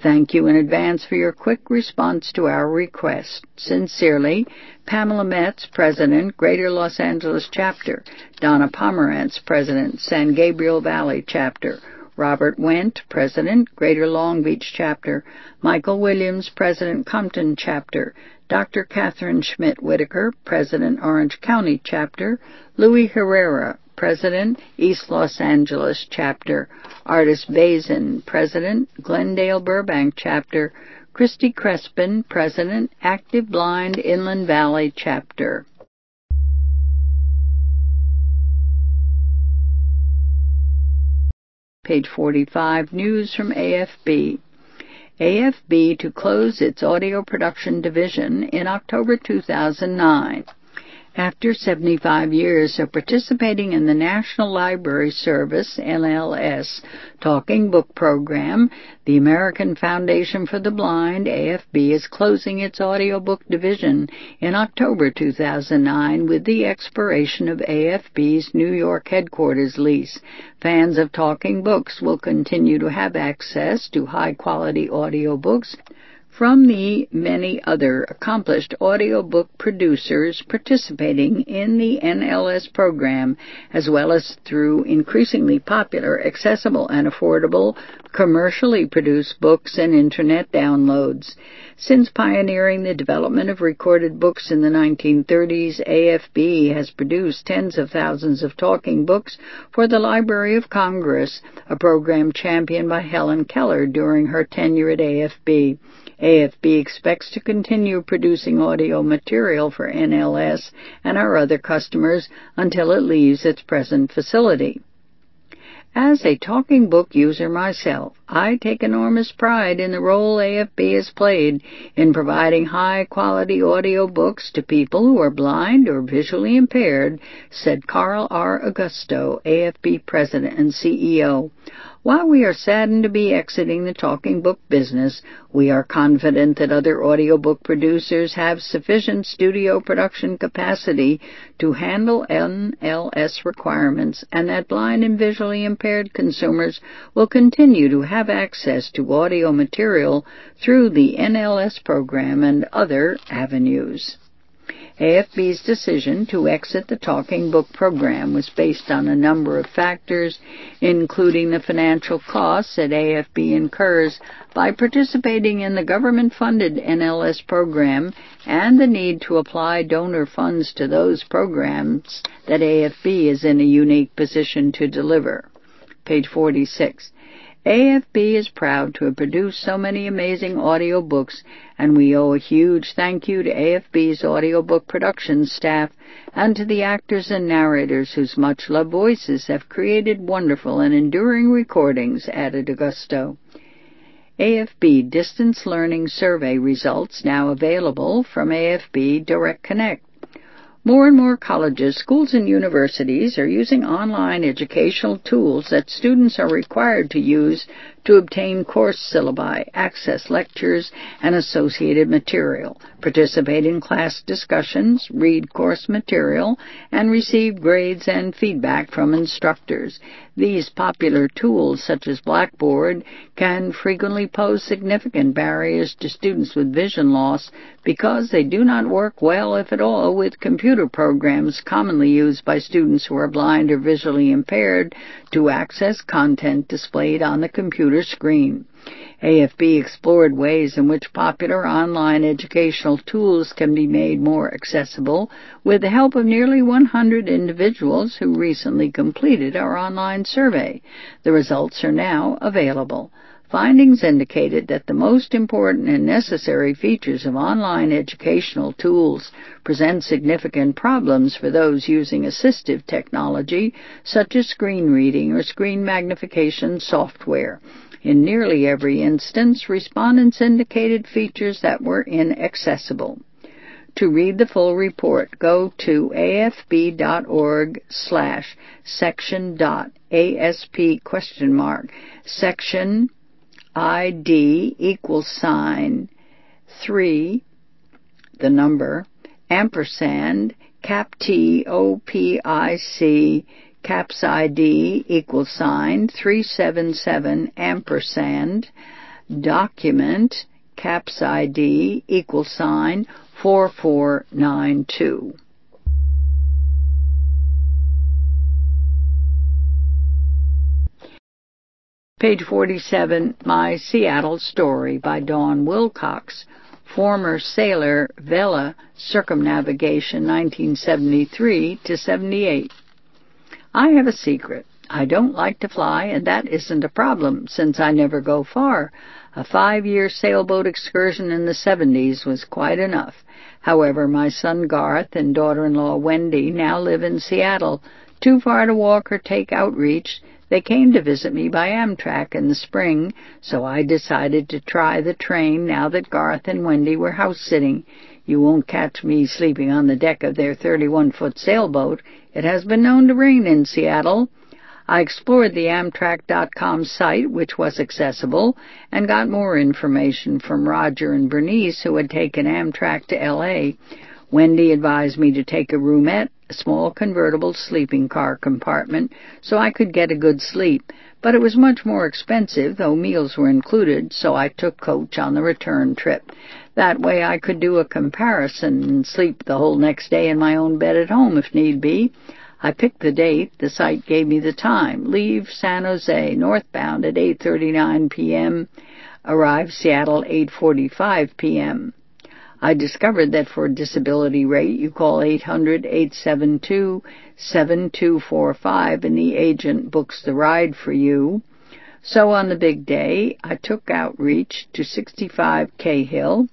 Thank you in advance for your quick response to our request. Sincerely, Pamela Metz, President, Greater Los Angeles Chapter. Donna Pomerantz, President, San Gabriel Valley Chapter. Robert Wendt, President, Greater Long Beach Chapter. Michael Williams, President, Compton Chapter. Doctor Catherine Schmidt-Whitaker, President, Orange County Chapter. Louis Herrera, President, East Los Angeles Chapter. Artis Bazin, President, Glendale Burbank Chapter. Christy Crespin, President, Active Blind Inland Valley Chapter. Page forty-five, News from A F B. A F B to close its audio production division in October two thousand nine. After seventy-five years of participating in the National Library Service, N L S, Talking Book Program, the American Foundation for the Blind, A F B, is closing its audiobook division in October two thousand nine with the expiration of A F B's New York headquarters lease. Fans of Talking Books will continue to have access to high-quality audiobooks from the many other accomplished audiobook producers participating in the N L S program, as well as through increasingly popular, accessible, and affordable commercially produced books and Internet downloads. Since pioneering the development of recorded books in the nineteen thirties, A F B has produced tens of thousands of talking books for the Library of Congress, a program championed by Helen Keller during her tenure at A F B. A F B expects to continue producing audio material for N L S and our other customers until it leaves its present facility. As a talking book user myself, I take enormous pride in the role A F B has played in providing high-quality audiobooks to people who are blind or visually impaired, said Carl R. Augusto, A F B President and C E O. While we are saddened to be exiting the talking book business, we are confident that other audiobook producers have sufficient studio production capacity to handle N L S requirements and that blind and visually impaired consumers will continue to have access to audio material through the N L S program and other avenues. A F B's decision to exit the Talking Book program was based on a number of factors, including the financial costs that A F B incurs by participating in the government-funded N L S program and the need to apply donor funds to those programs that A F B is in a unique position to deliver. Page forty-six. A F B is proud to have produced so many amazing audiobooks, and we owe a huge thank you to A F B's audiobook production staff and to the actors and narrators whose much-loved voices have created wonderful and enduring recordings, added Augusto. A F B Distance Learning Survey results now available from A F B Direct Connect. More and more colleges, schools, and universities are using online educational tools that students are required to use to obtain course syllabi, access lectures, and associated material, participate in class discussions, read course material, and receive grades and feedback from instructors. These popular tools, such as Blackboard, can frequently pose significant barriers to students with vision loss because they do not work well, if at all, with computer programs commonly used by students who are blind or visually impaired to access content displayed on the computer screen. A F B explored ways in which popular online educational tools can be made more accessible with the help of nearly one hundred individuals who recently completed our online survey. The results are now available. Findings indicated that the most important and necessary features of online educational tools present significant problems for those using assistive technology, such as screen reading or screen magnification software. In nearly every instance, respondents indicated features that were inaccessible. To read the full report, go to afb.org slash section dot asp question mark section I D equals sign three, the number, ampersand, cap T O P I C, caps I D equals sign three seven seven ampersand document CAPS I D equal sign four four nine two. Page forty-seven, My Seattle Story by Dawn Wilcox, former sailor, Vela Circumnavigation nineteen seventy-three to seventy-eight. I have a secret. I don't like to fly, and that isn't a problem, since I never go far. A five-year sailboat excursion in the seventies was quite enough. However, my son Garth and daughter-in-law Wendy now live in Seattle, too far to walk or take outreach. They came to visit me by Amtrak in the spring, so I decided to try the train now that Garth and Wendy were house-sitting. You won't catch me sleeping on the deck of their thirty-one foot sailboat. It has been known to rain in Seattle. I explored the Amtrak dot com site, which was accessible, and got more information from Roger and Bernice, who had taken Amtrak to L A Wendy advised me to take a roomette, a small convertible sleeping car compartment, so I could get a good sleep, but it was much more expensive, though meals were included, so I took coach on the return trip. That way I could do a comparison and sleep the whole next day in my own bed at home if need be. I picked the date. The site gave me the time. Leave San Jose northbound at eight thirty-nine p.m. Arrive Seattle eight forty-five p.m. I discovered that for a disability rate, you call eight hundred, eight seven two, seven two four five and the agent books the ride for you. So on the big day, I took outreach to sixty-five Cahill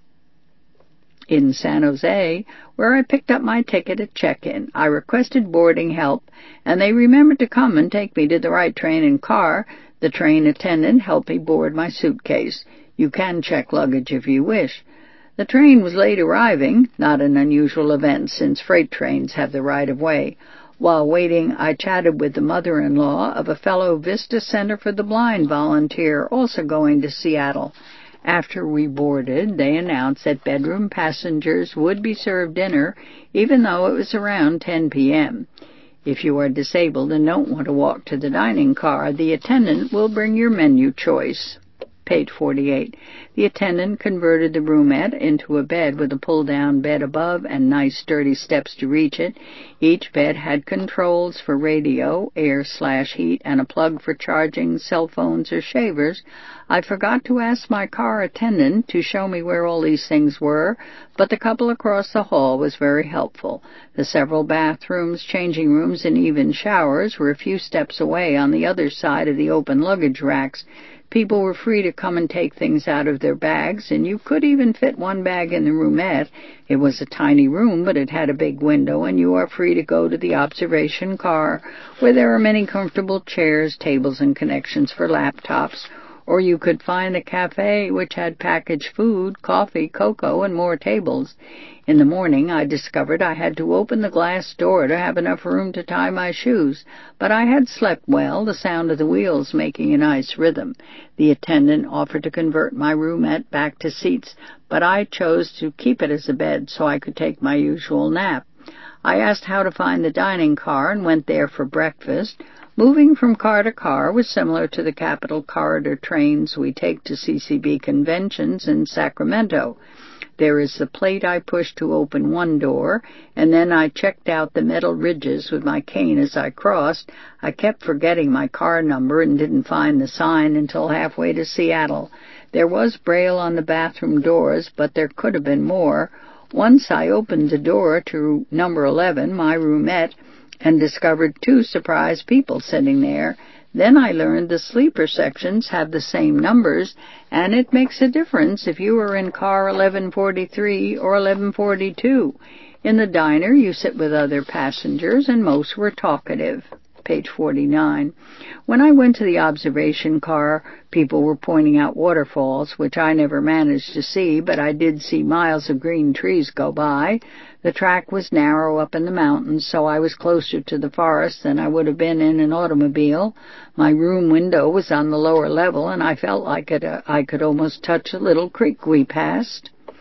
in San Jose, where I picked up my ticket at check-in. I requested boarding help, and they remembered to come and take me to the right train and car. The train attendant helped me board my suitcase. You can check luggage if you wish. The train was late arriving, not an unusual event since freight trains have the right-of-way. While waiting, I chatted with the mother-in-law of a fellow Vista Center for the Blind volunteer also going to Seattle. After we boarded, they announced that bedroom passengers would be served dinner, even though it was around ten p.m. If you are disabled and don't want to walk to the dining car, the attendant will bring your menu choice. Page forty-eight. The attendant converted the roomette into a bed with a pull-down bed above and nice sturdy steps to reach it. Each bed had controls for radio, air slash heat, and a plug for charging cell phones or shavers. I forgot to ask my car attendant to show me where all these things were, but the couple across the hall was very helpful. The several bathrooms, changing rooms, and even showers were a few steps away on the other side of the open luggage racks. People were free to come and take things out of their bags, and you could even fit one bag in the roomette. It was a tiny room, but it had a big window, and you are free to go to the observation car, where there are many comfortable chairs, tables, and connections for laptops. Or you could find a cafe which had packaged food, coffee, cocoa, and more tables. In the morning, I discovered I had to open the glass door to have enough room to tie my shoes, but I had slept well, the sound of the wheels making a nice rhythm. The attendant offered to convert my roomette back to seats, but I chose to keep it as a bed so I could take my usual nap. I asked how to find the dining car and went there for breakfast. Moving from car to car was similar to the Capital Corridor trains we take to C C B conventions in Sacramento. There is the plate I pushed to open one door, and then I checked out the metal ridges with my cane as I crossed. I kept forgetting my car number and didn't find the sign until halfway to Seattle. There was Braille on the bathroom doors, but there could have been more. Once I opened the door to number eleven, my roomette, and discovered two surprised people sitting there. Then I learned the sleeper sections have the same numbers, and it makes a difference if you are in car eleven forty-three or eleven forty-two. In the diner, you sit with other passengers, and most were talkative. Page forty-nine. When I went to the observation car, people were pointing out waterfalls, which I never managed to see, but I did see miles of green trees go by. The track was narrow up in the mountains, so I was closer to the forest than I would have been in an automobile. My room window was on the lower level, and I felt like it, uh, I could almost touch the little creek we passed.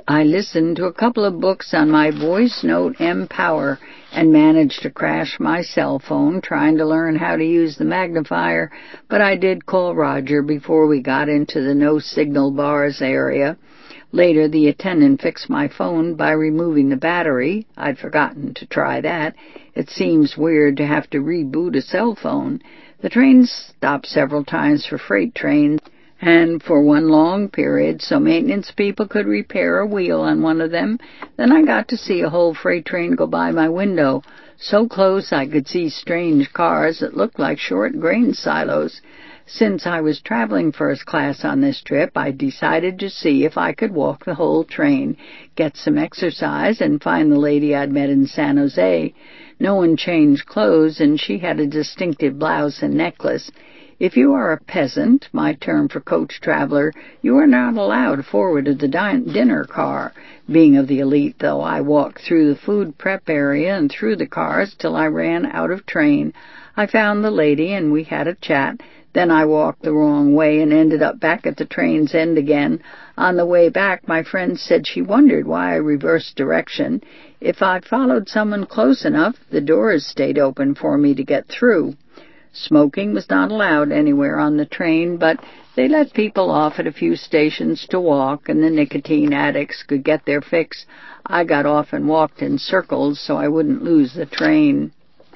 I listened to a couple of books on my Voice Note M Power and managed to crash my cell phone trying to learn how to use the magnifier, but I did call Roger before we got into the no-signal bars area. Later, the attendant fixed my phone by removing the battery. I'd forgotten to try that. It seems weird to have to reboot a cell phone. The train stopped several times for freight trains, and for one long period, so maintenance people could repair a wheel on one of them. Then I got to see a whole freight train go by my window, so close I could see strange cars that looked like short grain silos. Since I was traveling first class on this trip, I decided to see if I could walk the whole train, get some exercise, and find the lady I'd met in San Jose. No one changed clothes, and she had a distinctive blouse and necklace. If you are a peasant, my term for coach traveler, you are not allowed forward to the din- dinner car. Being of the elite, though, I walked through the food prep area and through the cars till I ran out of train. I found the lady, and we had a chat. Then I walked the wrong way and ended up back at the train's end again. On the way back, my friend said she wondered why I reversed direction. If I followed someone close enough, the doors stayed open for me to get through. Smoking was not allowed anywhere on the train, but they let people off at a few stations to walk, and the nicotine addicts could get their fix. I got off and walked in circles so I wouldn't lose the train.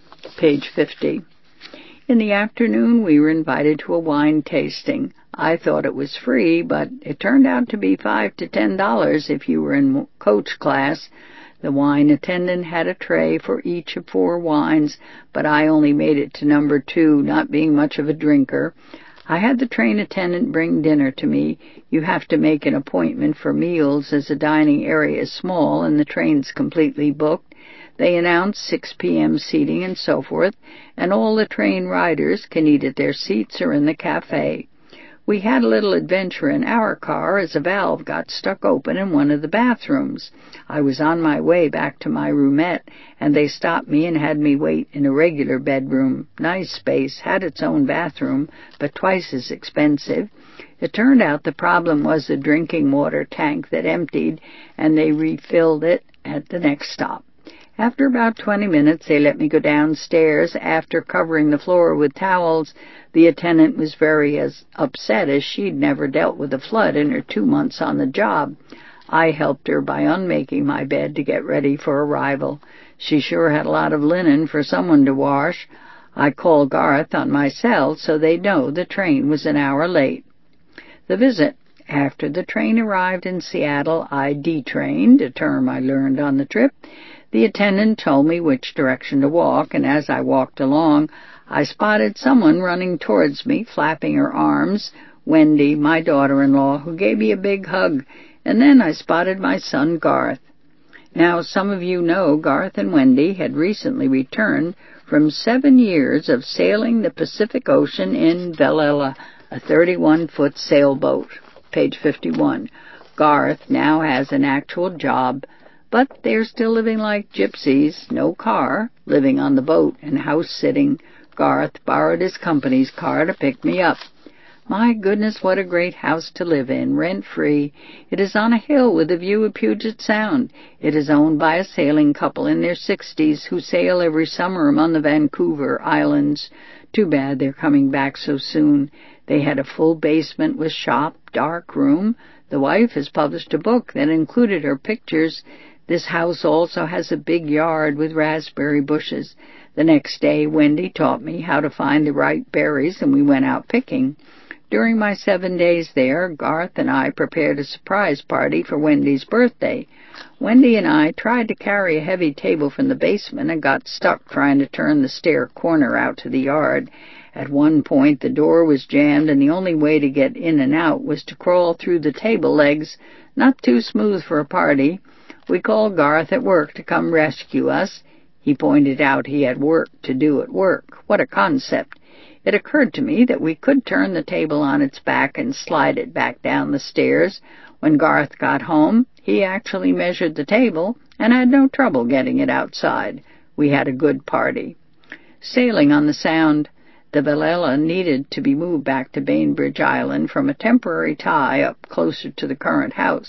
Page fifty. In the afternoon, we were invited to a wine tasting. I thought it was free, but it turned out to be five to ten dollars if you were in coach class. The wine attendant had a tray for each of four wines, but I only made it to number two, not being much of a drinker. I had the train attendant bring dinner to me. You have to make an appointment for meals, as the dining area is small and the train's completely booked. They announce six p.m. seating and so forth, and all the train riders can eat at their seats or in the cafe. We had a little adventure in our car as a valve got stuck open in one of the bathrooms. I was on my way back to my roomette, and they stopped me and had me wait in a regular bedroom. Nice space, had its own bathroom, but twice as expensive. It turned out the problem was the drinking water tank that emptied, and they refilled it at the next stop. After about twenty minutes, they let me go downstairs. After covering the floor with towels, the attendant was very as upset as she'd never dealt with a flood in her two months on the job. I helped her by unmaking my bed to get ready for arrival. She sure had a lot of linen for someone to wash. I called Garth on my cell so they'd know the train was an hour late. The visit. After the train arrived in Seattle, I detrained, a term I learned on the trip. The attendant told me which direction to walk, and as I walked along, I spotted someone running towards me, flapping her arms, Wendy, my daughter-in-law, who gave me a big hug, and then I spotted my son Garth. Now, some of you know Garth and Wendy had recently returned from seven years of sailing the Pacific Ocean in Velella, a thirty-one foot sailboat. Page fifty-one. Garth now has an actual job, but they're still living like gypsies, no car, living on the boat and house-sitting. Garth borrowed his company's car to pick me up. My goodness, what a great house to live in, rent-free. It is on a hill with a view of Puget Sound. It is owned by a sailing couple in their sixties who sail every summer among the Vancouver Islands. Too bad they're coming back so soon. They had a full basement with shop, dark room. The wife has published a book that included her pictures. This house also has a big yard with raspberry bushes. The next day, Wendy taught me how to find the right berries, and we went out picking. During my seven days there, Garth and I prepared a surprise party for Wendy's birthday. Wendy and I tried to carry a heavy table from the basement and got stuck trying to turn the stair corner out to the yard. At one point, the door was jammed, and the only way to get in and out was to crawl through the table legs. Not too smooth for a party. We called Garth at work to come rescue us. He pointed out he had work to do at work. What a concept! It occurred to me that we could turn the table on its back and slide it back down the stairs. When Garth got home, he actually measured the table and had no trouble getting it outside. We had a good party. Sailing on the Sound. The Velella needed to be moved back to Bainbridge Island from a temporary tie up closer to the current house.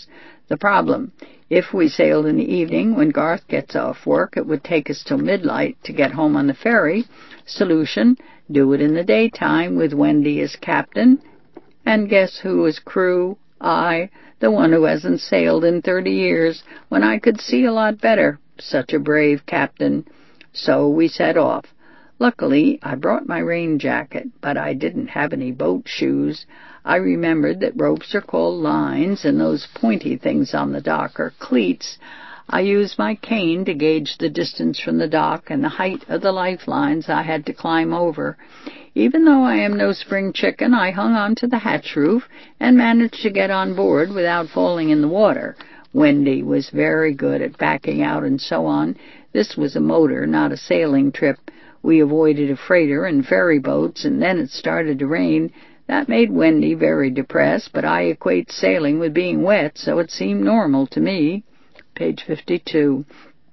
The problem: if we sailed in the evening when Garth gets off work, it would take us till midnight to get home on the ferry. Solution: do it in the daytime with Wendy as captain. And guess who was crew? I, the one who hasn't sailed in thirty years, when I could see a lot better. Such a brave captain. So we set off. Luckily, I brought my rain jacket, but I didn't have any boat shoes. I remembered that ropes are called lines, and those pointy things on the dock are cleats. I used my cane to gauge the distance from the dock and the height of the lifelines I had to climb over. Even though I am no spring chicken, I hung on to the hatch roof and managed to get on board without falling in the water. Wendy was very good at backing out and so on. This was a motor, not a sailing trip. We avoided a freighter and ferry boats, and then it started to rain. That made Wendy very depressed, but I equate sailing with being wet, so it seemed normal to me. Page fifty-two.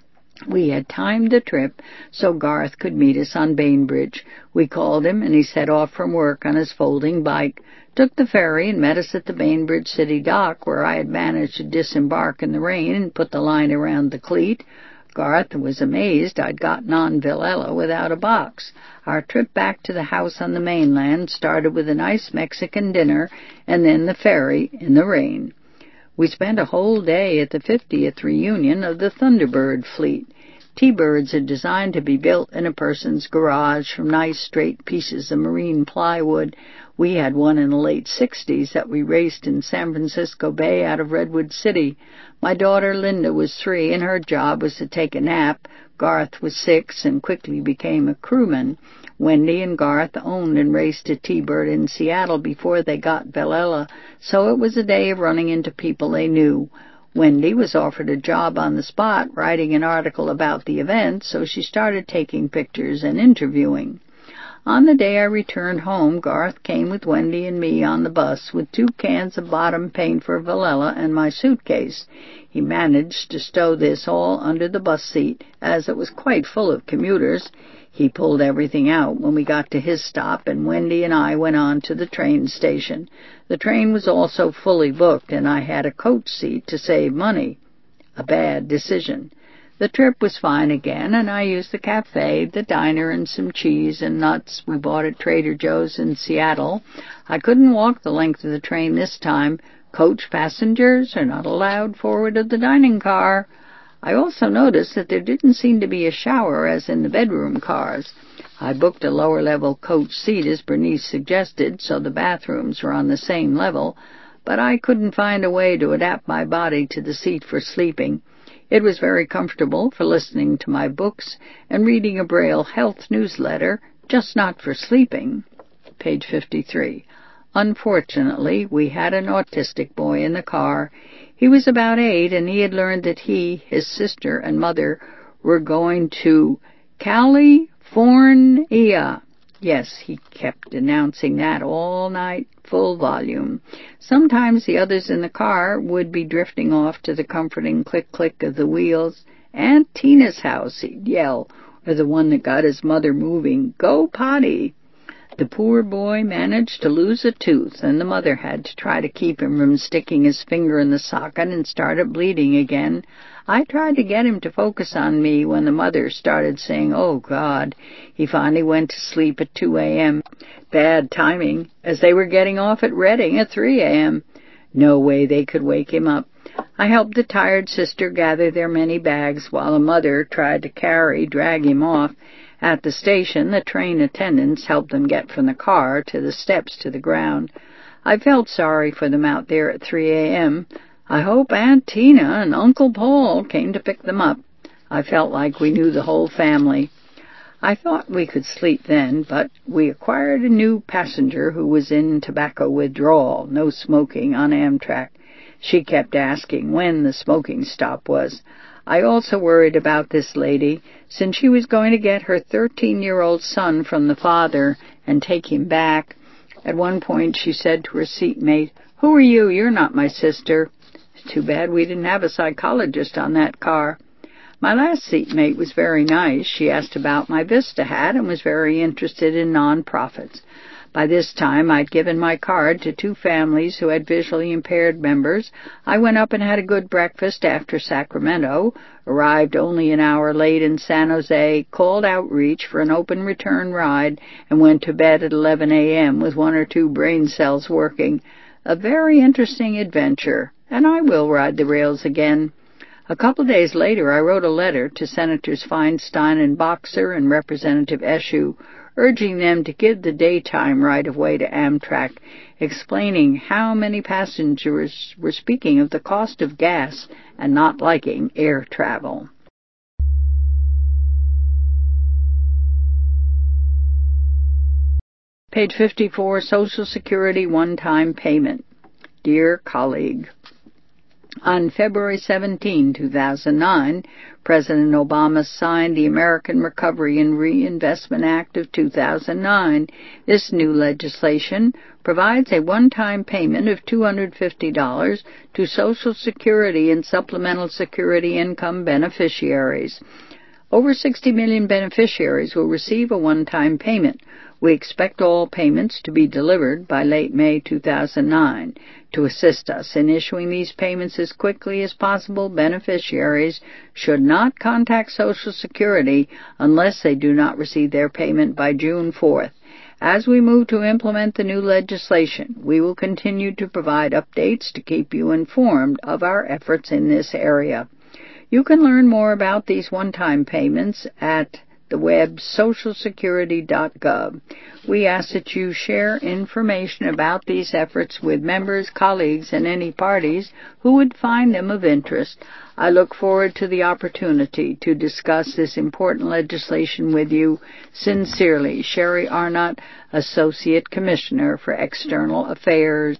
We had timed the trip so Garth could meet us on Bainbridge. We called him, and he set off from work on his folding bike, took the ferry, and met us at the Bainbridge City dock, where I had managed to disembark in the rain and put the line around the cleat. Garth was amazed I'd gotten on Velella without a box. Our trip back to the house on the mainland started with a nice Mexican dinner and then the ferry in the rain. We spent a whole day at the fiftieth reunion of the Thunderbird fleet. T-birds are designed to be built in a person's garage from nice straight pieces of marine plywood. We had one in the late sixties that we raced in San Francisco Bay out of Redwood City. My daughter Linda was three, and her job was to take a nap. Garth was six and quickly became a crewman. Wendy and Garth owned and raced a T-bird in Seattle before they got Velella, so it was a day of running into people they knew. Wendy was offered a job on the spot writing an article about the event, so she started taking pictures and interviewing. On the day I returned home, Garth came with Wendy and me on the bus with two cans of bottom paint for Velella and my suitcase. He managed to stow this all under the bus seat, as it was quite full of commuters. He pulled everything out when we got to his stop, and Wendy and I went on to the train station. The train was also fully booked, and I had a coach seat to save money. A bad decision. The trip was fine again, and I used the cafe, the diner, and some cheese and nuts we bought at Trader Joe's in Seattle. I couldn't walk the length of the train this time. Coach passengers are not allowed forward of the dining car. I also noticed that there didn't seem to be a shower as in the bedroom cars. I booked a lower-level coach seat as Bernice suggested, so the bathrooms were on the same level, but I couldn't find a way to adapt my body to the seat for sleeping. It was very comfortable for listening to my books and reading a Braille health newsletter, just not for sleeping. Page fifty-three. Unfortunately, we had an autistic boy in the car. He was about eight, and he had learned that he, his sister, and mother were going to California. Yes, he kept announcing that all night, full volume. Sometimes the others in the car would be drifting off to the comforting click-click of the wheels. "Aunt Tina's house," he'd yell, or the one that got his mother moving, "Go potty." The poor boy managed to lose a tooth, and the mother had to try to keep him from sticking his finger in the socket and started bleeding again. I tried to get him to focus on me when the mother started saying, "Oh, God." He finally went to sleep at two a.m. Bad timing, as they were getting off at Reading at three a.m. No way they could wake him up. I helped the tired sister gather their many bags while the mother tried to carry, drag him off. At the station, the train attendants helped them get from the car to the steps to the ground. I felt sorry for them out there at three a.m. I hope Aunt Tina and Uncle Paul came to pick them up. I felt like we knew the whole family. I thought we could sleep then, but we acquired a new passenger who was in tobacco withdrawal, no smoking on Amtrak. She kept asking when the smoking stop was. I also worried about this lady, since she was going to get her thirteen-year-old son from the father and take him back. At one point she said to her seatmate, "Who are you? You're not my sister." Too bad we didn't have a psychologist on that car. My last seatmate was very nice. She asked about my Vista hat and was very interested in non-profits. By this time, I'd given my card to two families who had visually impaired members. I went up and had a good breakfast after Sacramento, arrived only an hour late in San Jose, called Outreach for an open return ride, and went to bed at eleven a.m. with one or two brain cells working. A very interesting adventure, and I will ride the rails again. A couple days later, I wrote a letter to Senators Feinstein and Boxer and Representative Eshoo, urging them to give the daytime right-of-way to Amtrak, explaining how many passengers were speaking of the cost of gas and not liking air travel. Page fifty-four, Social Security One-Time Payment. Dear Colleague, on February seventeenth, two thousand nine, President Obama signed the American Recovery and Reinvestment Act of two thousand nine. This new legislation provides a one-time payment of two hundred fifty dollars to Social Security and Supplemental Security income beneficiaries. Over sixty million beneficiaries will receive a one-time payment. We expect all payments to be delivered by late May two thousand nine. To assist us in issuing these payments as quickly as possible, beneficiaries should not contact Social Security unless they do not receive their payment by June fourth. As we move to implement the new legislation, we will continue to provide updates to keep you informed of our efforts in this area. You can learn more about these one-time payments at the web social security dot gov. We ask that you share information about these efforts with members, colleagues, and any parties who would find them of interest. I look forward to the opportunity to discuss this important legislation with you. Sincerely, Sherry Arnott, Associate Commissioner for External Affairs.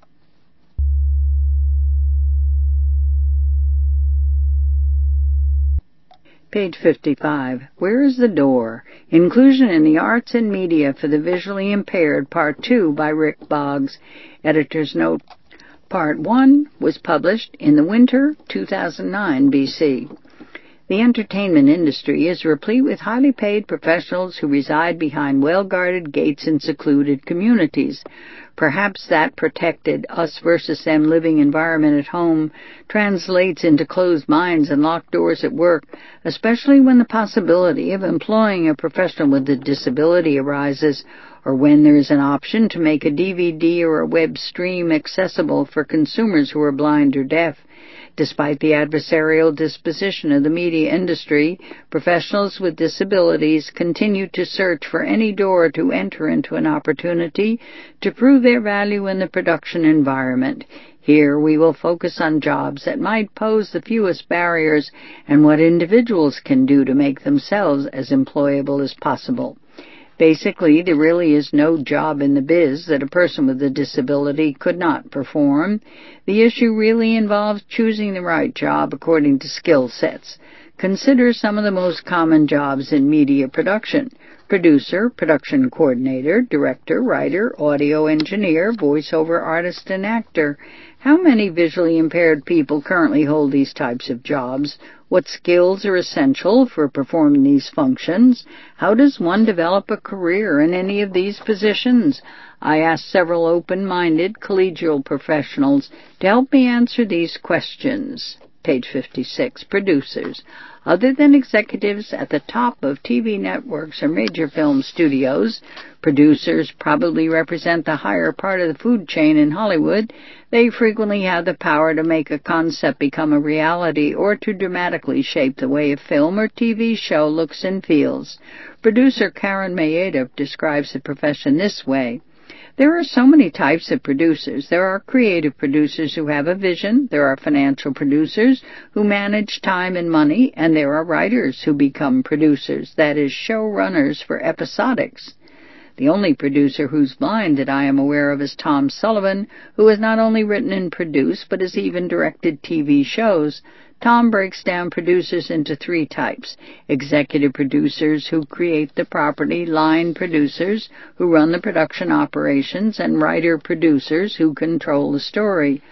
Page fifty-five. Where is the Door? Inclusion in the Arts and Media for the Visually Impaired, Part two by Rick Boggs. Editor's note, Part one was published in the winter two thousand nine B C. The entertainment industry is replete with highly paid professionals who reside behind well-guarded gates in secluded communities. Perhaps that protected us versus them living environment at home translates into closed minds and locked doors at work, especially when the possibility of employing a professional with a disability arises, or when there is an option to make a D V D or a web stream accessible for consumers who are blind or deaf. Despite the adversarial disposition of the media industry, professionals with disabilities continue to search for any door to enter into an opportunity to prove their value in the production environment. Here we will focus on jobs that might pose the fewest barriers and what individuals can do to make themselves as employable as possible. Basically, there really is no job in the biz that a person with a disability could not perform. The issue really involves choosing the right job according to skill sets. Consider some of the most common jobs in media production: producer, production coordinator, director, writer, audio engineer, voiceover artist, and actor. How many visually impaired people currently hold these types of jobs? What skills are essential for performing these functions? How does one develop a career in any of these positions? I asked several open-minded collegial professionals to help me answer these questions. Page fifty-six. Producers. Other than executives at the top of T V networks or major film studios, producers probably represent the higher part of the food chain in Hollywood. They frequently have the power to make a concept become a reality or to dramatically shape the way a film or T V show looks and feels. Producer Karen Mayeda describes the profession this way. There are so many types of producers. There are creative producers who have a vision, there are financial producers who manage time and money, and there are writers who become producers, that is, showrunners for episodics. The only producer who's blind that I am aware of is Tom Sullivan, who has not only written and produced, but has even directed T V shows. Tom breaks down producers into three types: executive producers who create the property, line producers who run the production operations, and writer producers who control the story.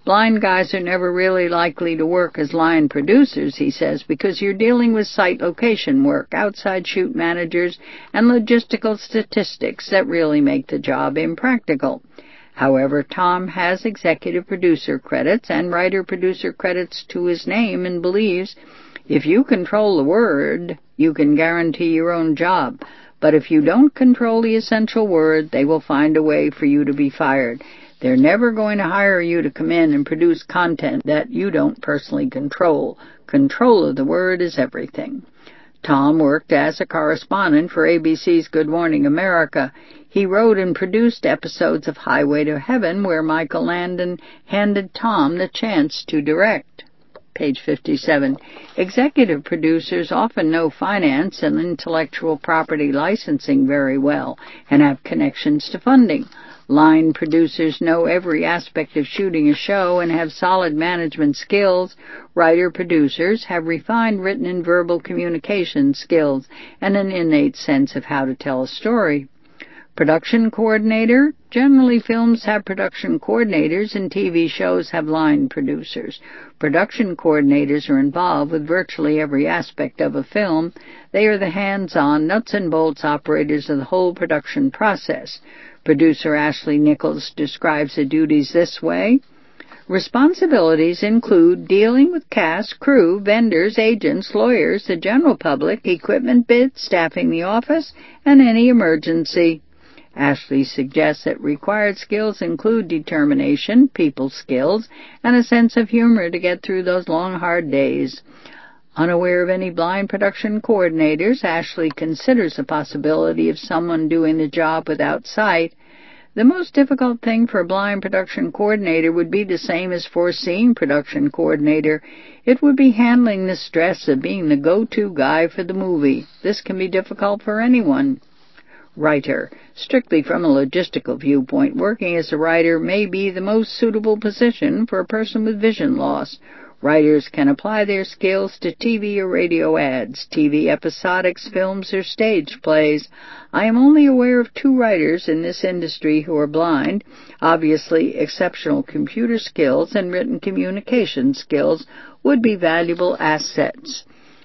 Blind guys are never really likely to work as line producers, he says, because you're dealing with site location work, outside shoot managers, and logistical statistics that really make the job impractical. However, Tom has executive producer credits and writer-producer credits to his name and believes if you control the word, you can guarantee your own job. But if you don't control the essential word, they will find a way for you to be fired. They're never going to hire you to come in and produce content that you don't personally control. Control of the word is everything. Tom worked as a correspondent for A B C's Good Morning America. He wrote and produced episodes of Highway to Heaven, where Michael Landon handed Tom the chance to direct. Page fifty-seven. Executive producers often know finance and intellectual property licensing very well and have connections to funding. Line producers know every aspect of shooting a show and have solid management skills. Writer-producers have refined written and verbal communication skills and an innate sense of how to tell a story. Production coordinator. Generally, films have production coordinators and T V shows have line producers. Production coordinators are involved with virtually every aspect of a film. They are the hands-on, nuts-and-bolts operators of the whole production process. Producer Ashley Nichols describes the duties this way. Responsibilities include dealing with cast, crew, vendors, agents, lawyers, the general public, equipment bids, staffing the office, and any emergency. Ashley suggests that required skills include determination, people skills, and a sense of humor to get through those long, hard days. Unaware of any blind production coordinators, Ashley considers the possibility of someone doing the job without sight. The most difficult thing for a blind production coordinator would be the same as for a seeing production coordinator. It would be handling the stress of being the go-to guy for the movie. This can be difficult for anyone. Writer. Strictly from a logistical viewpoint, working as a writer may be the most suitable position for a person with vision loss. Writers can apply their skills to T V or radio ads, T V episodics, films, or stage plays. I am only aware of two writers in this industry who are blind. Obviously, exceptional computer skills and written communication skills would be valuable assets.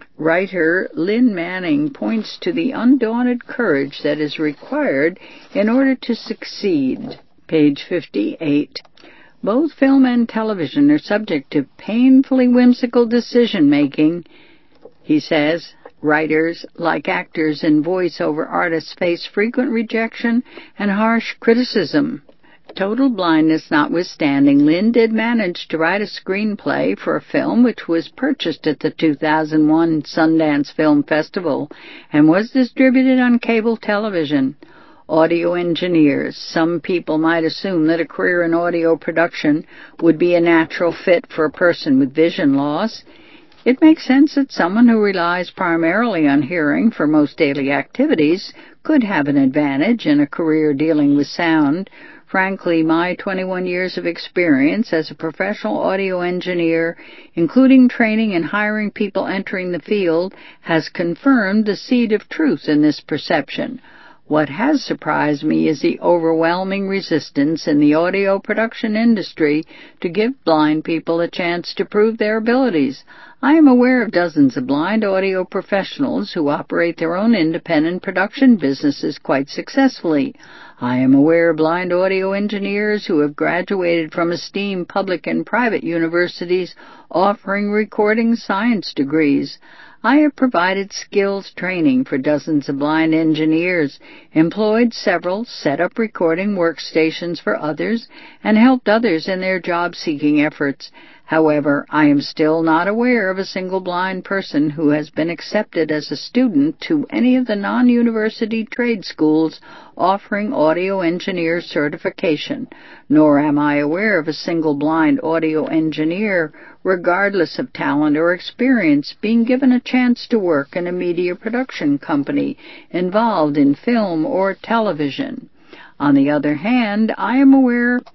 Writer Lynn Manning points to the undaunted courage that is required in order to succeed. Page fifty-eight. Both film and television are subject to painfully whimsical decision-making, he says. Writers, like actors and voice-over artists, face frequent rejection and harsh criticism. Total blindness notwithstanding, Lynn did manage to write a screenplay for a film which was purchased at the two thousand one Sundance Film Festival and was distributed on cable television. Audio engineers. Some people might assume that a career in audio production would be a natural fit for a person with vision loss. It makes sense that someone who relies primarily on hearing for most daily activities could have an advantage in a career dealing with sound. Frankly, my twenty-one years of experience as a professional audio engineer, including training and hiring people entering the field, has confirmed the seed of truth in this perception. What has surprised me is the overwhelming resistance in the audio production industry to give blind people a chance to prove their abilities. I am aware of dozens of blind audio professionals who operate their own independent production businesses quite successfully. I am aware of blind audio engineers who have graduated from esteemed public and private universities offering recording science degrees. I have provided skills training for dozens of blind engineers, employed several, set up recording workstations for others, and helped others in their job-seeking efforts. However, I am still not aware of a single blind person who has been accepted as a student to any of the non-university trade schools offering audio engineer certification, nor am I aware of a single blind audio engineer, regardless of talent or experience, being given a chance to work in a media production company involved in film or television. On the other hand, I am aware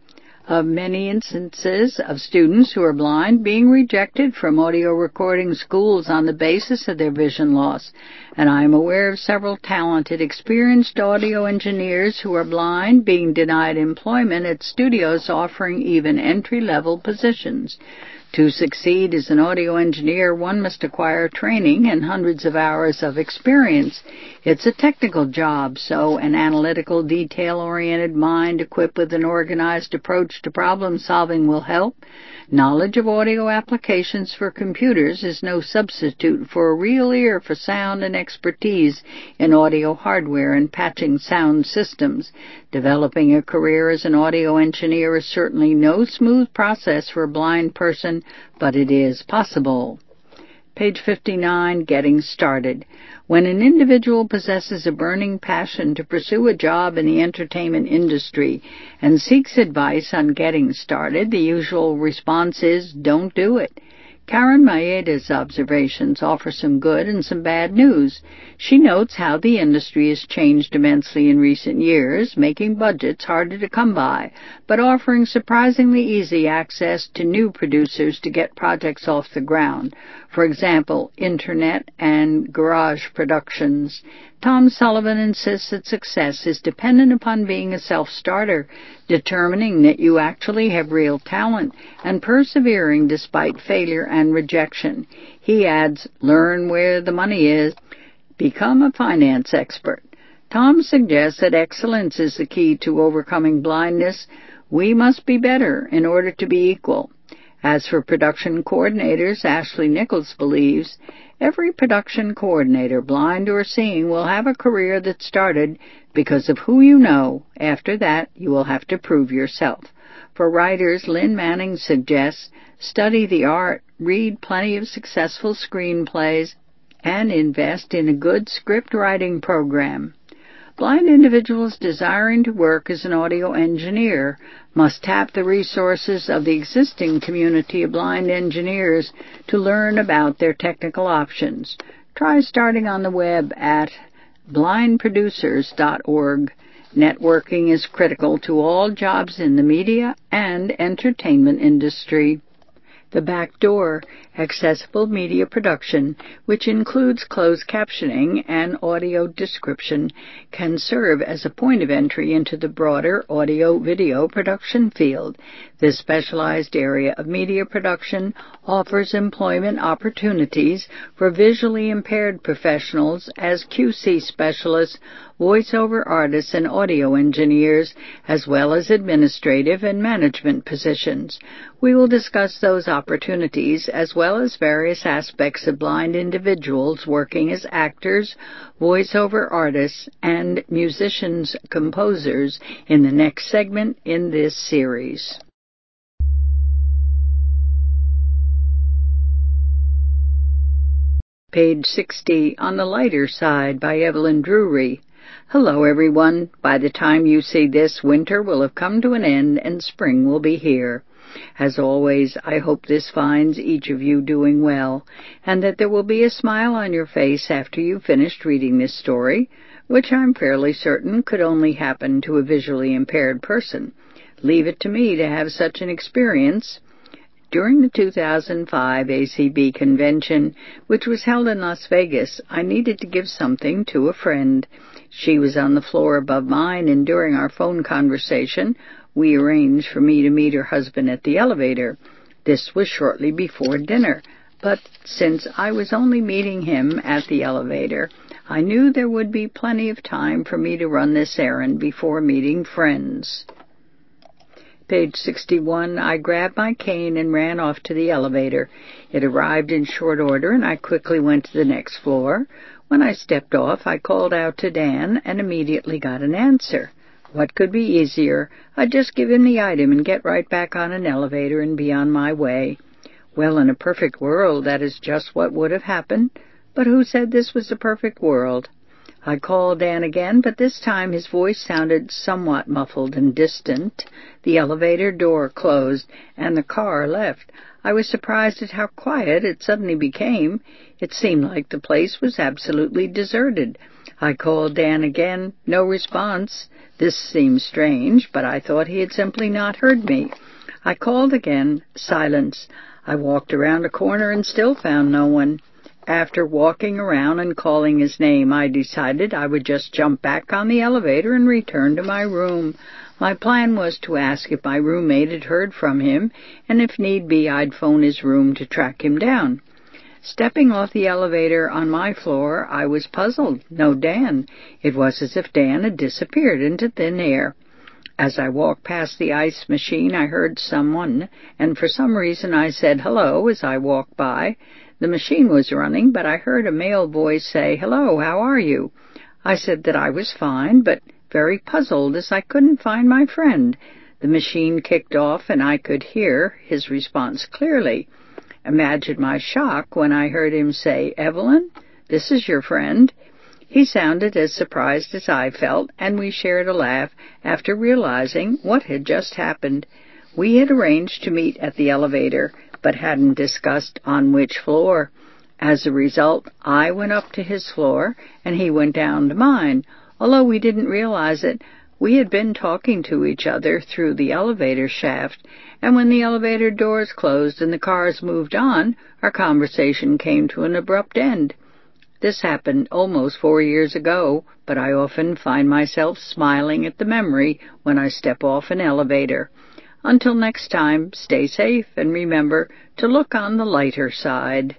of many instances of students who are blind being rejected from audio recording schools on the basis of their vision loss, and I am aware of several talented, experienced audio engineers who are blind being denied employment at studios offering even entry-level positions. To succeed as an audio engineer, one must acquire training and hundreds of hours of experience. It's a technical job, so an analytical, detail-oriented mind equipped with an organized approach to problem-solving will help. Knowledge of audio applications for computers is no substitute for a real ear for sound and expertise in audio hardware and patching sound systems. Developing a career as an audio engineer is certainly no smooth process for a blind person, but it is possible. Page fifty-nine, Getting Started. When an individual possesses a burning passion to pursue a job in the entertainment industry and seeks advice on getting started, the usual response is, don't do it. Karen Maeda's observations offer some good and some bad news. She notes how the industry has changed immensely in recent years, making budgets harder to come by, but offering surprisingly easy access to new producers to get projects off the ground. For example, internet and garage productions. Tom Sullivan insists that success is dependent upon being a self-starter, determining that you actually have real talent, and persevering despite failure and rejection. He adds, learn where the money is. Become a finance expert. Tom suggests that excellence is the key to overcoming blindness. We must be better in order to be equal. As for production coordinators, Ashley Nichols believes, every production coordinator, blind or seeing, will have a career that started because of who you know. After that, you will have to prove yourself. For writers, Lynn Manning suggests, study the art, read plenty of successful screenplays, and invest in a good script writing program. Blind individuals desiring to work as an audio engineer must tap the resources of the existing community of blind engineers to learn about their technical options. Try starting on the web at blind producers dot org. Networking is critical to all jobs in the media and entertainment industry. The Back Door, accessible media production, which includes closed captioning and audio description, can serve as a point of entry into the broader audio-video production field. This specialized area of media production offers employment opportunities for visually impaired professionals as Q C specialists, voiceover artists, and audio engineers, as well as administrative and management positions. We will discuss those opportunities as well as various aspects of blind individuals working as actors, voiceover artists, and musicians, composers in the next segment in this series. Page sixty, On the Lighter Side by Evelyn Drury. Hello, everyone. By the time you see this, winter will have come to an end and spring will be here. As always, I hope this finds each of you doing well, and that there will be a smile on your face after you've finished reading this story, which I'm fairly certain could only happen to a visually impaired person. Leave it to me to have such an experience. During the two thousand five A C B convention, which was held in Las Vegas, I needed to give something to a friend. She was on the floor above mine, and during our phone conversation, we arranged for me to meet her husband at the elevator. This was shortly before dinner, but since I was only meeting him at the elevator, I knew there would be plenty of time for me to run this errand before meeting friends. Page sixty-one, I grabbed my cane and ran off to the elevator. It arrived in short order, and I quickly went to the next floor. When I stepped off, I called out to Dan and immediately got an answer. What could be easier? I'd just give him the item and get right back on an elevator and be on my way. Well, in a perfect world, that is just what would have happened. But who said this was a perfect world? I called Dan again, but this time his voice sounded somewhat muffled and distant. The elevator door closed, and the car left. I was surprised at how quiet it suddenly became. It seemed like the place was absolutely deserted. I called Dan again. No response. This seemed strange, but I thought he had simply not heard me. I called again. Silence. I walked around a corner and still found no one. After walking around and calling his name, I decided I would just jump back on the elevator and return to my room. My plan was to ask if my roommate had heard from him, and if need be, I'd phone his room to track him down. Stepping off the elevator on my floor, I was puzzled. No Dan. It was as if Dan had disappeared into thin air. As I walked past the ice machine, I heard someone, and for some reason I said hello as I walked by. The machine was running, but I heard a male voice say, "Hello, how are you?" I said that I was fine, but very puzzled as I couldn't find my friend. The machine kicked off, and I could hear his response clearly. Imagine my shock when I heard him say, "Evelyn, this is your friend." He sounded as surprised as I felt, and we shared a laugh after realizing what had just happened. We had arranged to meet at the elevator, but hadn't discussed on which floor. As a result, I went up to his floor, and he went down to mine. Although we didn't realize it, we had been talking to each other through the elevator shaft, and when the elevator doors closed and the cars moved on, our conversation came to an abrupt end. This happened almost four years ago, but I often find myself smiling at the memory when I step off an elevator. Until next time, stay safe and remember to look on the lighter side.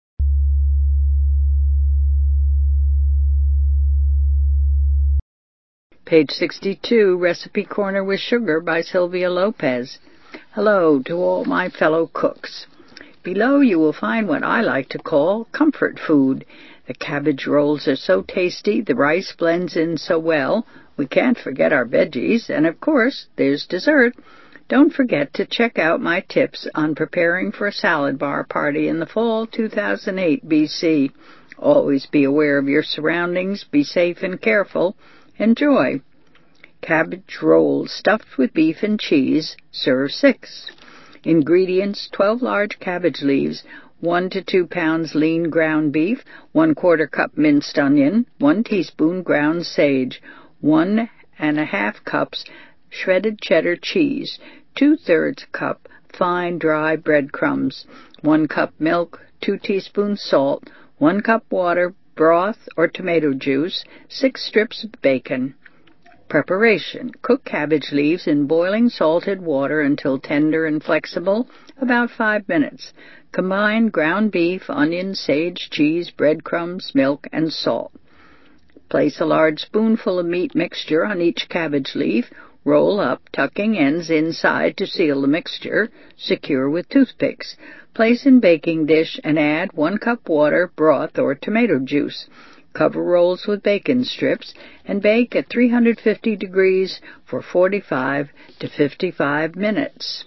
Page sixty-two, Recipe Corner with Sugar by Sylvia Lopez. Hello to all my fellow cooks. Below you will find what I like to call comfort food. The cabbage rolls are so tasty, the rice blends in so well, we can't forget our veggies, and of course, there's dessert. Don't forget to check out my tips on preparing for a salad bar party in the fall two thousand eight B C. Always be aware of your surroundings, be safe and careful. Enjoy. Cabbage rolls stuffed with beef and cheese. Serve six. Ingredients: twelve large cabbage leaves, one to two pounds lean ground beef, one quarter cup minced onion, one teaspoon ground sage, one and a half cups shredded cheddar cheese, two-thirds cup fine dry breadcrumbs, one cup milk, two teaspoons salt, one cup water, broth or tomato juice, six strips of bacon. Preparation: cook cabbage leaves in boiling salted water until tender and flexible, about five minutes. Combine ground beef, onion, sage, cheese, breadcrumbs, milk, and salt. Place a large spoonful of meat mixture on each cabbage leaf. Roll up, tucking ends inside to seal the mixture. Secure with toothpicks. Place in baking dish and add one cup water, broth, or tomato juice. Cover rolls with bacon strips and bake at three hundred fifty degrees for forty-five to fifty-five minutes.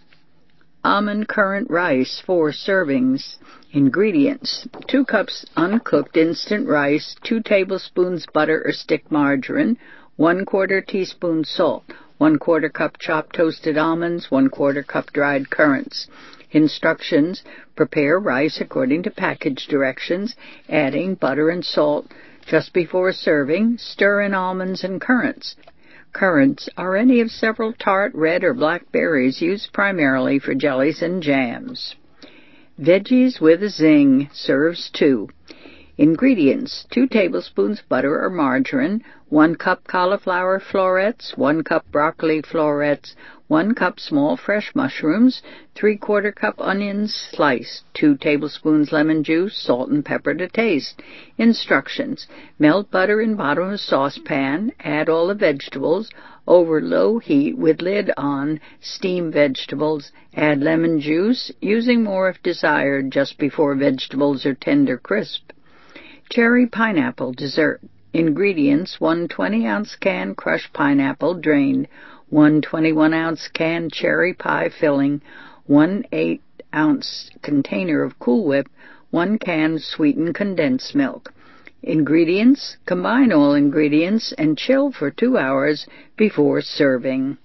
Almond currant rice, four servings. Ingredients: two cups uncooked instant rice, two tablespoons butter or stick margarine, one quarter teaspoon salt, one quarter cup chopped toasted almonds, one quarter cup dried currants. Instructions: prepare rice according to package directions, adding butter and salt. Just before serving, stir in almonds and currants. Currants are any of several tart, red, or black berries used primarily for jellies and jams. Veggies with a zing. Serves two. Ingredients: two tablespoons butter or margarine, one cup cauliflower florets, one cup broccoli florets, one cup small fresh mushrooms, three-quarter cup onions sliced, two tablespoons lemon juice, salt and pepper to taste. Instructions: melt butter in bottom of saucepan, add all the vegetables, over low heat with lid on, steam vegetables, add lemon juice, using more if desired just before vegetables are tender crisp. Cherry pineapple dessert. Ingredients: one twenty-ounce can crushed pineapple drained, one twenty-one ounce can cherry pie filling, one eight-ounce container of Cool Whip, one can sweetened condensed milk. Ingredients: combine all ingredients and chill for two hours before serving.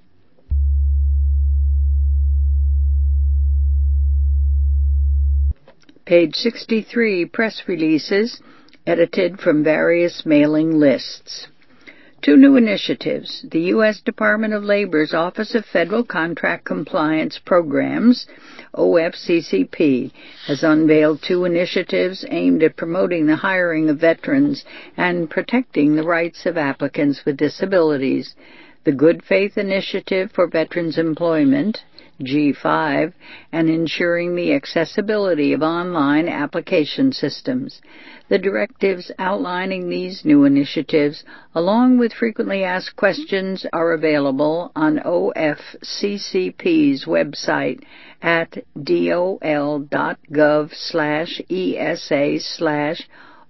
Page sixty-three, Press Releases. edited from various mailing lists. Two new initiatives. The U S Department of Labor's Office of Federal Contract Compliance Programs, O F C C P, has unveiled two initiatives aimed at promoting the hiring of veterans and protecting the rights of applicants with disabilities. The Good Faith Initiative for Veterans Employment, G five, and ensuring the accessibility of online application systems. The directives outlining these new initiatives, along with frequently asked questions, are available on O F C C P's website at dol.gov slash ESA slash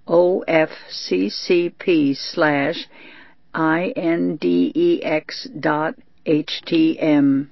OFCCP slash INDEX dot HTM.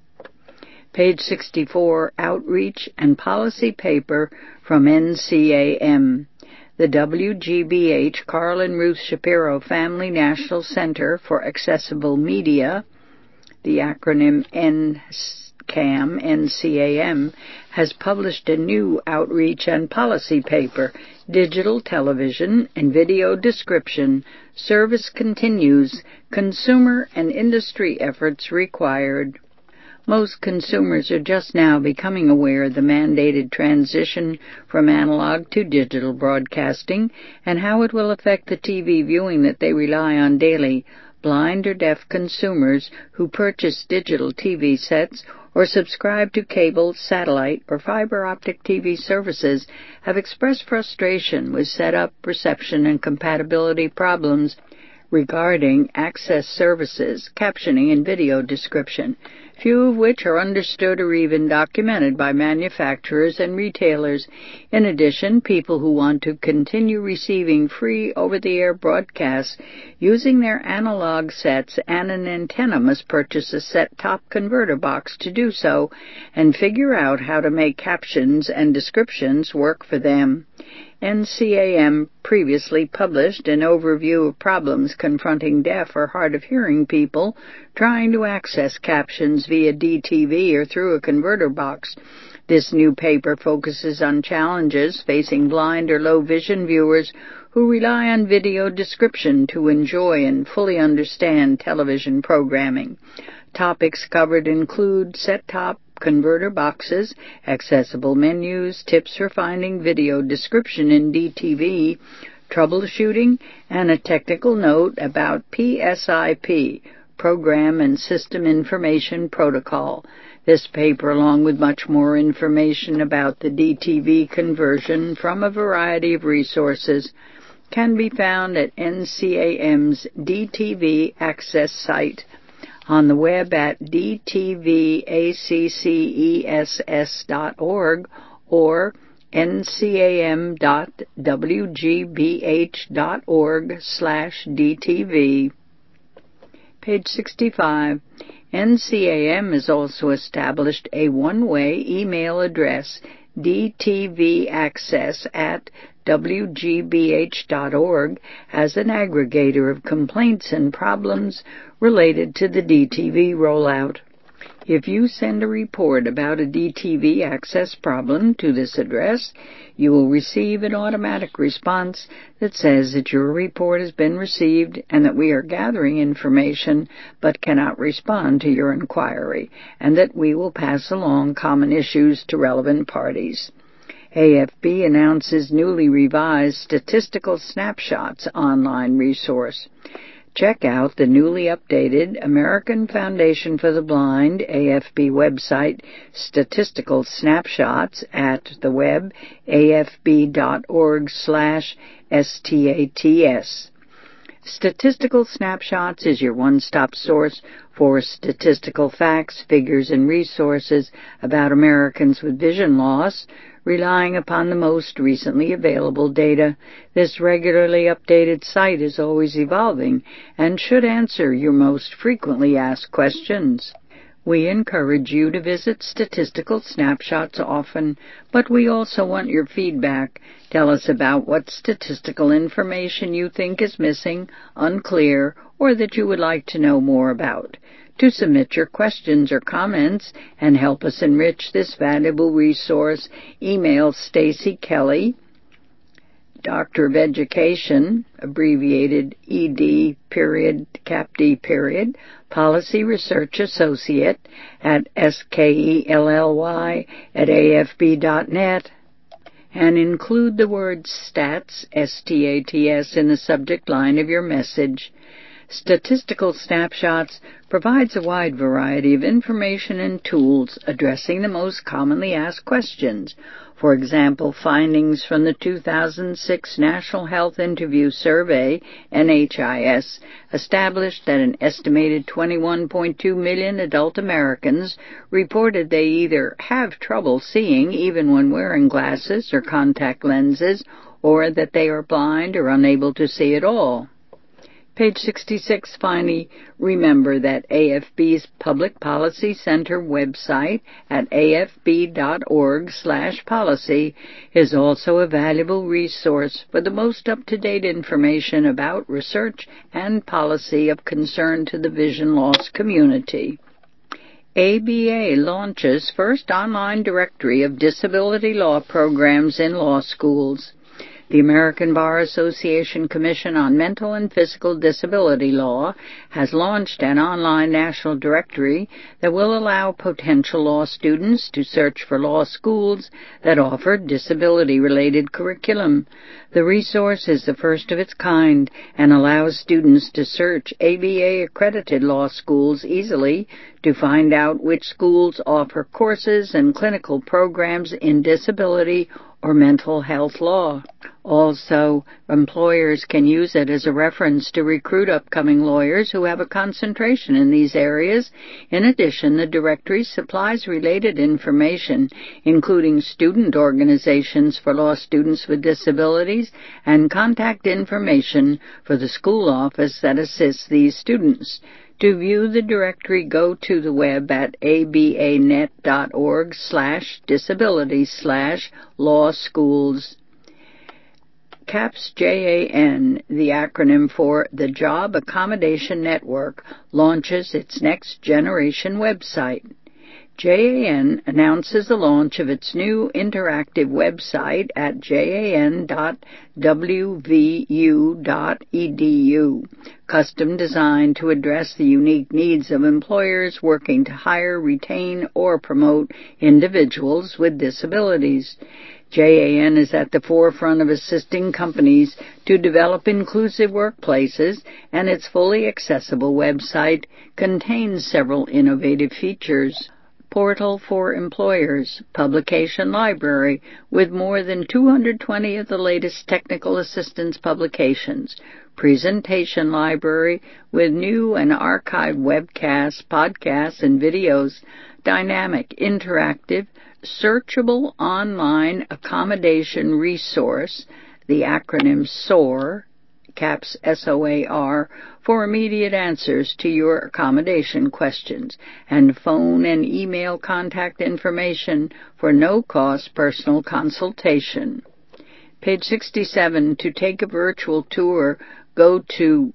Page sixty-four, Outreach and Policy Paper from N C A M. The W G B H Carl and Ruth Shapiro Family National Center for Accessible Media, the acronym N C A M, N C A M, has published a new outreach and policy paper, Digital Television and Video Description, Service Continues, Consumer and Industry Efforts Required. Most consumers are just now becoming aware of the mandated transition from analog to digital broadcasting and how it will affect the T V viewing that they rely on daily. Blind or deaf consumers who purchase digital T V sets or subscribe to cable, satellite, or fiber optic T V services have expressed frustration with setup, reception, and compatibility problems regarding access services, captioning, and video description, few of which are understood or even documented by manufacturers and retailers. In addition, people who want to continue receiving free over-the-air broadcasts using their analog sets and an antenna must purchase a set-top converter box to do so and figure out how to make captions and descriptions work for them. N C A M previously published an overview of problems confronting deaf or hard-of-hearing people trying to access captions via D T V or through a converter box. This new paper focuses on challenges facing blind or low-vision viewers who rely on video description to enjoy and fully understand television programming. Topics covered include set-top converter boxes, accessible menus, tips for finding video description in D T V, troubleshooting, and a technical note about P S I P, Program and System Information Protocol. This paper, along with much more information about the D T V conversion from a variety of resources, can be found at N C A M's D T V Access site on the web at d t v access dot org or n c a m dot w g b h dot org slash d t v. Page sixty-five. N C A M has also established a one-way email address, d t v access at w g b h dot org, as an aggregator of complaints and problems related to the D T V rollout. If you send a report about a D T V access problem to this address, you will receive an automatic response that says that your report has been received and that we are gathering information but cannot respond to your inquiry, and that we will pass along common issues to relevant parties. A F B announces newly revised Statistical Snapshots online resource. Check out the newly updated American Foundation for the Blind A F B website, Statistical Snapshots, at the web afb.org slash stats. Statistical Snapshots is your one-stop source for statistical facts, figures, and resources about Americans with vision loss, relying upon the most recently available data. This regularly updated site is always evolving and should answer your most frequently asked questions. We encourage you to visit Statistical Snapshots often, but we also want your feedback. Tell us about what statistical information you think is missing, unclear, or that you would like to know more about. To submit your questions or comments and help us enrich this valuable resource, email Stacy Kelly Doctor of Education, abbreviated E D period, Cap D period, Policy Research Associate at S K E L L Y at A F B dot net, and include the word STATS, S T A T S, in the subject line of your message. Statistical Snapshots provides a wide variety of information and tools addressing the most commonly asked questions. For example, findings from the two thousand six National Health Interview Survey, N H I S, established that an estimated twenty-one point two million adult Americans reported they either have trouble seeing even when wearing glasses or contact lenses, or that they are blind or unable to see at all. Page sixty-six, finally, remember that A F B's Public Policy Center website at A F B dot org slash policy is also a valuable resource for the most up-to-date information about research and policy of concern to the vision loss community. A B A launches first online directory of disability law programs in law schools. The American Bar Association Commission on Mental and Physical Disability Law has launched an online national directory that will allow potential law students to search for law schools that offer disability-related curriculum. The resource is the first of its kind and allows students to search A B A-accredited law schools easily to find out which schools offer courses and clinical programs in disability or mental health law. Also, employers can use it as a reference to recruit upcoming lawyers who have a concentration in these areas. In addition, the directory supplies related information, including student organizations for law students with disabilities and contact information for the school office that assists these students. To view the directory, go to the web at abanet dot org slash disability slash law schools. CAPS J A N, the acronym for the Job Accommodation Network, launches its next generation website. J A N announces the launch of its new interactive website at jan dot w v u dot e d u, custom designed to address the unique needs of employers working to hire, retain, or promote individuals with disabilities. J A N is at the forefront of assisting companies to develop inclusive workplaces, and its fully accessible website contains several innovative features. Portal for Employers, publication library with more than two hundred twenty of the latest technical assistance publications, presentation library with new and archived webcasts, podcasts, and videos, dynamic, interactive, searchable online accommodation resource, the acronym SOAR, CAPS S O A R, for immediate answers to your accommodation questions, and phone and email contact information for no-cost personal consultation. Page sixty-seven, to take a virtual tour, go to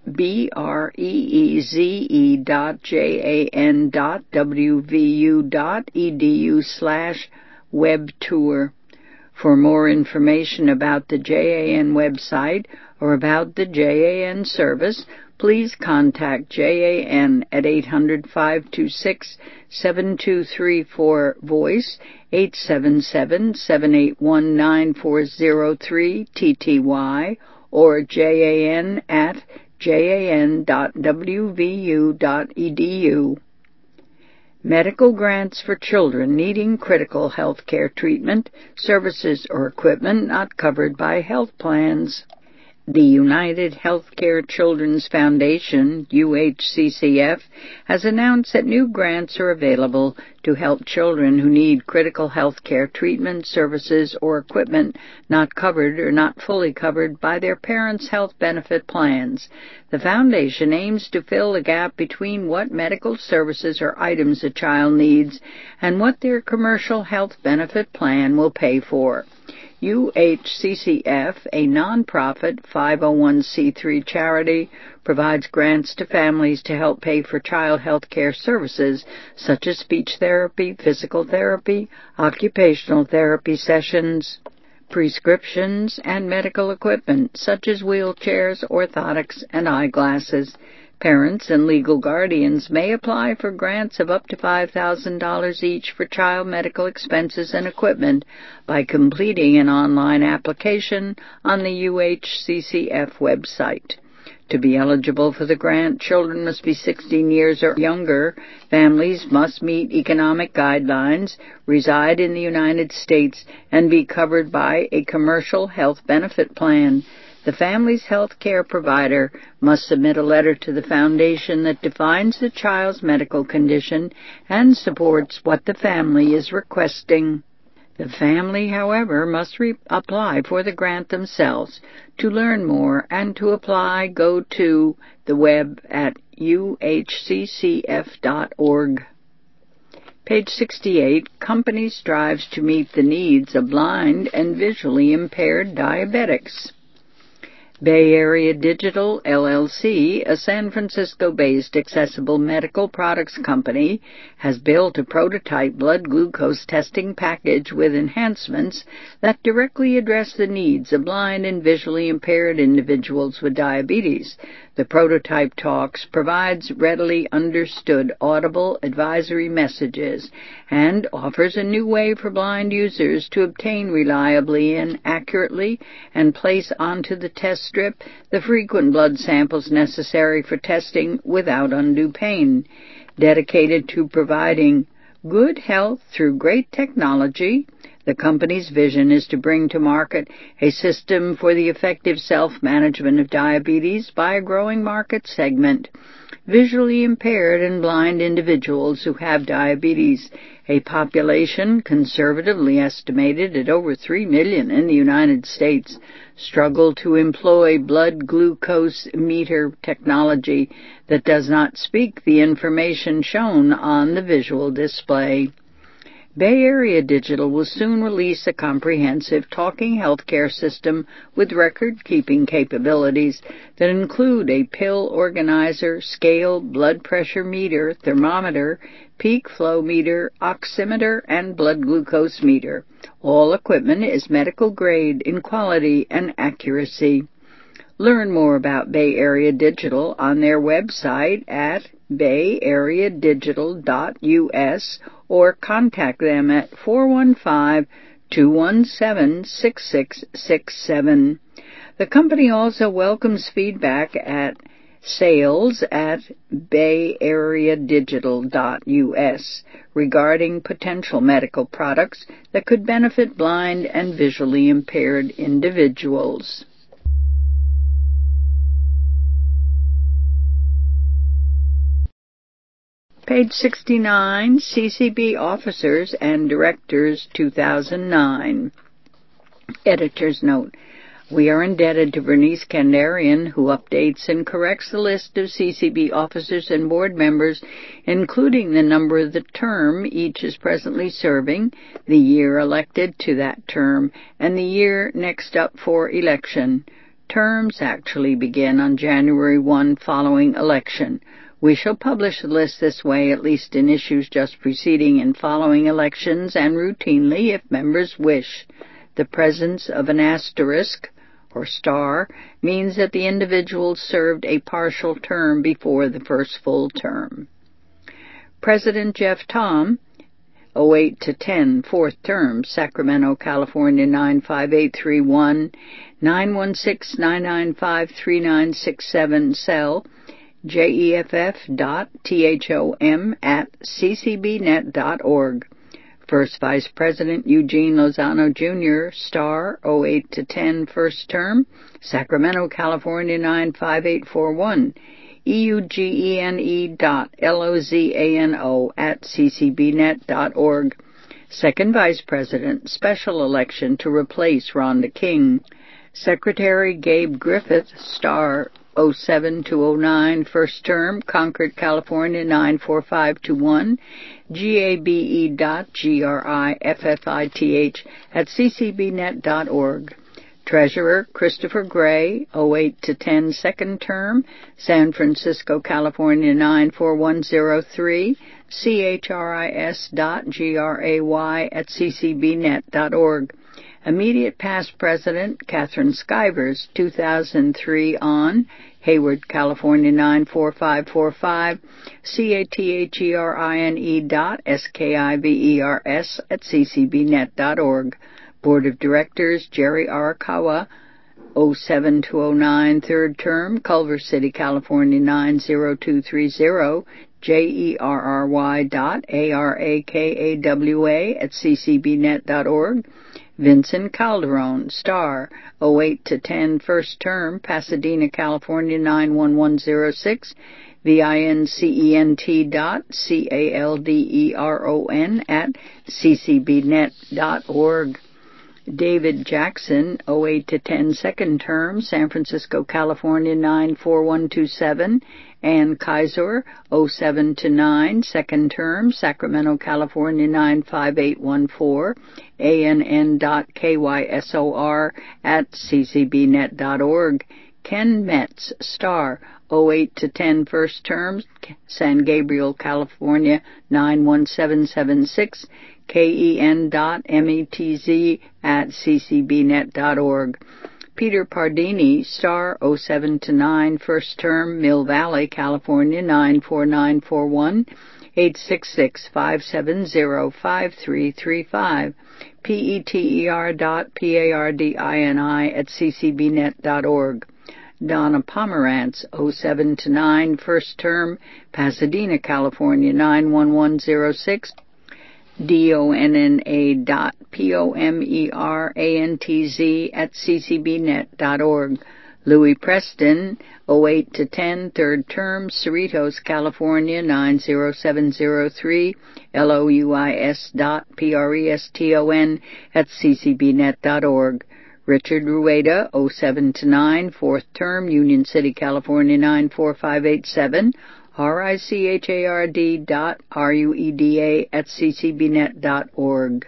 breeze dot jan dot wvu dot edu slash web tour. For more information about the J A N website or about the J A N service, please contact J A N at eight hundred, five two six, seven two three four, voice, eight seven seven, seven eight one, nine four zero three T T Y, or J A N at jan dot w v u dot e d u. Medical grants for children needing critical health care treatment, services, or equipment not covered by health plans. The United Healthcare Children's Foundation, U H C C F, has announced that new grants are available to help children who need critical health care treatment, services, or equipment not covered or not fully covered by their parents' health benefit plans. The foundation aims to fill the gap between what medical services or items a child needs and what their commercial health benefit plan will pay for. U H C C F, a nonprofit five oh one c three charity, provides grants to families to help pay for child health care services such as speech therapy, physical therapy, occupational therapy sessions, prescriptions, and medical equipment such as wheelchairs, orthotics, and eyeglasses. Parents and legal guardians may apply for grants of up to five thousand dollars each for child medical expenses and equipment by completing an online application on the U H C C F website. To be eligible for the grant, children must be sixteen years or younger, families must meet economic guidelines, reside in the United States, and be covered by a commercial health benefit plan. The family's health care provider must submit a letter to the foundation that defines the child's medical condition and supports what the family is requesting. The family, however, must re- apply for the grant themselves. To learn more and to apply, go to the web at U H C C F dot org. Page sixty-eight, Company strives to meet the needs of blind and visually impaired diabetics. Bay Area Digital, L L C, a San Francisco-based accessible medical products company, has built a prototype blood glucose testing package with enhancements that directly address the needs of blind and visually impaired individuals with diabetes. The prototype talks, provides readily understood audible advisory messages, and offers a new way for blind users to obtain reliably and accurately and place onto the test strip the frequent blood samples necessary for testing without undue pain. Dedicated to providing good health through great technology, the company's vision is to bring to market a system for the effective self-management of diabetes by a growing market segment, visually impaired and blind individuals who have diabetes, a population conservatively estimated at over three million in the United States, struggle to employ blood glucose meter technology that does not speak the information shown on the visual display. Bay Area Digital will soon release a comprehensive talking healthcare system with record-keeping capabilities that include a pill organizer, scale, blood pressure meter, thermometer, peak flow meter, oximeter, and blood glucose meter. All equipment is medical grade in quality and accuracy. Learn more about Bay Area Digital on their website at bay area digital dot U S or contact them at four one five, two one seven, six six six seven. The company also welcomes feedback at sales at bay area digital dot U S regarding potential medical products that could benefit blind and visually impaired individuals. Page sixty-nine, C C B Officers and Directors, two thousand nine. Editor's Note. We are indebted to Bernice Kandarian, who updates and corrects the list of C C B officers and board members, including the number of the term each is presently serving, the year elected to that term, and the year next up for election. Terms actually begin on January first following election. We shall publish the list this way, at least in issues just preceding and following elections, and routinely if members wish. The presence of an asterisk or star means that the individual served a partial term before the first full term. President Jeff Thom, oh eight to ten, fourth term, Sacramento, California nine five eight three one, nine one six, nine nine five, three nine six seven, cell jeff dot thom at c c b net dot org. First Vice President Eugene Lozano Junior, star oh eight to ten, first term, Sacramento, California nine five eight four one, eugene dot lozano at c c b net dot org. Second Vice President, special election to replace Rhonda King. Secretary Gabe Griffith, star oh seven to oh nine, first term, Concord, California nine four five two one, gabe dot griffith at c c b net dot org. Treasurer Christopher Gray, oh eight to ten, second term, San Francisco, California nine four one oh three, chris dot gray at c c b net dot org. Immediate past president, Catherine Skivers, two thousand three on, Hayward, California nine four five four five, C A T H E R I N E dot S K I V E R S at C C B net dot org. Board of Directors, Jerry Arakawa, oh seven two oh nine, third term, Culver City, California nine zero two three zero, J E R R Y dot A R A K A W A at C C B net dot org. Vincent Calderon, star, oh eight to ten, first term, Pasadena, California nine one one zero six, V I N C E N T dot C A L D E R O N at C C B net dot org. David Jackson, oh eight to ten, second term, San Francisco, California nine four one two seven. Ann Kaiser, oh seven to nine, second term, Sacramento, California nine five eight one four. A N N dot K Y S O R at C C B net dot org. Ken Metz, star, oh eight to ten, first term, San Gabriel, California nine one seven seven six. K E N dot M E T Z at C C B net dot org. Peter Pardini, star, oh seven to nine, first term, Mill Valley, California nine four nine four one, eight six six, five seven zero, five three three five. P E T E R dot P A R D I N I at C C B net dot org. Donna Pomerantz, oh seven to nine, first term, Pasadena, California nine one one zero six. D O N N A dot P O M E R A N T Z at C C B net dot org. Louis Preston, oh eight to ten, third term, Cerritos, California nine zero seven zero three, L O U I S dot P R E S T O N at C C B net dot org. Richard Rueda, oh seven to nine, fourth term, Union City, California nine four five eight seven, R I C H A R D dot R U E D A at C C B net dot org.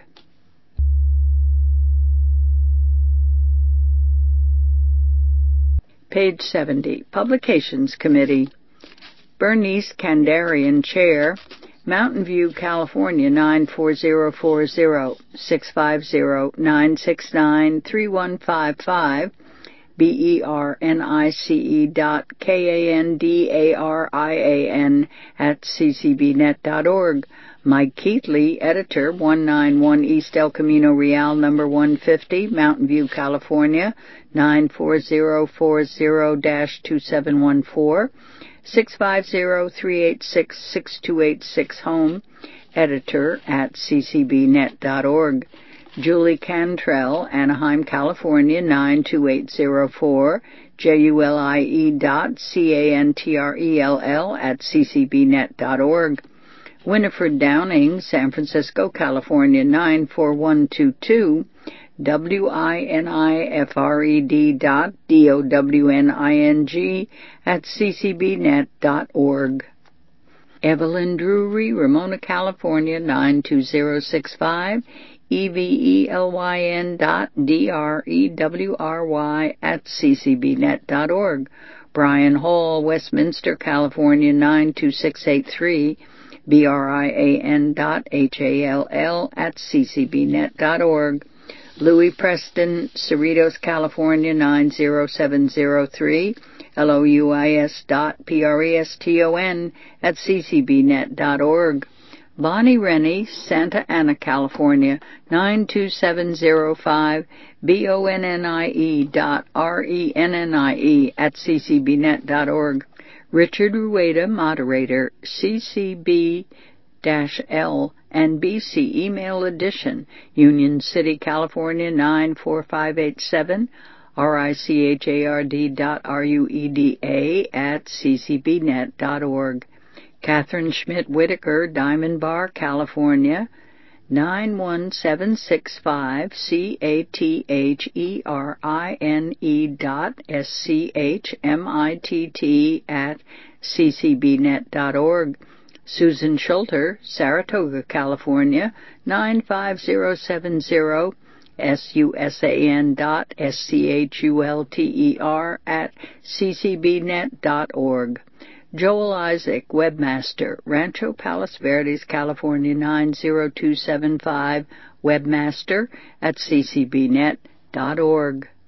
Page seventy, Publications Committee. Bernice Kandarian, Chair, Mountain View, California nine four zero four zero, six five zero, nine six nine, three one five five. B E R N I C E dot K A N D A R I A N at C C B net dot org. Mike Keatley, Editor, one ninety-one East El Camino Real, number one fifty, Mountain View, California, nine four zero four zero dash two seven one four, six five zero, three eight six, six two eight six, home, Editor at C C B net dot org. Julie Cantrell, Anaheim, California nine two eight zero four, J U L I E dot C A N T R E L L at C C B net dot org. Winifred Downing, San Francisco, California nine four one two two, W I N I F R E D dot D O W N I N G at C C B net dot org. Evelyn Drury, Ramona, California nine two zero six five, E V E L Y N dot D R E W R Y at C C B net dot org. Brian Hall, Westminster, California nine two six eight three, B R I A N dot H A L L at C C B net dot org. Louis Preston, Cerritos, California nine zero seven zero three, L O U I S dot P R E S T O N at C C B net dot org. Bonnie Rennie, Santa Ana, California nine two seven zero five, B O N N I E dot R E N N I E at C C B net dot org. Richard Rueda, Moderator, C C B L and B C Email Edition, Union City, California nine four five eight seven, R I C H A R D dot R U E D A at C C B net dot org. Catherine Schmidt Whitaker, Diamond Bar, California, nine one seven six five, C A T H E R I N E dot S C H M I T T at C C B net dot org. Susan Schulter, Saratoga, California, nine five zero seven zero, S U S A N dot S C H U L T E R at C C B net dot org. Joel Isaac, Webmaster, Rancho Palos Verdes, California nine zero two seven five, webmaster at c c b net dot org.